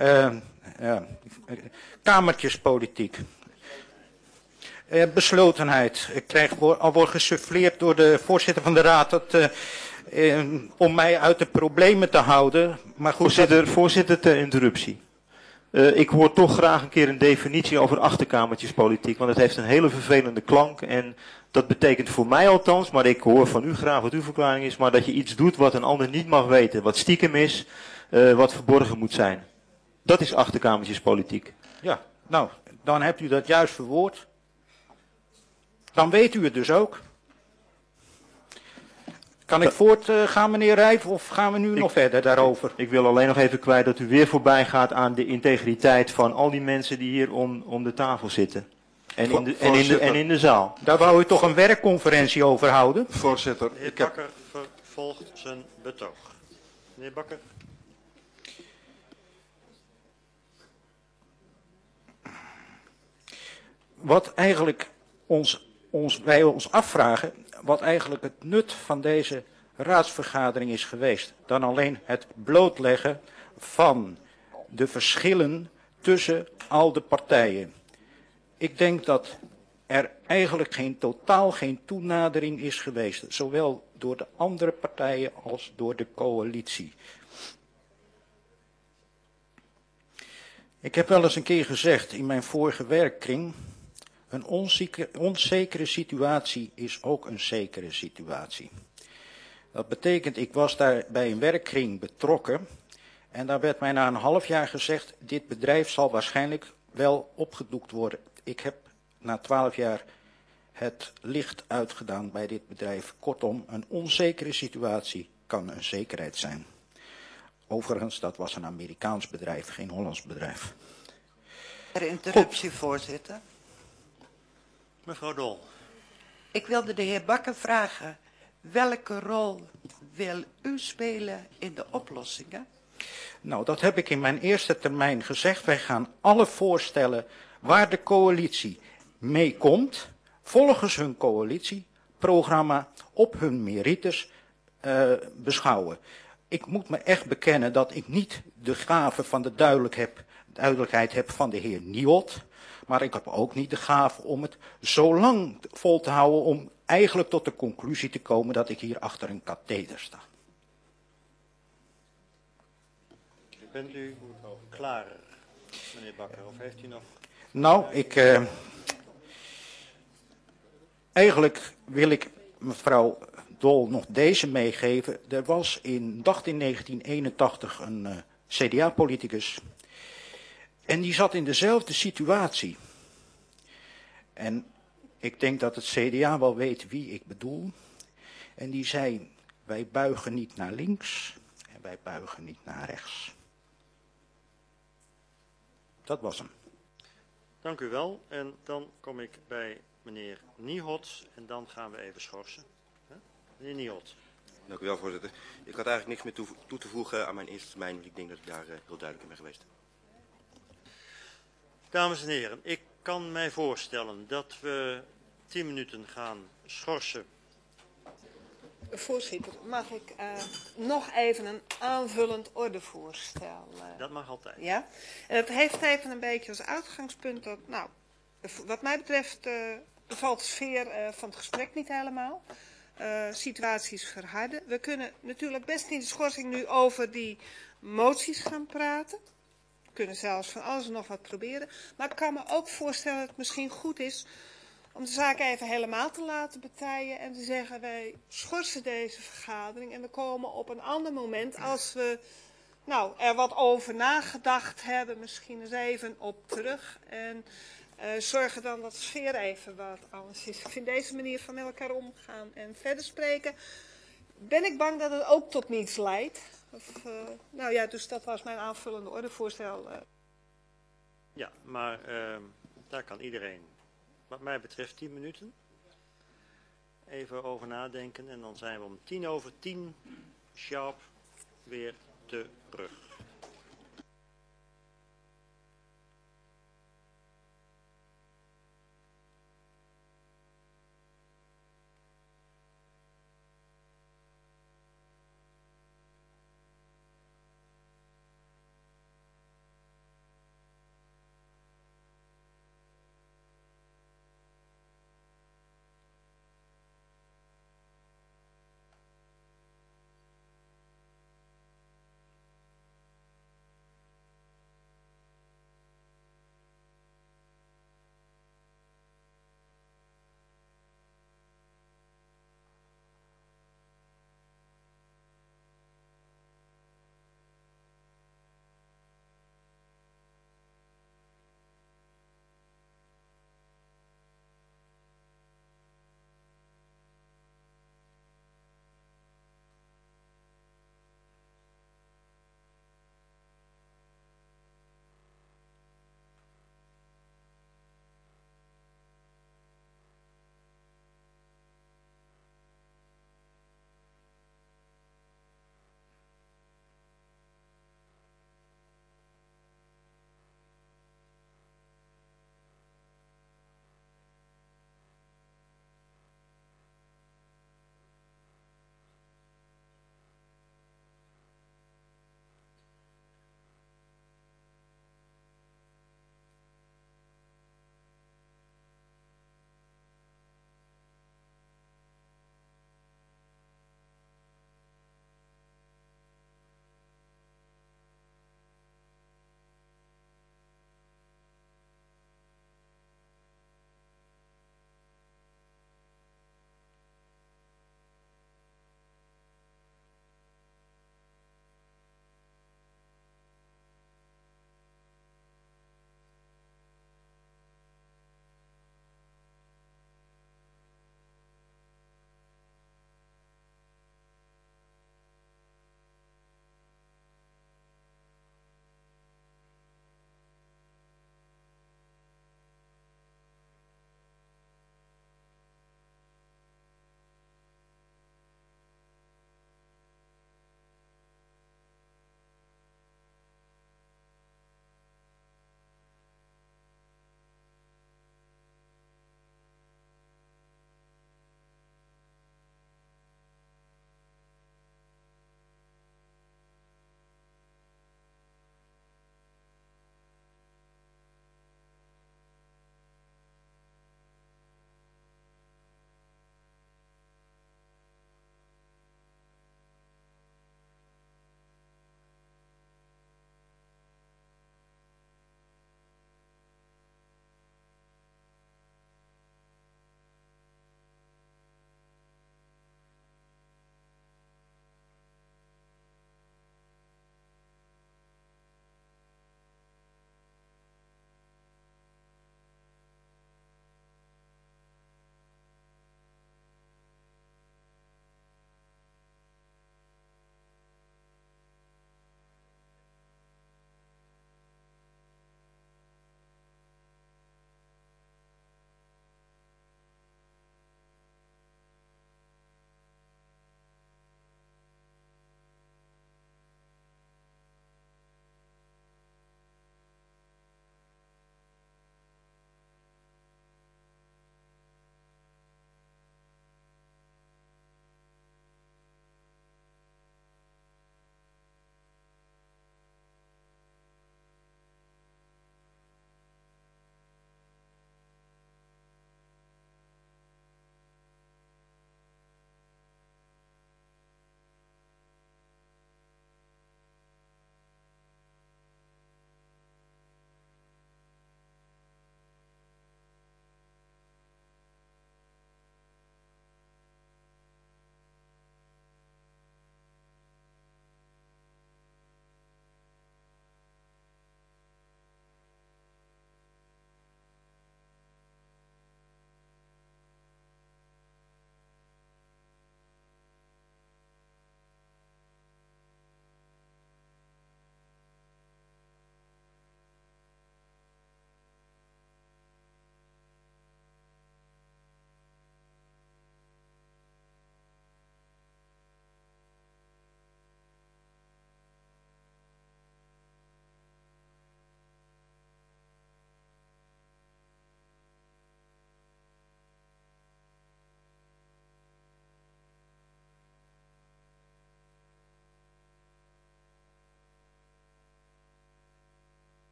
Kamertjespolitiek. Beslotenheid. Ik wordt gesuffleerd door de voorzitter van de raad om mij uit de problemen te houden. Maar goed, voorzitter, ter interruptie. Ik hoor toch graag een keer een definitie over achterkamertjespolitiek, want het heeft een hele vervelende klank en dat betekent voor mij althans, maar ik hoor van u graag wat uw verklaring is, maar dat je iets doet wat een ander niet mag weten, wat stiekem is, wat verborgen moet zijn. Dat is achterkamertjespolitiek. Ja, nou, dan hebt u dat juist verwoord. Dan weet u het dus ook. Kan ik voortgaan, meneer Rijf, of gaan we nu nog verder daarover? Ik wil alleen nog even kwijt dat u weer voorbij gaat aan de integriteit van al die mensen die hier om de tafel zitten. En in de zaal. Daar wou u toch een werkconferentie over houden? Voorzitter, De heer Bakker vervolgt zijn betoog. Meneer Bakker. Wat eigenlijk wij ons afvragen, wat eigenlijk het nut van deze raadsvergadering is geweest, dan alleen het blootleggen van de verschillen tussen al de partijen. Ik denk dat er eigenlijk totaal geen toenadering is geweest, zowel door de andere partijen als door de coalitie. Ik heb wel eens een keer gezegd in mijn vorige werkkring, een onzekere situatie is ook een zekere situatie. Dat betekent, ik was daar bij een werkkring betrokken en daar werd mij na een half jaar gezegd, dit bedrijf zal waarschijnlijk wel opgedoekt worden. Ik heb na 12 jaar het licht uitgedaan bij dit bedrijf. Kortom, een onzekere situatie kan een zekerheid zijn. Overigens, dat was een Amerikaans bedrijf, geen Hollands bedrijf. Interruptie, voorzitter. Mevrouw Dol. Ik wilde de heer Bakker vragen, welke rol wil u spelen in de oplossingen? Nou, dat heb ik in mijn eerste termijn gezegd. Wij gaan alle voorstellen waar de coalitie mee komt, volgens hun coalitieprogramma, op hun merites beschouwen. Ik moet me echt bekennen dat ik niet de gave van de duidelijkheid heb van de heer Niot. Maar ik heb ook niet de gave om het zo lang vol te houden om eigenlijk tot de conclusie te komen dat ik hier achter een katheder sta. Bent u klaar, meneer Bakker, of heeft u nog... Nou, eigenlijk wil ik mevrouw Dol nog deze meegeven. Er was dacht in 1981 een CDA-politicus. En die zat in dezelfde situatie. En ik denk dat het CDA wel weet wie ik bedoel. En die zei, wij buigen niet naar links en wij buigen niet naar rechts. Dat was hem. Dank u wel. En dan kom ik bij meneer Niehot en dan gaan we even schorsen. Meneer Niehot. Dank u wel, voorzitter. Ik had eigenlijk niks meer toe te voegen aan mijn eerste termijn, want ik denk dat ik daar heel duidelijk in ben geweest. Dames en heren, ik kan mij voorstellen dat we 10 minuten gaan schorsen. Voorzitter, mag ik nog even een aanvullend ordevoorstel? Dat mag altijd. Ja, het heeft even een beetje als uitgangspunt dat, nou, wat mij betreft bevalt de sfeer van het gesprek niet helemaal. Situaties verharden. We kunnen natuurlijk best in de schorsing nu over die moties gaan praten. We kunnen zelfs van alles en nog wat proberen. Maar ik kan me ook voorstellen dat het misschien goed is om de zaak even helemaal te laten betijen en te zeggen, wij schorsen deze vergadering en we komen op een ander moment, als we er wat over nagedacht hebben, misschien eens even op terug en zorgen dan dat de sfeer even wat anders is. Ik vind deze manier van met elkaar omgaan en verder spreken, ben ik bang dat het ook tot niets leidt. Dus dat was mijn aanvullende ordevoorstel. Ja, maar daar kan iedereen, wat mij betreft, 10 minuten even over nadenken. En dan zijn we om 10:10 sharp weer terug.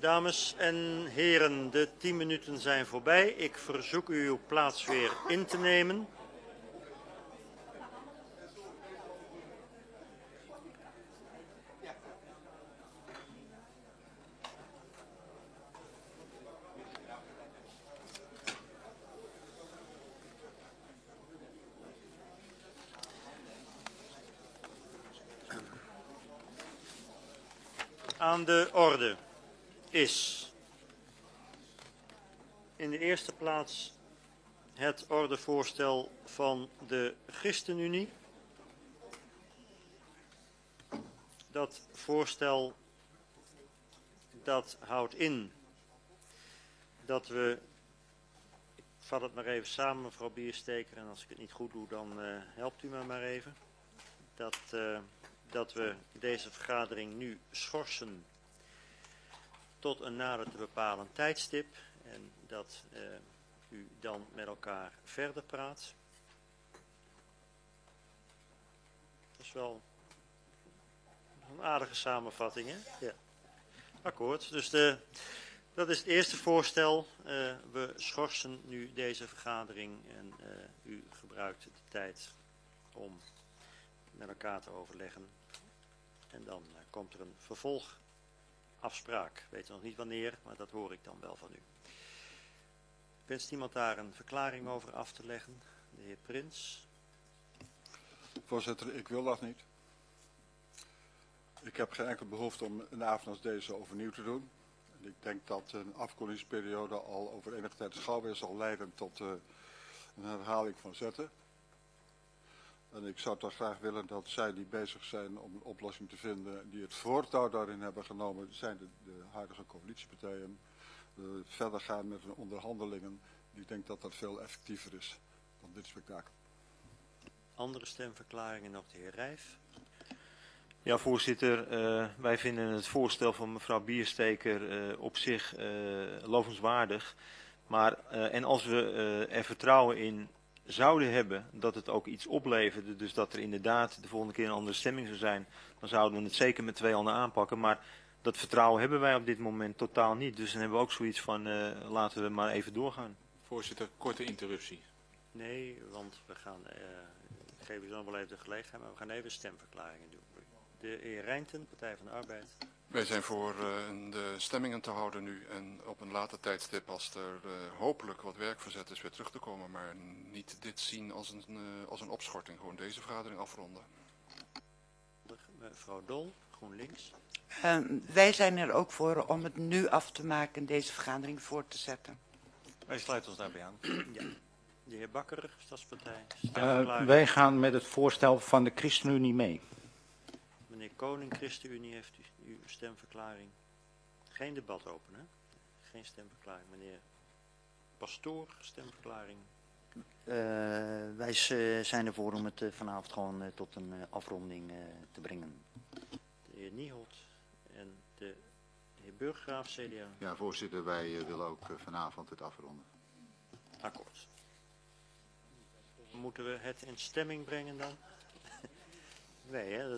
Dames en heren, de 10 minuten zijn voorbij. Ik verzoek u uw plaats weer in te nemen. Aan de orde is in de eerste plaats het ordevoorstel van de ChristenUnie. Dat voorstel dat houdt in dat we, ik vat het maar even samen mevrouw Biersteker, en als ik het niet goed doe dan helpt u me maar even, dat we deze vergadering nu schorsen tot een nader te bepalen tijdstip en dat u dan met elkaar verder praat. Dat is wel een aardige samenvatting, hè? Ja. Akkoord. Dus dat is het eerste voorstel. We schorsen nu deze vergadering en u gebruikt de tijd om met elkaar te overleggen. En dan komt er een vervolgafspraak. Ik weet nog niet wanneer, maar dat hoor ik dan wel van u. Wenst iemand daar een verklaring over af te leggen? De heer Prins. Voorzitter, ik wil dat niet. Ik heb geen enkele behoefte om een avond als deze overnieuw te doen. En ik denk dat een afkoelingsperiode al over enige tijd schouw weer zal leiden tot een herhaling van zetten. En ik zou toch graag willen dat zij die bezig zijn om een oplossing te vinden, die het voortouw daarin hebben genomen, zijn de huidige coalitiepartijen, verder gaan met hun onderhandelingen. Ik denk dat dat veel effectiever is dan dit spektakel. Andere stemverklaringen nog de heer Rijf. Ja, voorzitter, wij vinden het voorstel van mevrouw Biersteker op zich lovenswaardig. Maar, en als we er vertrouwen in zouden hebben dat het ook iets opleverde, dus dat er inderdaad de volgende keer een andere stemming zou zijn, dan zouden we het zeker met 2 handen aanpakken. Maar dat vertrouwen hebben wij op dit moment totaal niet. Dus dan hebben we ook zoiets van, laten we maar even doorgaan. Voorzitter, korte interruptie. Nee, want we gaan, ik geef u dan wel even de gelegenheid, maar we gaan even stemverklaringen doen. De heer Rijnten, Partij van de Arbeid. Wij zijn voor de stemmingen te houden nu en op een later tijdstip, als er hopelijk wat werk verzet is, weer terug te komen. Maar niet dit zien als een opschorting. Gewoon deze vergadering afronden. Mevrouw Dol, GroenLinks. Wij zijn er ook voor om het nu af te maken, deze vergadering voor te zetten. Wij sluiten ons daarbij aan. Ja. De heer Bakker, Stadspartij. Wij gaan met het voorstel van de ChristenUnie mee. Meneer Koning, ChristenUnie, heeft u uw stemverklaring. Geen debat open, hè? Geen stemverklaring. Meneer Pastoor, stemverklaring. Wij zijn ervoor om het vanavond gewoon tot een afronding te brengen. De heer Nieholt en de heer Burggraaf, CDA. Ja, voorzitter, wij willen ook vanavond het afronden. Akkoord. Moeten we het in stemming brengen dan? Nee, hè,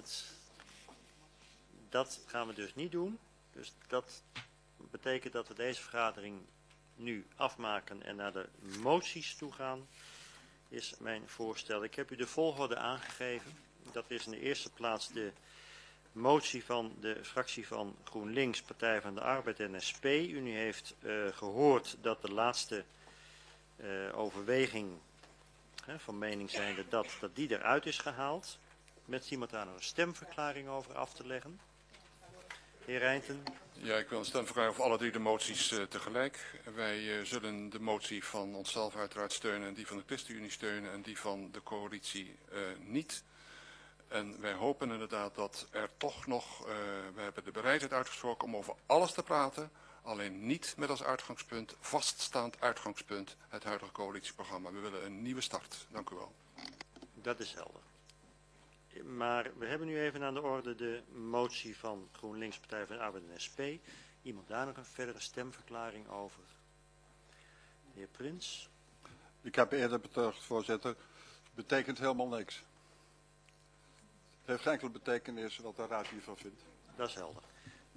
dat gaan we dus niet doen. Dus dat betekent dat we deze vergadering nu afmaken en naar de moties toe gaan, is mijn voorstel. Ik heb u de volgorde aangegeven. Dat is in de eerste plaats de motie van de fractie van GroenLinks, Partij van de Arbeid en SP. U heeft gehoord dat de laatste overweging van mening zijnde dat die eruit is gehaald. Met iemand daar nog een stemverklaring over af te leggen. Heer Rijnten. Ja, ik wil een stemverklaring voor alle 3 de moties tegelijk. Wij zullen de motie van onszelf uiteraard steunen en die van de ChristenUnie steunen en die van de coalitie niet. En wij hopen inderdaad dat er toch nog, we hebben de bereidheid uitgesproken om over alles te praten, alleen niet met als uitgangspunt, vaststaand uitgangspunt, het huidige coalitieprogramma. We willen een nieuwe start. Dank u wel. Dat is helder. Maar we hebben nu even aan de orde de motie van GroenLinks, Partij van de Arbeid en SP. Iemand daar nog een verdere stemverklaring over? De heer Prins. Ik heb eerder betuigd, voorzitter, het betekent helemaal niks. Het heeft geen enkele betekenis wat de raad hiervan vindt. Dat is helder.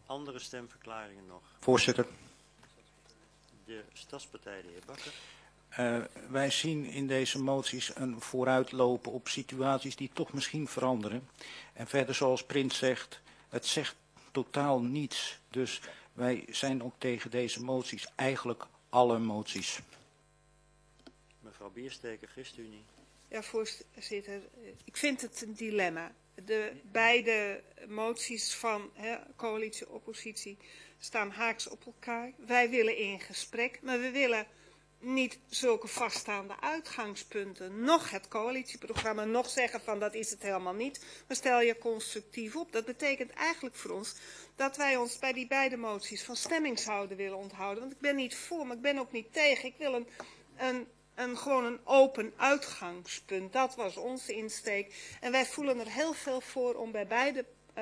Andere stemverklaringen nog? Voorzitter. De Stadspartij, de heer Bakker. Wij zien in deze moties een vooruitlopen op situaties die toch misschien veranderen. En verder, zoals Prins zegt, het zegt totaal niets. Dus wij zijn ook tegen deze moties, eigenlijk alle moties. Mevrouw Biersteker, ChristenUnie. Ja, voorzitter, ik vind het een dilemma. De beide moties van coalitie-oppositie staan haaks op elkaar. Wij willen in gesprek, maar we willen niet zulke vaststaande uitgangspunten. Nog het coalitieprogramma, nog zeggen van dat is het helemaal niet. Maar stel je constructief op. Dat betekent eigenlijk voor ons dat wij ons bij die beide moties van stemmingshouden willen onthouden. Want ik ben niet voor, maar ik ben ook niet tegen. Ik wil gewoon een open uitgangspunt. Dat was onze insteek. En wij voelen er heel veel voor om bij beide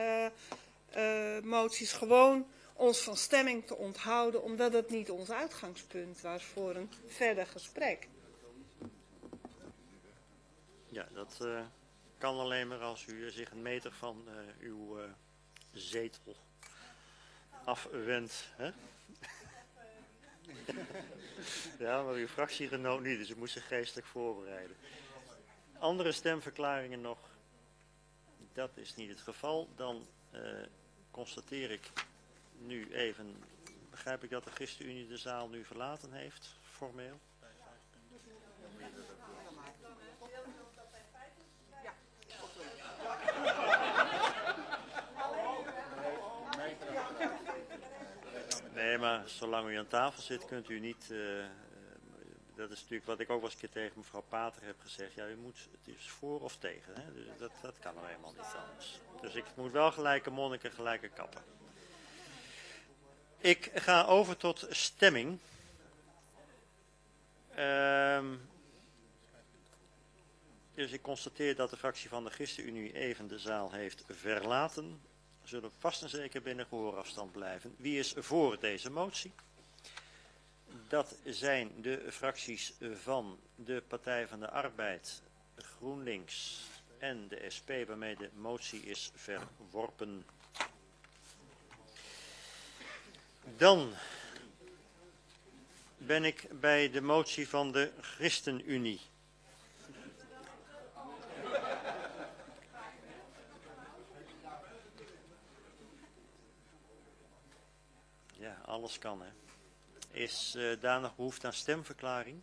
moties gewoon ons van stemming te onthouden, omdat het niet ons uitgangspunt was voor een verder gesprek. Ja, dat kan alleen maar als u zich een meter van uw zetel afwendt. Hè? Ja, maar uw fractiegenoot niet, dus u moet zich geestelijk voorbereiden. Andere stemverklaringen nog? Dat is niet het geval. Dan constateer ik nu even, begrijp ik dat de ChristenUnie de zaal nu verlaten heeft, formeel? Nee, maar zolang u aan tafel zit, kunt u niet, dat is natuurlijk wat ik ook wel eens een keer tegen mevrouw Pater heb gezegd, ja, u moet, het is voor of tegen, hè? Dus dat kan nou eenmaal niet anders. Dus ik moet wel gelijke monniken, gelijke kappen. Ik ga over tot stemming. Dus ik constateer dat de fractie van de ChristenUnie even de zaal heeft verlaten. We zullen vast en zeker binnen gehoorafstand blijven. Wie is voor deze motie? Dat zijn de fracties van de Partij van de Arbeid, GroenLinks en de SP, waarmee de motie is verworpen. Dan ben ik bij de motie van de ChristenUnie. Ja, alles kan, hè. Is daar nog behoefte aan stemverklaring?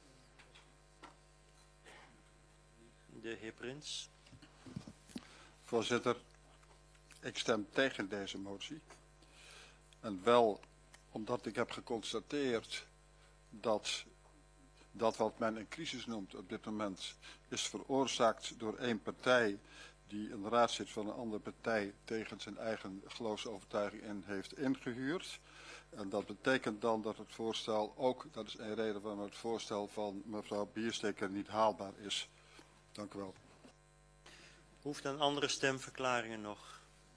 De heer Prins. Voorzitter, ik stem tegen deze motie. En wel omdat ik heb geconstateerd dat wat men een crisis noemt op dit moment is veroorzaakt door één partij die een raadslid van een andere partij tegen zijn eigen geloofsovertuiging in heeft ingehuurd. En dat betekent dan dat het voorstel ook, dat is een reden waarom het voorstel van mevrouw Biersteker niet haalbaar is. Dank u wel. Hoeft aan andere stemverklaringen nog?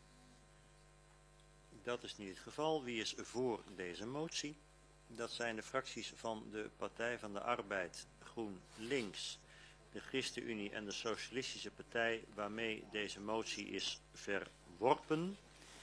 Dat is niet het geval. Wie is voor deze motie? Dat zijn de fracties van de Partij van de Arbeid, GroenLinks, de ChristenUnie en de Socialistische Partij, waarmee deze motie is verworpen.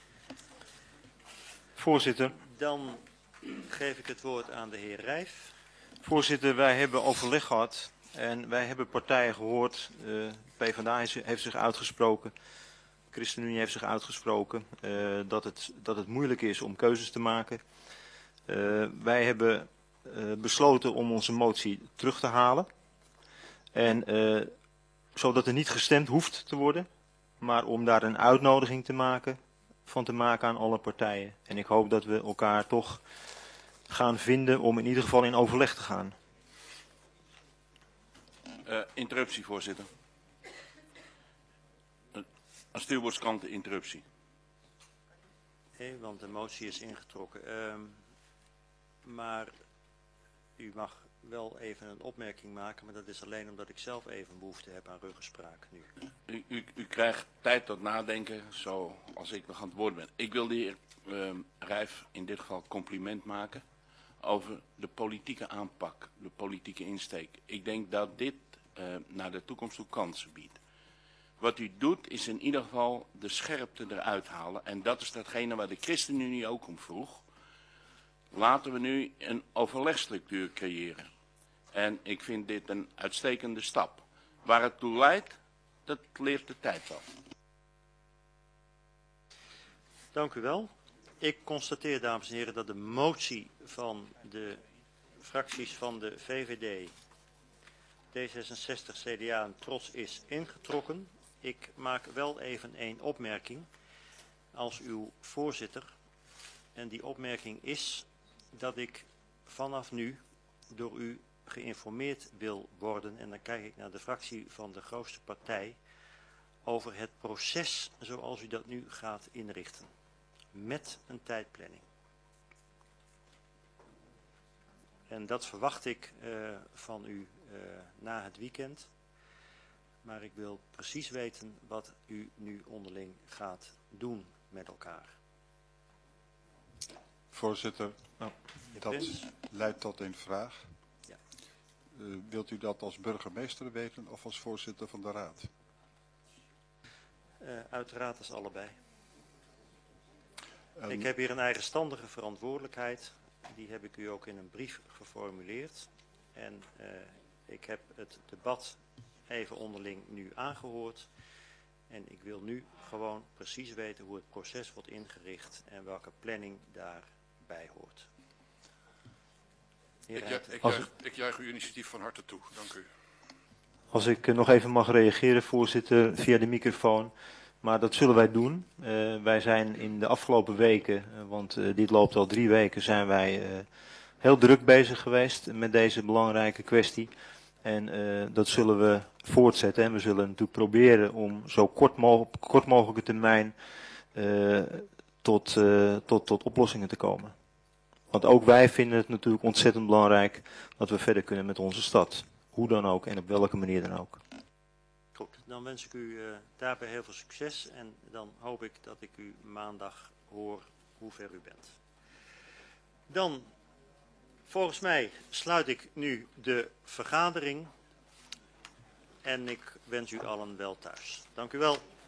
Voorzitter. Dan geef ik het woord aan de heer Rijf. Voorzitter, wij hebben overleg gehad en wij hebben partijen gehoord. PvdA heeft zich uitgesproken, ChristenUnie heeft zich uitgesproken dat het moeilijk is om keuzes te maken. Wij hebben besloten om onze motie terug te halen. En zodat er niet gestemd hoeft te worden, maar om daar een uitnodiging van te maken aan alle partijen. En ik hoop dat we elkaar toch gaan vinden om in ieder geval in overleg te gaan. Interruptie, voorzitter. Aan stuurboordskant de interruptie. Nee, want de motie is ingetrokken. Maar u mag wel even een opmerking maken, maar dat is alleen omdat ik zelf even behoefte heb aan ruggespraak nu. U krijgt tijd tot nadenken, zo als ik nog aan het woord ben. Ik wil de heer Rijf in dit geval compliment maken over de politieke aanpak, de politieke insteek. Ik denk dat dit naar de toekomst toe kansen biedt. Wat u doet is in ieder geval de scherpte eruit halen. En dat is datgene waar de ChristenUnie ook om vroeg. Laten we nu een overlegstructuur creëren. En ik vind dit een uitstekende stap. Waar het toe leidt, dat leert de tijd wel. Dank u wel. Ik constateer, dames en heren, dat de motie van de fracties van de VVD, D66, CDA en Trots is ingetrokken. Ik maak wel even één opmerking als uw voorzitter. En die opmerking is dat ik vanaf nu door u geïnformeerd wil worden, en dan kijk ik naar de fractie van de grootste partij, over het proces zoals u dat nu gaat inrichten. Met een tijdplanning. En dat verwacht ik van u na het weekend. Maar ik wil precies weten wat u nu onderling gaat doen met elkaar. Voorzitter, dat Prins? leidt tot een vraag. Ja. Wilt u dat als burgemeester weten of als voorzitter van de raad? Uiteraard als allebei. Ik heb hier een eigenstandige verantwoordelijkheid. Die heb ik u ook in een brief geformuleerd. En ik heb het debat even onderling nu aangehoord. En ik wil nu gewoon precies weten hoe het proces wordt ingericht en welke planning daarbij hoort. Ik juich uw initiatief van harte toe. Dank u. Als ik nog even mag reageren, voorzitter, via de microfoon. Maar dat zullen wij doen. Wij zijn in de afgelopen weken, want dit loopt al 3 weken, zijn wij heel druk bezig geweest met deze belangrijke kwestie. En dat zullen we voortzetten. En we zullen natuurlijk proberen om zo kort mogelijke termijn tot oplossingen te komen. Want ook wij vinden het natuurlijk ontzettend belangrijk dat we verder kunnen met onze stad. Hoe dan ook en op welke manier dan ook. Goed, dan wens ik u daarbij heel veel succes en dan hoop ik dat ik u maandag hoor hoe ver u bent. Dan, volgens mij, sluit ik nu de vergadering en ik wens u allen wel thuis. Dank u wel.